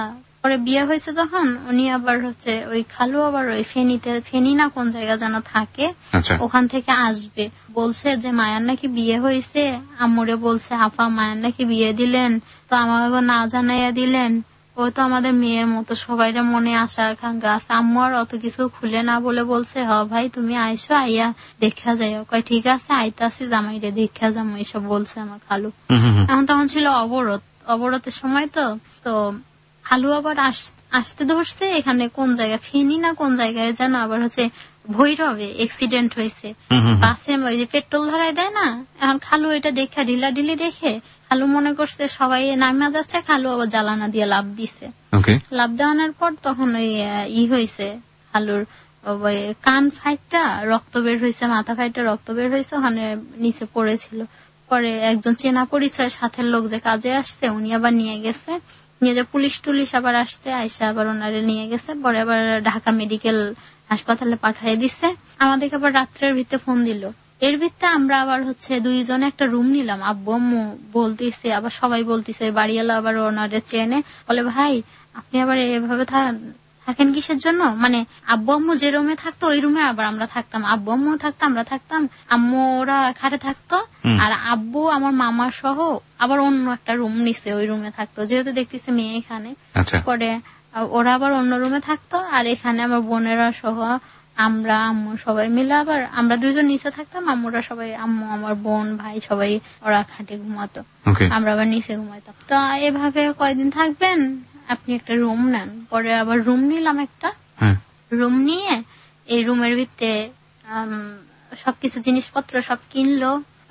পরে বিয়ে হয়েছে যখন উনি আবার হচ্ছে ওই খালু আবার ওই ফেনী না কোন জায়গা যেন থাকে, ওখান থেকে আসবে। বলছে যে মায়ার নাকি বিয়ে হয়েছে, আম্মুরে বলছে আপা মায়ার নাকি বিয়ে দিলেন, তো আমাকে না জানাইয়া দিলেন। ও তো আমাদের মেয়ের মতো, সবাইরে মনে আশা আকাঙ্ক্ষা আছে। আম্মু আর অত কিছু খুলে না বলে বলছে হ ভাই তুমি আইসো, আইয়া দেখা যাই। কয় ঠিক আছে আইতাছি, জামাইরে দেখা যাবো, এইসব বলছে আমার খালু। এখন তখন ছিল অবরোধের সময়, তো খালু আবার আসতে ধরছে এখানে কোন জায়গায় ফেনী না কোন জায়গায় যেন আবার হচ্ছে ভৈরবে অ্যাক্সিডেন্ট হয়েছে। বাসে ওই যে পেট্রোল ধরাই দেয় না, এখন খালু এটা দেখে ঢিলাঢিলি দেখে খালু মনে করছে সবাই নামা যাচ্ছে, খালু আবার জ্বালানা দিয়ে লাভ দিছে। লাভ দেওয়ানোর পর তখন ওই হয়েছে খালুর কান ফাইটটা রক্ত বের হয়েছে, মাথা ফাইটটা রক্ত বের হয়েছে, ওখানে নিচে পড়েছিল। পরে একজন চেনা পরিচয় সাথের লোক যে কাজে আসছে উনি আবার নিয়ে গেছে, নিয়ে যে পুলিশ টুলিশ আবার আসছে, আইসা আবার ওনারে নিয়ে গেছে। পরে আবার ঢাকা মেডিকেল হাসপাতালে পাঠিয়ে দিছে। আমাদেরকে আবার রাত্রের ভিতরে ফোন দিল। এর ভিতরে আমরা আবার হচ্ছে দুইজনে একটা রুম নিলাম। আব্বু আম্মু বলতেছে, আবার সবাই বলতেছে, বাড়িওয়ালা আবার ওনারে চেনে, বলে ভাই আপনি আবার এভাবে থাকেন কিসের জন্য? মানে আব্বু আম্মু যে রুমে থাকতো ওই রুমে আবার আমরা থাকতাম, আব্বু আম্মু থাকতো আমরা থাকতাম, আম্মু ওরা খাটে থাকতো, আর আব্বু আমার মামা সহ আবার অন্য একটা রুম নিছে, ওই রুমে থাকতো, যেহেতু দেখতেছে মেয়ে এখানে। পরে ওরা আবার অন্য রুমে থাকতো, আর এখানে আমার বোনেরা সহ আমরা আম্মু সবাই মিলে আবার আমরা দুইজন নিচে থাকতাম, আম্মুরা সবাই, আম্মু আমার বোন ভাই সবাই ওরা খাটে ঘুমাতো, আমরা আবার নিচে ঘুমাইতাম। তো এভাবে কয়দিন থাকবেন, আপনি একটা রুম নেন। পরে আবার রুম নিলাম একটা। রুম নিয়ে এই রুমের ভিতরে সবকিছু জিনিসপত্র সব কিনলো,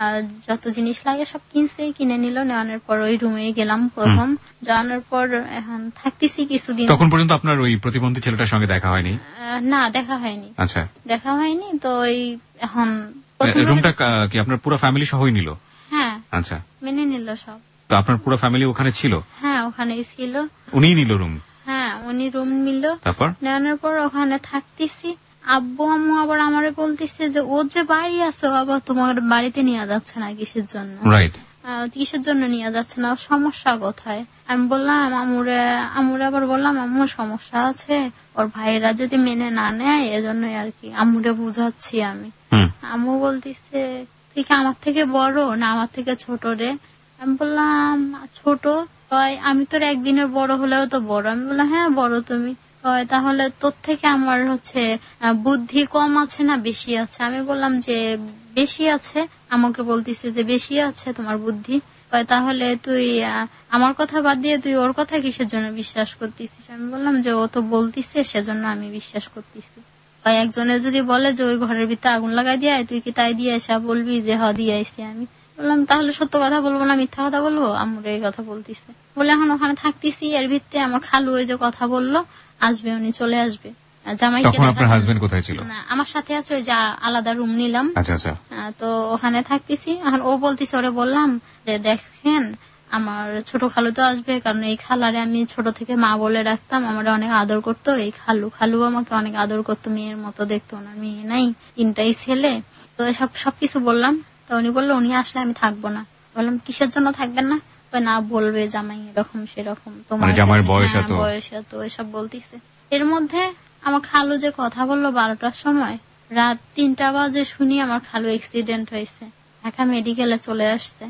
যত জিনিস লাগে সব কিনে নিল। নেওয়ানোর পর ওই রুমে গেলাম প্রথম। যাওয়ানোর পর এখন থাকতেছি কিছুদিন। তখন পর্যন্ত আপনার ওই প্রতিবন্ধী ছেলেটার সঙ্গে দেখা হয়নি? না, দেখা হয়নি। আচ্ছা, দেখা হয়নি। তো ওই এখন রুমটা কি আপনার পুরো ফ্যামিলি সহই নিল? হ্যাঁ। আচ্ছা, মেনে নিল সব। তো আপনার পুরো ফ্যামিলি ওখানে ছিল? হ্যাঁ, ওখানেই ছিল। উনিই নিল রুম? হ্যাঁ, উনি রুম নিল। তারপর নেওয়ানোর পর ওখানে থাকতেছি। আব্বু আম্মু আবার আমারে বলতেছে যে ওর যে বাড়ি আছে আবার তোমার বাড়িতে নিয়ে যাচ্ছে না কিসের জন্য? রাইট, কিসের জন্য নিয়ে যাচ্ছে না, সমস্যা কোথায়? আমি বললাম আমুরে আবার বললাম আম্মু সমস্যা আছে, ওর ভাইয়েরা যদি মেনে না নেয় এজন্য আর কি। আম্মুরে বুঝাচ্ছি আমি। আম্মু বলতেছে তুই কি আমার থেকে বড় না আমার থেকে ছোট রে? আমি বললাম ছোট। আমি তোর একদিনের বড় হলেও তো বড়। আমি বললাম হ্যাঁ বড় তুমি। তাহলে তোর থেকে আমার হচ্ছে বুদ্ধি কম আছে না বেশি আছে? আমি বললাম যে বেশি আছে। আমাকে বলতিছে যে বেশি আছে তোমার বুদ্ধি। তাহলে তুই আমার কথা বাদ দিয়ে তুই ওর কথা কিসের জন্য বিশ্বাস করতেছিস? আমি বললাম যে ও তো বলতিছে সেজন্য আমি বিশ্বাস করতেছি। একজনে যদি বলে যে ওই ঘরের ভিতরে আগুন লাগাই দিয়ে তুই কি তাই দিয়ে আসা বলবি যে হ দিয়ে আইসি? আমি বললাম তাহলে সত্য কথা বলবো না মিথ্যা কথা বলবো? আমার এই কথা বলতিছে বলে এখন ওখানে থাকতেছি। এর ভিত্তিতে আমার খালু ওই যে কথা বললো আসবে, উনি চলে আসবে জামাইকে। আপনার হাজবেন্ড কোথায় ছিল? আমার সাথে আছে, ওই যে আলাদা রুম নিলাম। আচ্ছা আচ্ছা। তো ওখানে থাকতেছি। এখন ও বলতিছে, ওরে বললাম যে দেখেন আমার ছোট খালু তো আসবে, কারণ এই খালারে আমি ছোট থেকে মা বলে রাখতাম, আমার অনেক আদর করতো। এই খালু আমাকে অনেক আদর করতো, মেয়ের মতো দেখতো। ওনার মেয়ে নাই, 3টাই ছেলে। তো সবকিছু বললাম। তো উনি বললো উনি আসলে আমি থাকবো না। বললাম কিসের জন্য থাকবেন না? না বলবে জামাই এরকম সেরকম, তোমার জামাইয়ের বয়স এত এসব বলতিছে। এর মধ্যে আমার খালু যে কথা বললো 12টার সময়, রাত 3টা বাজে শুনি আমার খালু অ্যাক্সিডেন্ট হয়েছে, ঢাকা মেডিকেলে চলে আসছে।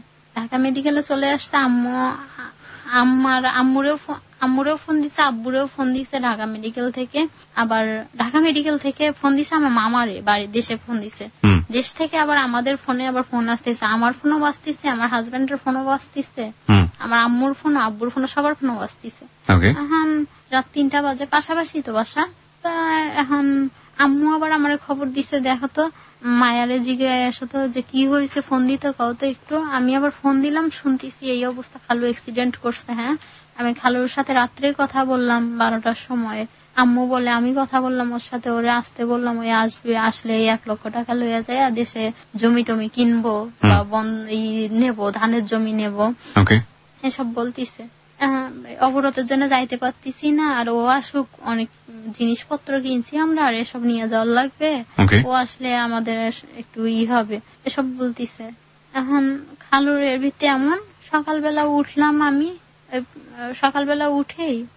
আম্মুরেও ফোন দিছে, আব্বুরেও ফোন দিছে ঢাকা মেডিকেল থেকে। আবার ঢাকা মেডিকেল থেকে ফোন দিছে আমার মামারে বাড়ির দেশে ফোন দিছে। দেশ থেকে আবার আমাদের ফোনে আবার ফোন আসতেছে, আমার ফোনও বাজতেছে, আমার হাজবেন্ডের ফোনও বাজতেছে, আমার আম্মুর ফোন আব্বুর ফোন সবার ফোনও বাজতেছে। এখন রাত 3টা বাজে, পাশাপাশি তো বাসা। তা এখন আম্মু আবার আমার খবর দিছে দেখো তো মায়ারে জিজ্ঞাসা আসো তো যে কি হয়েছে, ফোন দিতে কও তো একটু। আমি আবার ফোন দিলাম, শুনতেছি এই অবস্থা, খালু অ্যাক্সিডেন্ট করছে। হ্যাঁ, আমি খালুর সাথে রাত্রে কথা বললাম 12টার সময়। আম্মু বলে আমি কথা বললাম ওর সাথে, ওরে আসতে বললাম, ওই আসবে, আসলে 1 লক্ষ টাকা লইয়া যায় দেশে জমি টমি কিনবো বা নেবো, ধানের জমি নেবো, এসব বলতিছে। অবরোধের জন্য যাইতে পারতেছি না, আর ও আসুক, অনেক জিনিসপত্র কিনছি আমরা, আর এসব নিয়ে যাওয়ার লাগবে, ও আসলে আমাদের একটু হবে, এসব বলতিছে। এখন খালুর এর ভিত্তি এমন, সকালবেলা উঠলাম আমি, সকালবেলা উঠেই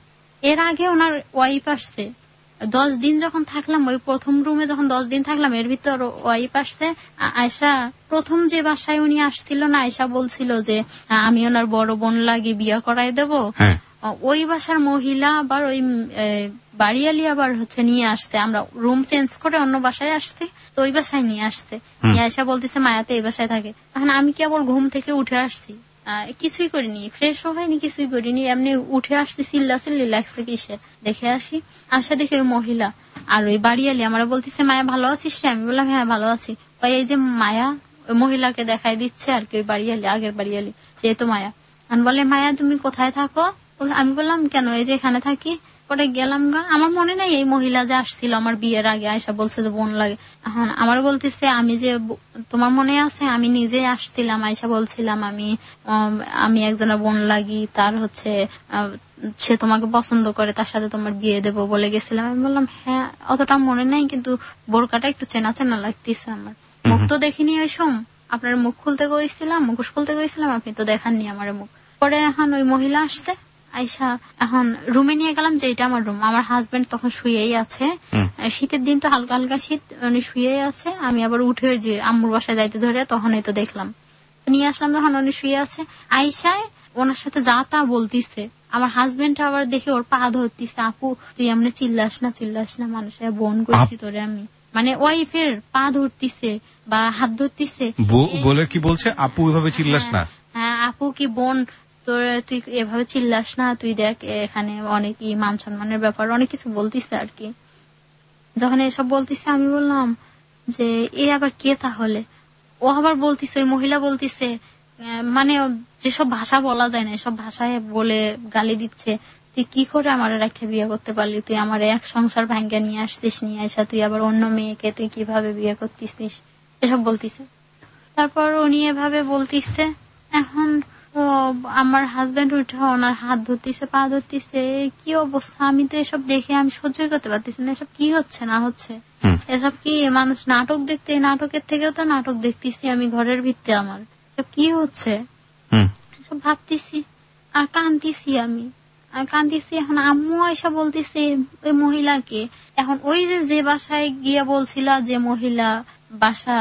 এর আগে ওনার ওয়াইফ আসছে 10 দিন যখন থাকলাম, ওই প্রথম রুমে যখন 10 দিন থাকলাম, এর ভিতর ওয়াইফ আসছে। আয়শা প্রথম যে বাসায় উনি আসছিল না, আয়শা বলছিল যে আমি ওনার বড় বোন লাগে বিয়ে করাই দেবো, ওই বাসার মহিলা আবার ওই বাড়িয়ালি আবার নিয়ে আসছে। আমরা রুম চেঞ্জ করে অন্য বাসায় আসছি, তো ওই বাসায় নিয়ে আসছে। আয়শা বলতেছে মায়াতে এই বাসায় থাকে। এখন আমি কেবল ঘুম থেকে উঠে আসছি, কিছুই করিনি, ফ্রেশও হয়নি, কিছুই করিনি, এমনি উঠে আসছি, চিল্লি লাগছে কিসের, দেখে আসি। আসা দেখে ওই মহিলা আর ওই বাড়িয়ালি আমার বলতেছে মায়া ভালো আছিস রে? আমি বললাম হ্যাঁ ভালো আছি। ওই এই যে মায়া ওই মহিলাকে দেখাই দিচ্ছে আর কি, ওই বাড়িয়ালি, আগের বাড়িয়ালি, যেহেতু মায়া। আমি বলে মায়া তুমি কোথায় থাকো? আমি বললাম কেন, এই যে এখানে থাকি। পরে গেলাম গা, আমার মনে নাই এই মহিলা যে আসছিল আমার বিয়ের আগে, আয়শা বলছে যে বোন লাগে। এখন আমার বলতেছে আমি যে তোমার মনে আছে আমি নিজে আসছিলাম, আয়শা বলছিলাম আমি একজনের বোন লাগি, তার সে তোমাকে পছন্দ করে, তার সাথে তোমার বিয়ে দেবো বলে গেছিলাম। আমি বললাম হ্যাঁ অতটা মনে নাই, কিন্তু বোরকাটা একটু চেনা চেনা লাগতেছে আমার। মুখ তো দেখিনি ওই সময়, আপনার মুখ খুলতে গেছিলাম, মুখোশ খুলতে গেছিলাম, আপনি তো দেখাননি আমার মুখ। পরে এখন ওই মহিলা আসছে, আয়শা এখন রুমে নিয়ে গেলাম, যে এটা আমার রুম। আমার হাজবেন্ড তখন শুয়েই আছে, শীতের দিন তো হালকা হালকা শীত, উনি শুয়েই আছে। আমি আবার উঠে ওই যে আম্মুর বাসায় যাইতে ধরে তখনই তো দেখলাম, নিয়ে আসলাম যখন উনি শুয়ে আছে। আয়শায় ওনার সাথে যা তা বলতিছে, আমার হাজবেন্ড আবার দেখে ওর পা ধরতিছে, আপু তুই এমনি চিল্লাস না, মানুষের বোন কইছি তোরে আমি, মানে ওয়াইফের পা ধরতিছে বা হাত ধরতিছে বলে কি বলছে, আপু এভাবে চিল্লাস না। হ্যাঁ আপু কি বোন তোর, তুই এভাবে চিল্লাস না, তুই দেখ এখানে অনেক মান সম্মানের ব্যাপার, অনেক কিছু বলতিছে আর কি। যখন এসব বলতিছে আমি বললাম যে এ আবার কে তাহলে? ও আবার বলতিছে, ওই মহিলা বলতিছে, মানে যেসব ভাষা বলা যায় না এসব ভাষায় বলে গালি দিচ্ছে, তুই কি করে আমার রেখে বিয়ে করতে পারলি, তুই আমার এক সংসার ভাঙ্গা নিয়ে আসছিস, নিয়ে আসা তুই আবার অন্য মেয়েকে তুই কিভাবে বিয়ে করতেছিস, এসব বলতিছে। তারপর উনি এভাবে বলতিছে। এখন ও আমার হাজবেন্ড উঠে ওনার হাত ধরতিছে, পা ধরতিছে, কি অবস্থা! আমি তো এসব দেখে আমি সহ্যই করতে পারতেছি না, এসব কি হচ্ছে না হচ্ছে, এসব কি মানুষ নাটক দেখতে, নাটকের থেকেও তো নাটক দেখতেছি আমি ঘরের ভিত্তি, আমার এসব কি হচ্ছে এসব ভাবতেছি আর কাঁদতেছি, আমি কাঁদতেছি। এখন আম্মু এসব বলতেছে ওই মহিলাকে, এখন ওই যে বাসায় গিয়ে বলছিল, যে মহিলা বাসা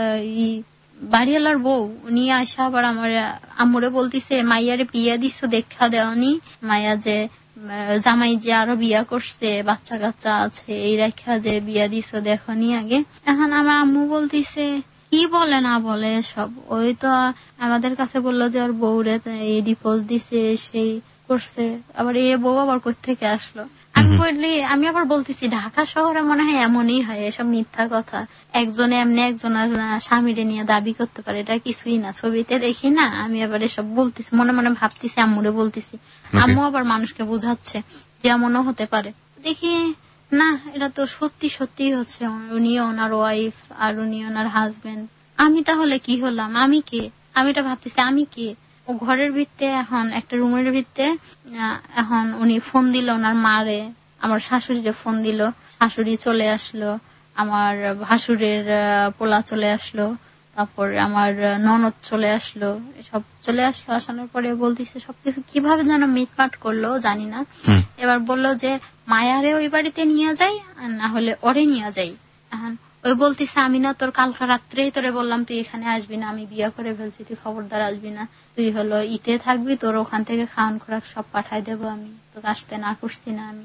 বাড়িওয়ালার বউ, নিয়ে আসা আবার আমার আম্মুরে বলতিছে মাইয়ারে বিয়া দিচ্ছ দেখা দেওনি, মাইয়া যে জামাই যে আরো বিয়া করছে, বাচ্চা কাচ্চা আছে, এই রেখা যে বিয়া দিচ্ছ দেখনি আগে। এখন আমার আম্মু বলতিছে কি বলে না বলে সব, ওই তো আমাদের কাছে বললো যে ওর বউরে এই ডিভোর্স দিছে, সেই করছে, আবার এ বউ আবার কোত্থেকে আসলো। আমি আবার বলতেছি ঢাকা শহরে মনে হয় এমনই হয়, এসব মিথ্যা কথা, একজনে এমনি একজন স্বামীরে নিয়ে দাবি করতে পারে, এটা কিছুই না, ছবিতে দেখি না। আমি আবার এসব বলতেছি, মনে মনে ভাবতেছি, আম্মুরে বলতেছি, আম্মু আবার মানুষকে বোঝাচ্ছে যে এমনও হতে পারে। দেখি না, এটা তো সত্যি সত্যি হচ্ছে, উনি ওনার ওয়াইফ আর উনি ওনার হাজবেন্ড। আমি তাহলে কি হলাম, আমি কে? আমি এটা ভাবতেছি আমি কে? ও ঘরের ভিত্তে, এখন একটা রুমের ভিত্তে, এখন উনি ফোন দিল ওনার মারে, আমার শাশুড়িরে ফোন দিল, শাশুড়ি চলে আসলো, আমার ভাসুরের পোলা চলে আসলো, তারপর আমার ননদ চলে আসলো, সব চলে আসলো। আসানোর পরে বলতেছে সবকিছু কিভাবে যেন মিটমাট করলো জানি না। এবার বললো যে মায়ারে ওই বাড়িতে নিয়ে যাই, না হলে ওরে নিয়ে যাই। এখন ওই বলতেছে আমি না তোর কালকা রাত্রেই তোরে বললাম তুই এখানে আসবি না, আমি বিয়ে করে ফেলছি, তুই খবরদার আসবি না, তুই ইতে থাকবি, তোর ওখান থেকে খাওয়ান খোরাক সব পাঠাই দেবো, আমি তোকে আসতে না করছি না। আমি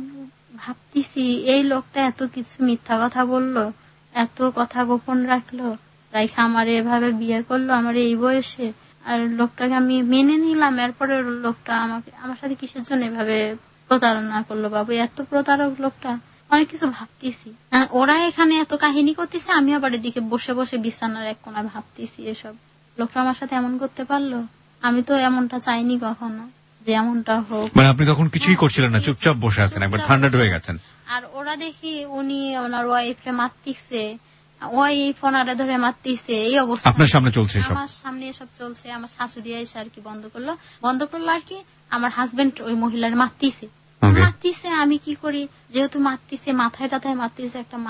ভাবতেছি এই লোকটা এত কিছু মিথ্যা কথা বললো, এত কথা গোপন রাখলো, রাইখা আমার এভাবে বিয়ে করলো আমার এই বয়সে, আর লোকটাকে আমি মেনে নিলাম, এরপরে লোকটা আমার সাথে কিসের জন্য এভাবে প্রতারণা করলো? বাবু এত প্রতারক লোকটা, অনেক কিছু ভাবতেছি। ওরা এখানে এত কাহিনী করতেছে, আমি আবার এদিকে বসে বসে বিছানার এক কোণা ভাবতেছি এসব, লোকটা আমার সাথে এমন করতে পারলো। আমি তো এমনটা চাইনি কখনো যে এমনটা হোক। মানে আপনি তখন কিছুই করছিলেন না, চুপচাপ বসে আছেন, একবার ঠান্ডা হয়ে গেছেন। আর ওরা দেখি উনি ওনার ওয়াইফে মারতিছে, ওয়াইফ ওনারা ধরে মারতিছে, এই অবস্থা আপনার সামনে চলছে, আমার সামনে এসব চলছে। আমার শাশুড়ি এসে আর কি বন্ধ করলো আর কি, আমার হাজবেন্ড ওই মহিলার মারতিছে। আমি কি করি, যেহেতু মারতিছে, মাথায় টাথায় মারতিছে একটা মানুষ,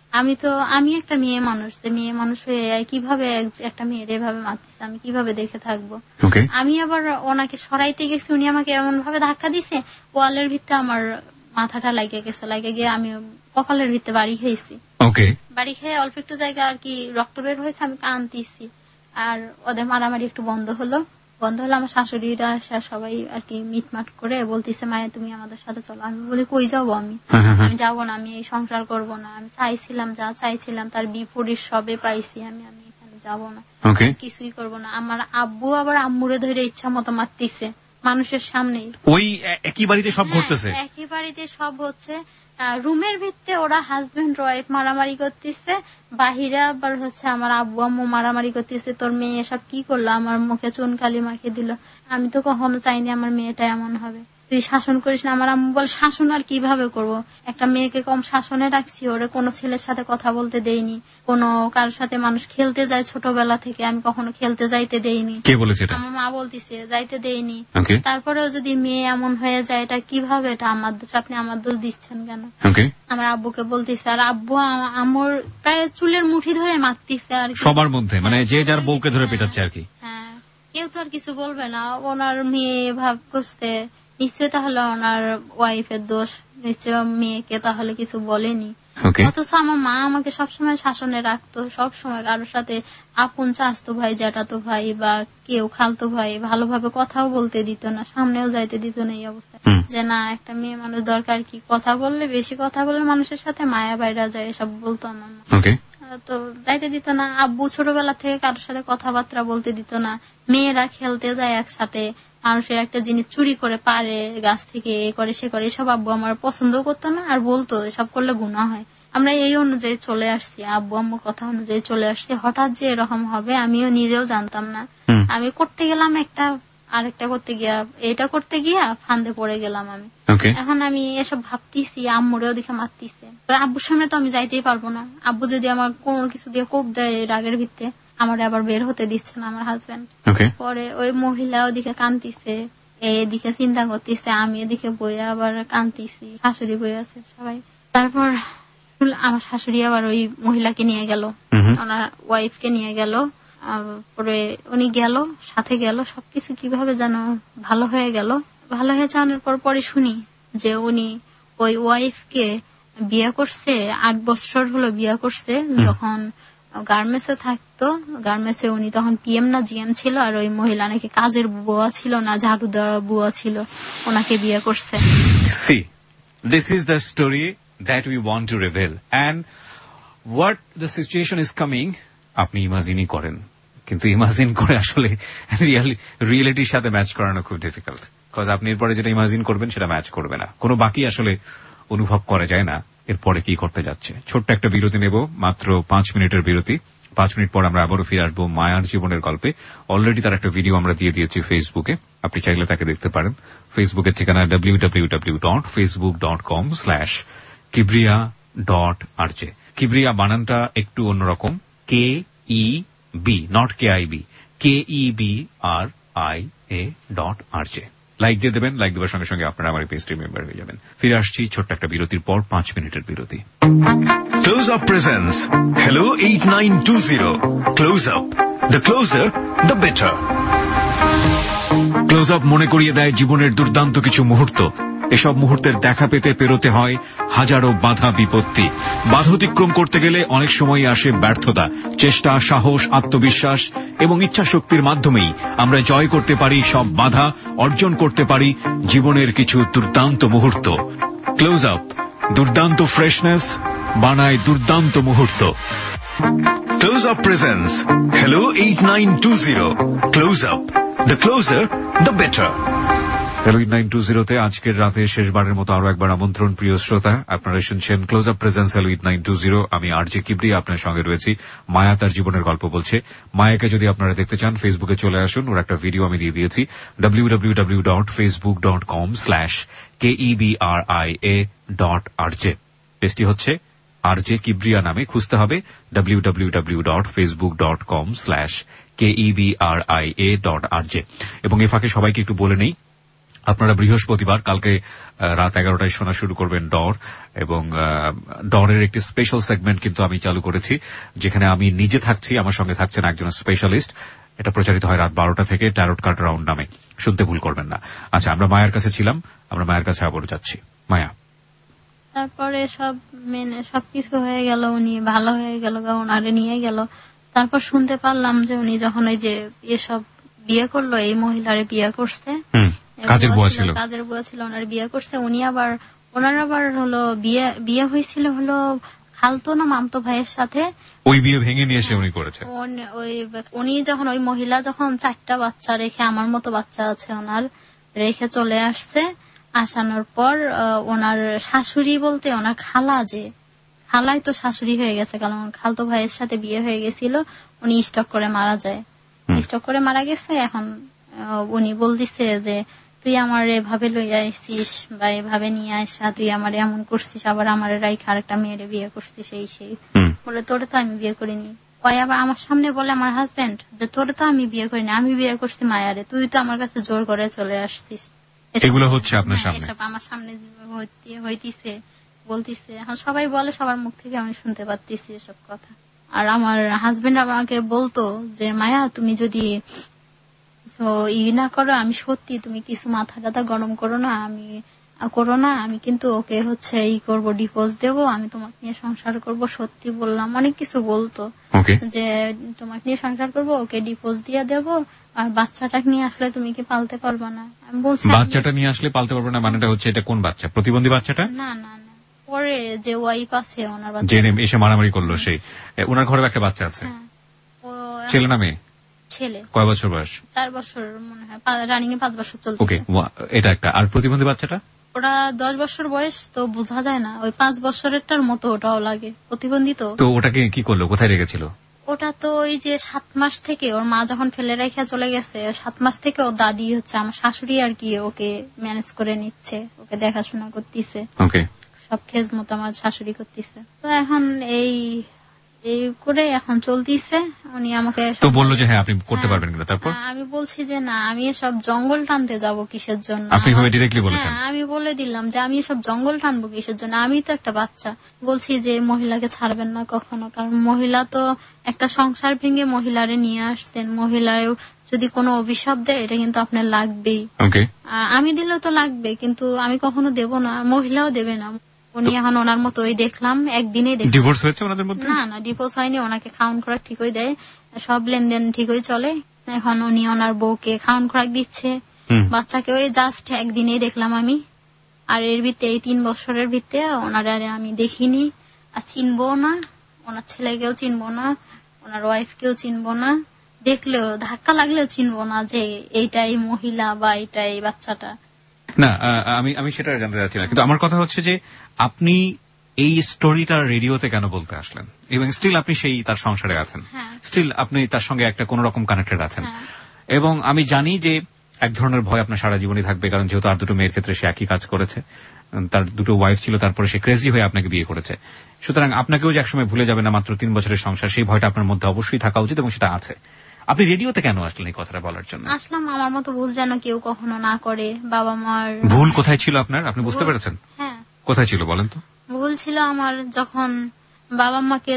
আমি একটা মেয়ে মানুষ, মেয়ে মানুষ হয়ে কিভাবে একটা মেয়ের এভাবে মারতেছে আমি কিভাবে দেখে থাকবো। আমি আবার ওনাকে সরাইতে গেছি, উনি আমাকে এমন ভাবে ধাক্কা দিছে ওয়ালের ভিতরে আমার মাথাটা লাগে গেছে, লাগে গিয়ে আমি কপালের ভিতরে বাড়ি খেয়েছি। বাড়ি খেয়ে অল্প একটু জায়গা আর কি রক্ত বের হয়েছে, আমি কাঁদতেছি। আর ওদের মারামারি একটু বন্ধ হলো। আমার শাশুড়িরা আসা সবাই আর কি মিটমাট করে বলতেছে মায়া তুমি আমাদের সাথে চলো। আমি বলি কই যাবো, আমি যাবো না, আমি এই সংসার করবো না। আমি চাইছিলাম যা চাইছিলাম তার বিপরীত সবে পাইছি, আমি এখানে যাবো না, কিছুই করবো না। আমার আব্বু আবার আম্মুরে ধরে ইচ্ছা মতো মারতেছে মানুষের সামনে। ওই একই বাড়িতে সব ঘটতেছে, একই বাড়িতে সব হচ্ছে। রুমের ভিতরে ওরা হাজবেন্ড ওয়াইফ মারামারি করতেছে, বাহিরে আবার হচ্ছে আমার আব্বু আম্মু মারামারি করতেছে। তোর মেয়ে এসব কি করলো, আমার মুখে চুনকালি মাখিয়ে দিল। আমি তো কখনো চাইনি আমার মেয়েটা এমন হবে, তুই শাসন করিস না। আমার আম্মু বল শাসন আর কিভাবে করব, একটা মেয়েকে কম শাসনে রাখছি, ওরে কোনো ছেলের সাথে কথা বলতে দেইনি, কোনো কারোর সাথে মানুষ খেলতে যায় ছোটবেলা থেকে আমি কখনো খেলতে যাইতে দেইনি। কে বলেছে? আমার মা বলতিছে যাইতে দেইনি। তারপরেও যদি মেয়ে এমন হয়ে যায় এটা কিভাবে, এটা আমার দোষ, আপনি আমার দোষ দিচ্ছেন কেন? আমার আব্বুকে বলতিছে, আর আব্বু আমার প্রায় চুলের মুঠি ধরে মারতিছে আর সবার মধ্যে, মানে যে যার বউকে ধরে পেটাচ্ছে আর কি। হ্যাঁ, কেউ তো আর কিছু বলবে না। ওনার মেয়ে ভাব করছে নিশ্চয়, তাহলে ওনার ওয়াইফের দোষ, নিশ্চয় মেয়েকে তাহলে কিছু বলেনি। অথচ আমার মা আমাকে সবসময় শাসনে রাখতো, সবসময় কারোর সাথে আপন চাচতো ভাই জ্যাঠাতো ভাই বা কেউ খালতো ভাই ভালোভাবে কথাও বলতে দিত না, সামনেও যাইতে দিত না। এই অবস্থায় যে না একটা মেয়ে মানুষ দরকার কি, কথা বললে বেশি কথা বললে মানুষের সাথে মায়া বাইরা যায়, এসব বলতো আমার মা। তো যাইতে দিত না। আব্বু ছোটবেলা থেকে কারোর সাথে কথাবার্তা বলতে দিত না। মেয়েরা খেলতে যায় একসাথে, মানুষের একটা জিনিস চুরি করে পারে গাছ থেকে, এ করে সে করে, এসব আব্বু আমার পছন্দ করতো না, আর বলতো এসব করলে গুনাহ হয়। আমরা এই অনুযায়ী চলে আসছি, আব্বু আম্মুর কথা অনুযায়ী চলে আসছি। হঠাৎ যে এরকম হবে আমিও নিজেও জানতাম না। আমি করতে গেলাম একটা, আরেকটা করতে গিয়া, এটা করতে গিয়া ফান্দে পড়ে গেলাম আমি। এখন আমি এসব ভাবতেছি, আম্মুরেও দেখে মারতেছে। আব্বুর সামনে তো আমি যাইতেই পারবো না। আব্বু যদি আমার কোনো কিছু দিয়ে কোপ দেয় রাগের ভিত্তিতে, আমার আবার বের হতে দিচ্ছে না আমার হাজবেন্ড। পরে ওই মহিলা ওদিকে কাঁদতেছে, এদিকে চিন্তা করতেছে, আমি এদিকে বইয়া আবার কাঁদতেছি, শাশুড়ি বই আছে সবাই। তারপর আমার শাশুড়ি আবার ওই মহিলাকে নিয়ে গেল, ওনার ওয়াইফকে নিয়ে গেল। পরে উনি গেল, সাথে গেল, সবকিছু কিভাবে যেন ভালো হয়ে গেল। ভালো হয়ে যাওয়ার পর পরে শুনি যে উনি ওই ওয়াইফকে বিয়ে করছে, 8 বছর হলো বিয়ে করছে। যখন গার্মেন্টসে থাকতো, গার্মেন্টসে উনি তখন PM না GM ছিল, আর ওই মহিলা নাকি কাজের বুয়া ছিল না, ঝাড়ু দেওয়ার বুয়া ছিল, ওনাকে বিয়ে করছে। See, this is the story that we want to reveal, and what the situation is coming, আপনি ইমাজিনই করেন, কিন্তু ইমাজিন করে আসলে রিয়েলিটির সাথে ম্যাচ করানো খুব ডিফিকাল্ট, বিকজ আপনি এরপরে যেটা ইমাজিন করবেন সেটা ম্যাচ করবে না, কোনো বাকি আসলে অনুভব করা যায় না এরপরে কি করতে যাচ্ছে। ছোট্ট একটা বিরতি নেব, মাত্র 5 মিনিটের বিরতি। 5 মিনিট পর আমরা আবারও ফিরে আসবো মায়ার জীবনের গল্পে। অলরেডি তার একটা ভিডিও আমরা দিয়ে দিয়েছি ফেসবুকে, আপনি চাইলে তাকে দেখতে পারেন। ফেসবুকের ঠিকানা www.facebook.com/kibriya.rj। কিবরিয়া বানানটা একটু অন্যরকম, KEB, not KIB, KEBRIA.RJ। Like দিয়ে দেবেন, লাইক দেওয়ার সঙ্গে সঙ্গে আপনারা আমার পেজটি মেম্বার হয়ে যাবেন। ফিরে আসছি ছোট্ট একটা বিরতির পর, 5 মিনিটের বিরতি। Close Up presents Hello 8920. Close Up. The closer, the better. Closeup মনে করিয়ে দেয় জীবনের দুর্দান্ত কিছু মুহূর্ত। এসব মুহূর্তের দেখা পেতে পেরোতে হয় হাজারো বাধা বিপত্তি। বাধা অতিক্রম করতে গেলে অনেক সময় আসে ব্যর্থতা। চেষ্টা, সাহস, আত্মবিশ্বাস এবং ইচ্ছাশক্তির মাধ্যমেই আমরা জয় করতে পারি সব বাধা, অর্জন করতে পারি জীবনের কিছু দুর্দান্ত মুহূর্ত। ক্লোজ আপ দুর্দান্ত ফ্রেশনেস বানায় দুর্দান্ত মুহূর্ত। Close Up presents Hello 8920. Close Up. The closer, the better. Hello 8920-তে আজকের রাতে শেষবারের মতো আরো একবার আমন্ত্রণ প্রিয় শ্রোতা, আপনারা শুনছেন ক্লোজ আপ প্রেজেন্স হ্যালো 8920। আমি আরজে কিবরি আপনার সঙ্গে রয়েছি। মায়া তার জীবনের গল্প বলছে। মায়াকে যদি আপনারা দেখতে চান ফেসবুকে চলে আসুন, ওর একটা ভিডিও আমি দিয়ে দিয়েছি www.facebook.com/KEBRIA.RJ। পেজটি হচ্ছে আরজে কিবরিয়া নামে খুঁজতে হবে, www.facebook.com/KEBRIA.RJ। এবং এ ফাঁকে সবাইকে একটু বলে নেই, আপনারা বৃহস্পতিবার কালকে রাত 11টায় শোনা শুরু করবেন ডর, এবং ডরের একটি স্পেশাল সেগমেন্ট কিন্তু আমি চালু করেছি, যেখানে আমি নিজে থাকছি, আমার সঙ্গে থাকছেন একজন স্পেশালিস্ট। এটা প্রচারিত হয় রাত 12টা থেকে, ট্যারট কার্ড রাউন্ড নামে, শুনতে ভুল করবেন না। আচ্ছা, আমরা মায়ের কাছে ছিলাম, আমরা মায়ের কাছে আবারও যাচ্ছি। মায়া, তারপরে সব মেনে সবকিছু হয়ে গেল, উনি ভালো হয়ে গেল, ওনারে নিয়ে গেল। তারপর শুনতে পারলাম যে উনি যখন ওই যে এসব বিয়ে করলো, এই মহিলারে বিয়ে করছে, কাজের বুয়া ছিল, ওনার বিয়ে করছে। ওনার আবার হলো বিয়ে হয়েছিল হলো খালতো না মামতো ভাইয়ের সাথে। ওই বিয়ে ভেঙে নিয়ে এসে উনি করেছে। উনি যখন ওই মহিলা যখন 4টা বাচ্চা রেখে, আমার মতো বাচ্চা আছে ওনার, রেখে চলে আসছে। আসানোর পর ওনার শাশুড়ি বলতে ওনার খালাই তো শাশুড়ি হয়ে গেছে, কারণ খালতো ভাইয়ের সাথে বিয়ে হয়ে গেছিল। উনি স্ট্রোক করে মারা যায়, স্ট্রোক করে মারা গেছে। এখন উনি বলতেছে যে তুই আমার এভাবে লইয়া আসছিস বা এভাবে নিয়ে আসা, তুই আমার এমন করছিস, আবার আমার রাইখা আরেকটা মেয়েরে বিয়ে করছিস, সেই বলে তোরে তো আমি বিয়ে করিনি। ওই আবার আমার সামনে বলে আমার হাজবেন্ড যে তোরে তো আমি বিয়ে করিনি, আমি বিয়ে করছি মায়ারে, তুই তো আমার কাছে জোর করে চলে আসছিস। এগুলো হচ্ছে আপনার সামনে, এসব আমার সামনে হইতিছে, বলতিছে। এখন সবাই বলে, সবার মুখ থেকে আমি শুনতে পাচ্ছি এসব কথা। আর আমার হাজবেন্ড আমাকে বলতো যে মায়া তুমি যদি না করো, আমি সত্যি, তুমি কিছু মাথা টাথা গরম করো না, আমি কিন্তু ওকে হচ্ছে করবো, ডিভোর্স দেবো, আমি তোমাকে নিয়ে সংসার করব। সত্যি বললাম, অনেক কিছু বলতো যে তোমাকে নিয়ে সংসার করবো, ওকে ডিভোর্স দিয়ে দেবো, আর বাচ্চাটা নিয়ে আসলে তুমি কি পালতে পারবা না। আমি বলছি বাচ্চাটা নিয়ে আসলে পালতে পারবো না, মানেটা হচ্ছে এটা কোন বাচ্চা? প্রতিবন্ধী বাচ্চাটা? না না না, পরে যে ওয়াইফ আছে ওনার বাচ্চা, যে এসে মারামারি করলো, সেই ওনার ঘরে একটা বাচ্চা আছে। ছেলে না মেয়ে? ছেলে। কয় বছর বয়স? 4 বছর মনে হয়, রানিং এ 5 বছর চলছে। ওকে, এটা একটা। আর প্রতিবন্ধী বাচ্চাটা? ওরা 10 বছর বয়স, তো বোঝা যায় না, ওই 5 বছরেরটার মতো ওটাও লাগে, প্রতিবন্ধী। তো ওটাকে কি করলো, কোথায় রেখেছিল? ওটা তো ওই যে 7 মাস থেকে, ওর মা যখন ফেলে রেখে চলে গেছে, 7 মাস থেকে ওর দাদি হচ্ছে আমার শাশুড়ি আর কি ওকে ম্যানেজ করে নিচ্ছে, ওকে দেখাশোনা করতেছে, সব খেজমত আমার শাশুড়ি করতেছে। তো এখন এই করে এখন চলতেছে। উনি আমাকে তো বললো যে হ্যাঁ আপনি করতে পারবেন কিনা? তারপর আমি বলছি যে না, আমি এসব জঙ্গল টানতে যাব কিসের জন্য? আপনি ডিরেক্টলি বলেছেন? আমি বলে দিলাম যে আমি এসব জঙ্গল টানবো কিসের জন্য, আমি তো একটা বাচ্চা। বলছি যে মহিলাকে ছাড়বেন না কখনো, কারণ মহিলা তো একটা সংসার ভেঙে মহিলারে নিয়ে আসছেন, মহিলারেও যদি কোনো অভিশাপ দেয় এটা কিন্তু আপনার লাগবেই। আমি দিলেও তো লাগবে, কিন্তু আমি কখনো দেব না, মহিলাও দেবে না। উনি এখন ওনার মতো দেখলাম, একদিনে ডিভোর্স হয়েছে ওনাদের মধ্যে? না, ডিভোর্স হয়নি, ওনাকে খাওয়ান খোরাক ঠিকই দেয়, সব লেনদেন ঠিকই চলে। এখন উনি ওনার বউকে খাওয়ান খোরাক দিচ্ছে, বাচ্চাকে ওই জাস্ট একদিনেই দেখলাম আমি। আর এর ভিতরে এই 3 বছরের ভিতরে ওনারা আমি দেখিনি, আর চিনবো না, ওনার ছেলেকেও চিনবো না, ওনার ওয়াইফকেও চিনবো না, দেখলেও ধাক্কা লাগলেও চিনবো না যে এইটাই মহিলা বা এইটাই বাচ্চাটা। না, আমি সেটা জানতে চাচ্ছি না, কিন্তু আমার কথা হচ্ছে যে আপনি এই স্টোরিটা রেডিওতে কেন বলতে আসলেন, এবং স্টিল আপনি সেই তার সংসারে আছেন, স্টিল আপনি তার সঙ্গে একটা কোন রকম কানেক্টেড আছেন, এবং আমি জানি যে এক ধরনের ভয় আপনার সারা জীবনই থাকবে, কারণ যেহেতু আর 2 মেয়ের ক্ষেত্রে সে একই কাজ করেছে, তার 2 ওয়াইফ ছিল, তারপরে সে ক্রেজি হয়ে আপনাকে বিয়ে করেছে। সুতরাং আপনাকেও যে একসময় ভুলে যাবে না, মাত্র 3 বছরের সংসার, সেই ভয়টা আপনার মধ্যে অবশ্যই থাকা উচিত, এবং সেটা আছে। আপনি রেডিওতে কেন আসলেন এই কথাটা বলার জন্য? আসলাম আমার মতো ভুল যেন কেউ কখনো না করে। বাবা মার ভুল কোথায় ছিল আপনার, আপনি বুঝতে পেরেছেন? হ্যাঁ, কোথায় ছিল বলেন তো? ভুল ছিল আমার যখন বাবা মাকে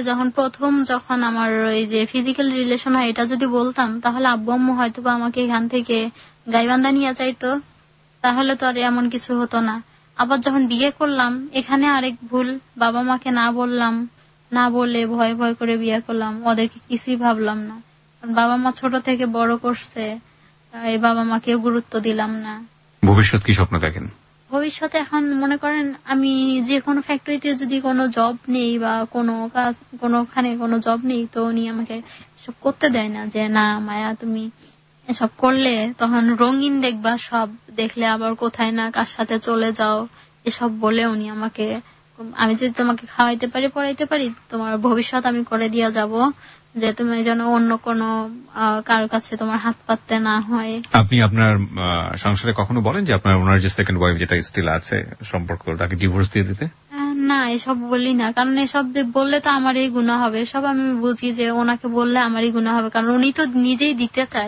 যখন আমার ওই যে ফিজিক্যাল রিলেশন হয়, এটা যদি বলতাম তাহলে আব্বু আম্মু হয়তো বা আমাকে এখান থেকে গাইবান্ধা নিয়ে যাইতো, তাহলে তো আর এমন কিছু হতো না। আবার যখন বিয়ে করলাম, এখানে আরেক ভুল, বাবা মাকে না বললাম, না বলে ভয় ভয় করে বিয়ে করলাম, ওদেরকে কিছুই ভাবলাম না। বাবা মা ছোট থেকে বড় করছে, এই বাবা মাকে গুরুত্ব দিলাম না। ভবিষ্যৎ কি স্বপ্ন দেখেন? ভবিষ্যতে এখন মনে করেন আমি যে কোনো ফ্যাক্টরিতে যদি কোনো জব নেই বা কোনো কাজ, কোনোখানে কোনো জব নেই, তো উনি আমাকে সব করতে দেয় না, যে না মায়া তুমি এসব করলে তখন রঙিন দেখবা, সব দেখলে আবার কোথায় না কার সাথে চলে যাও, এসব বলে উনি আমাকে, আমি যদি তোমাকে খাওয়াইতে পারি পড়াইতে পারি, তোমার ভবিষ্যৎ আমি করে দিয়া যাব, যে তুমি যেন অন্য কোনো কারোর কাছে তোমার হাত পাততে না হয়। আপনি আপনার সংসারে কখনো বলেন যে আপনার ওনার যে সেকেন্ড ওয়াইফ যেটা স্টিল আছে সম্পর্ক, তাকে ডিভোর্স দিয়ে দিতে? না, এসব বলি না, কারণ এসব বললে তো আমারই গুনাহ হবে। সব আমি বুঝি যে ওনাকে বললে আমারই গুনাহ হবে, কারণ উনি তো নিজেই দিতে চায়,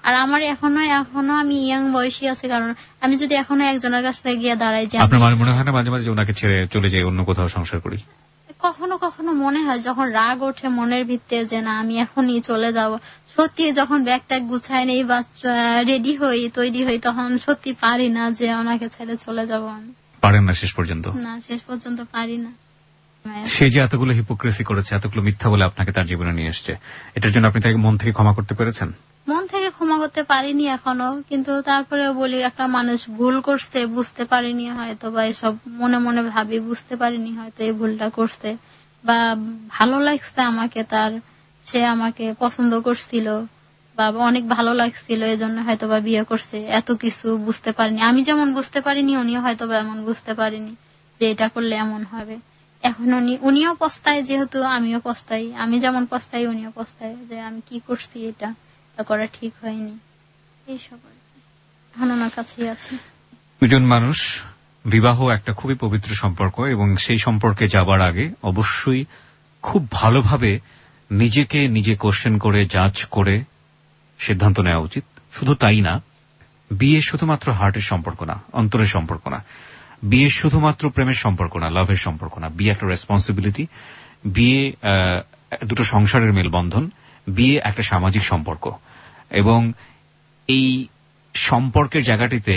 আর আমার এখনো আমি ইয়াং বয়সী আছে, কারণ আমি যদি এখনো একজনের কাছ থেকে গিয়ে দাঁড়াই যে আপনার মনে হয় না মাঝে মাঝে ওনাকে ছেড়ে চলে যাই অন্য কোথাও সংসার করি? কখনো কখনো মনে হয় যখন রাগ ওঠে মনের ভিতরে যে না আমি এখনই চলে যাব, সত্যি যখন ব্যাগটা গুছাই নেই বা রেডি হই তৈরি হই তখন সত্যি পারি না যে ওনাকে ছেড়ে চলে যাব। আমি পারেন না শেষ পর্যন্ত? না, শেষ পর্যন্ত পারি না। সে যে এতগুলো হিপোক্রেসি করেছে, এতগুলো মিথ্যা বলে আপনাকে তার জীবনে নিয়ে এসছে, এটার জন্য আপনি তাকে মন থেকে ক্ষমা করতে পেরেছেন? মন থেকে ক্ষমা করতে পারিনি এখনো, কিন্তু তারপরেও বলি একটা মানুষ ভুল করছে, বুঝতে পারিনি হয়তো, বা এসব মনে মনে ভাবি বুঝতে পারিনি হয়তো এই ভুলটা করছে, বা ভালো লাগছে আমাকে তার, সে আমাকে পছন্দ করছিল বা অনেক ভালো লাগছিল, এজন্য হয়তো বা বিয়ে করছে, এত কিছু বুঝতে পারিনি। আমি যেমন বুঝতে পারিনি উনিও হয়তো বা এমন বুঝতে পারিনি যে এটা করলে এমন হবে। এখন উনিও পস্তায়, যেহেতু আমিও পস্তাই, আমি যেমন পস্তাই উনিও পস্তায় যে আমি কি করছি, এটা করা ঠিক হয়নি, এইসব এখন ওনার কাছেই আছে। দুজন মানুষ, বিবাহ একটা খুবই পবিত্র সম্পর্ক, এবং সেই সম্পর্কে যাবার আগে অবশ্যই খুব ভালোভাবে নিজেকে নিজে কোশ্চেন করে জাজ করে সিদ্ধান্ত নেওয়া উচিত। শুধু তাই না, বিয়ে শুধুমাত্র হার্টের সম্পর্ক না, অন্তরের সম্পর্ক না। বিয়ে শুধুমাত্র প্রেমের সম্পর্ক না, লাভের সম্পর্ক না। বিয়ে একটা রেসপন্সিবিলিটি, বিয়ে দুটো সংসারের মেলবন্ধন, বিয়ে একটা সামাজিক সম্পর্ক। এবং এই সম্পর্কের জায়গাটিতে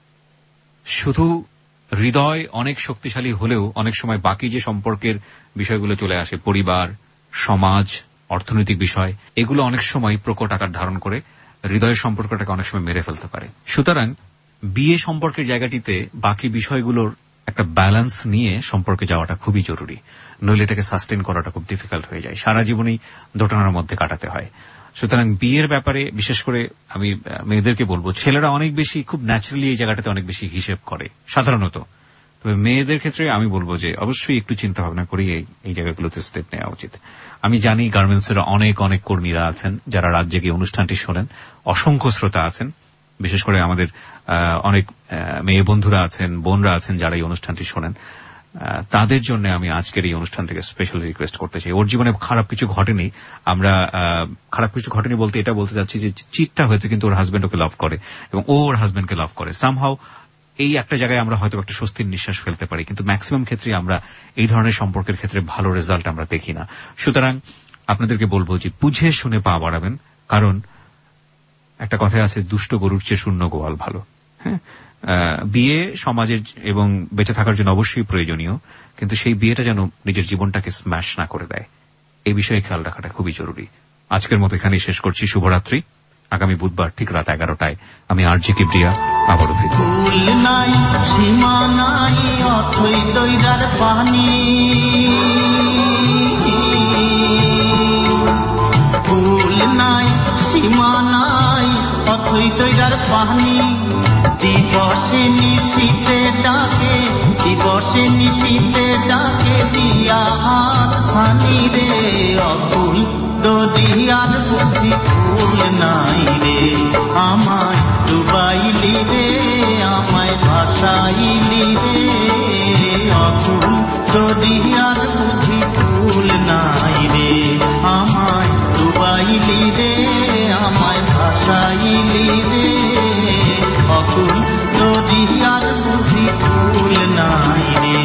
শুধু হৃদয় অনেক শক্তিশালী হলেও অনেক সময় বাকি যে সম্পর্কের বিষয়গুলো চলে আসে, পরিবার, সমাজ, অর্থনৈতিক বিষয়, এগুলো অনেক সময় প্রকট আকার ধারণ করে হৃদয়ের সম্পর্কটাকে অনেক সময় মেরে ফেলতে পারে। সুতরাং বিয়ে সম্পর্কের জায়গাটিতে বাকি বিষয়গুলোর একটা ব্যালেন্স নিয়ে সম্পর্কে যাওয়াটা খুবই জরুরি, নইলে এটাকে সাস্টেন করাটা খুব ডিফিকাল্ট হয়ে যায়, সারা জীবনই দোটানার মধ্যে কাটাতে হয়। সুতরাং বিয়ের ব্যাপারে বিশেষ করে আমি মেয়েদেরকে বলবো, ছেলেরা অনেক বেশি খুব ন্যাচারালি এই জায়গাটাতে অনেক বেশি হিসেব করে সাধারণত, তবে মেয়েদের ক্ষেত্রে আমি বলবো যে অবশ্যই একটু চিন্তা ভাবনা করেই এই জায়গাগুলোতে স্টেপ নেওয়া উচিত। আমি জানি গার্মেন্টসের অনেক অনেক কর্মীরা আছেন যারা রাত জেগে অনুষ্ঠানটি শোনেন, অসংখ্য শ্রোতা আছেন, বিশেষ করে আমাদের অনেক মেয়ে বন্ধুরা আছেন, বোনরা আছেন যারা এই অনুষ্ঠানটি শোনেন। তাদের জন্য আমি আজকের এই অনুষ্ঠান থেকে স্পেশাল রিকোয়েস্ট করতে চাই। ওর জীবনে খারাপ কিছু ঘটেনি, আমরা খারাপ কিছু ঘটেনি বলতে এটা বলতে চাচ্ছি যে চিটটা হয়েছে, কিন্তু ওর হাজবেন্ড ওকে লাভ করে এবং ও ওর হাজবেন্ডকে লাভ করে। সামহাউ এই একটা জায়গায় আমরা হয়তো একটা স্বস্তির নিঃশ্বাস ফেলতে পারি, কিন্তু ম্যাক্সিমাম ক্ষেত্রে আমরা এই ধরনের সম্পর্কের ক্ষেত্রে ভালো রেজাল্ট আমরা দেখি না। সুতরাং আপনাদেরকে বলবো যে বুঝে শুনে পা বাড়াবেন, কারণ একটা কথা আছে, দুষ্ট গরুর চেয়ে শূন্য গোয়াল ভালো। হ্যাঁ, বিয়ে সমাজের এবং বেঁচে থাকার জন্য অবশ্যই প্রয়োজনীয়, কিন্তু সেই বিয়েটা যেন নিজের জীবনটাকে স্ম্যাশ না করে দেয়, এই বিষয়ে খেয়াল রাখাটা খুবই জরুরি। আজকের মতো এখানেই শেষ করছি। শুভরাত্রি। আগামী বুধবার ঠিক রাত 11টায় আমি আরজি কিবরিয়া আবারও ফিরব। ফুল নাই সীমা নাই অথই দইরার পানি, ফুল নাই সীমা নাই অথই দইরার পানি, দিবসে নিশীতে ডাকে, দিবসে নিশীতে ডাকে দিয়া হাত সানি রে, অকুল দরিয়ার বুঝি ফুল নাই রে, আমায় ডুবাইলি রে, আমায় ভাসাইলি রে, অকুল দরিয়ার বুঝি ফুল নাই রে, আমায় ডুবাইলি রে, আমায় ভাসাইলি রে, অকুল দরিয়ার বুঝি ফুল নাই রে।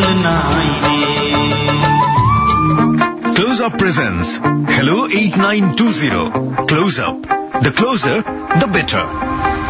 নাই রে। Close Up presents Hello 8920. Close Up. The closer, the better.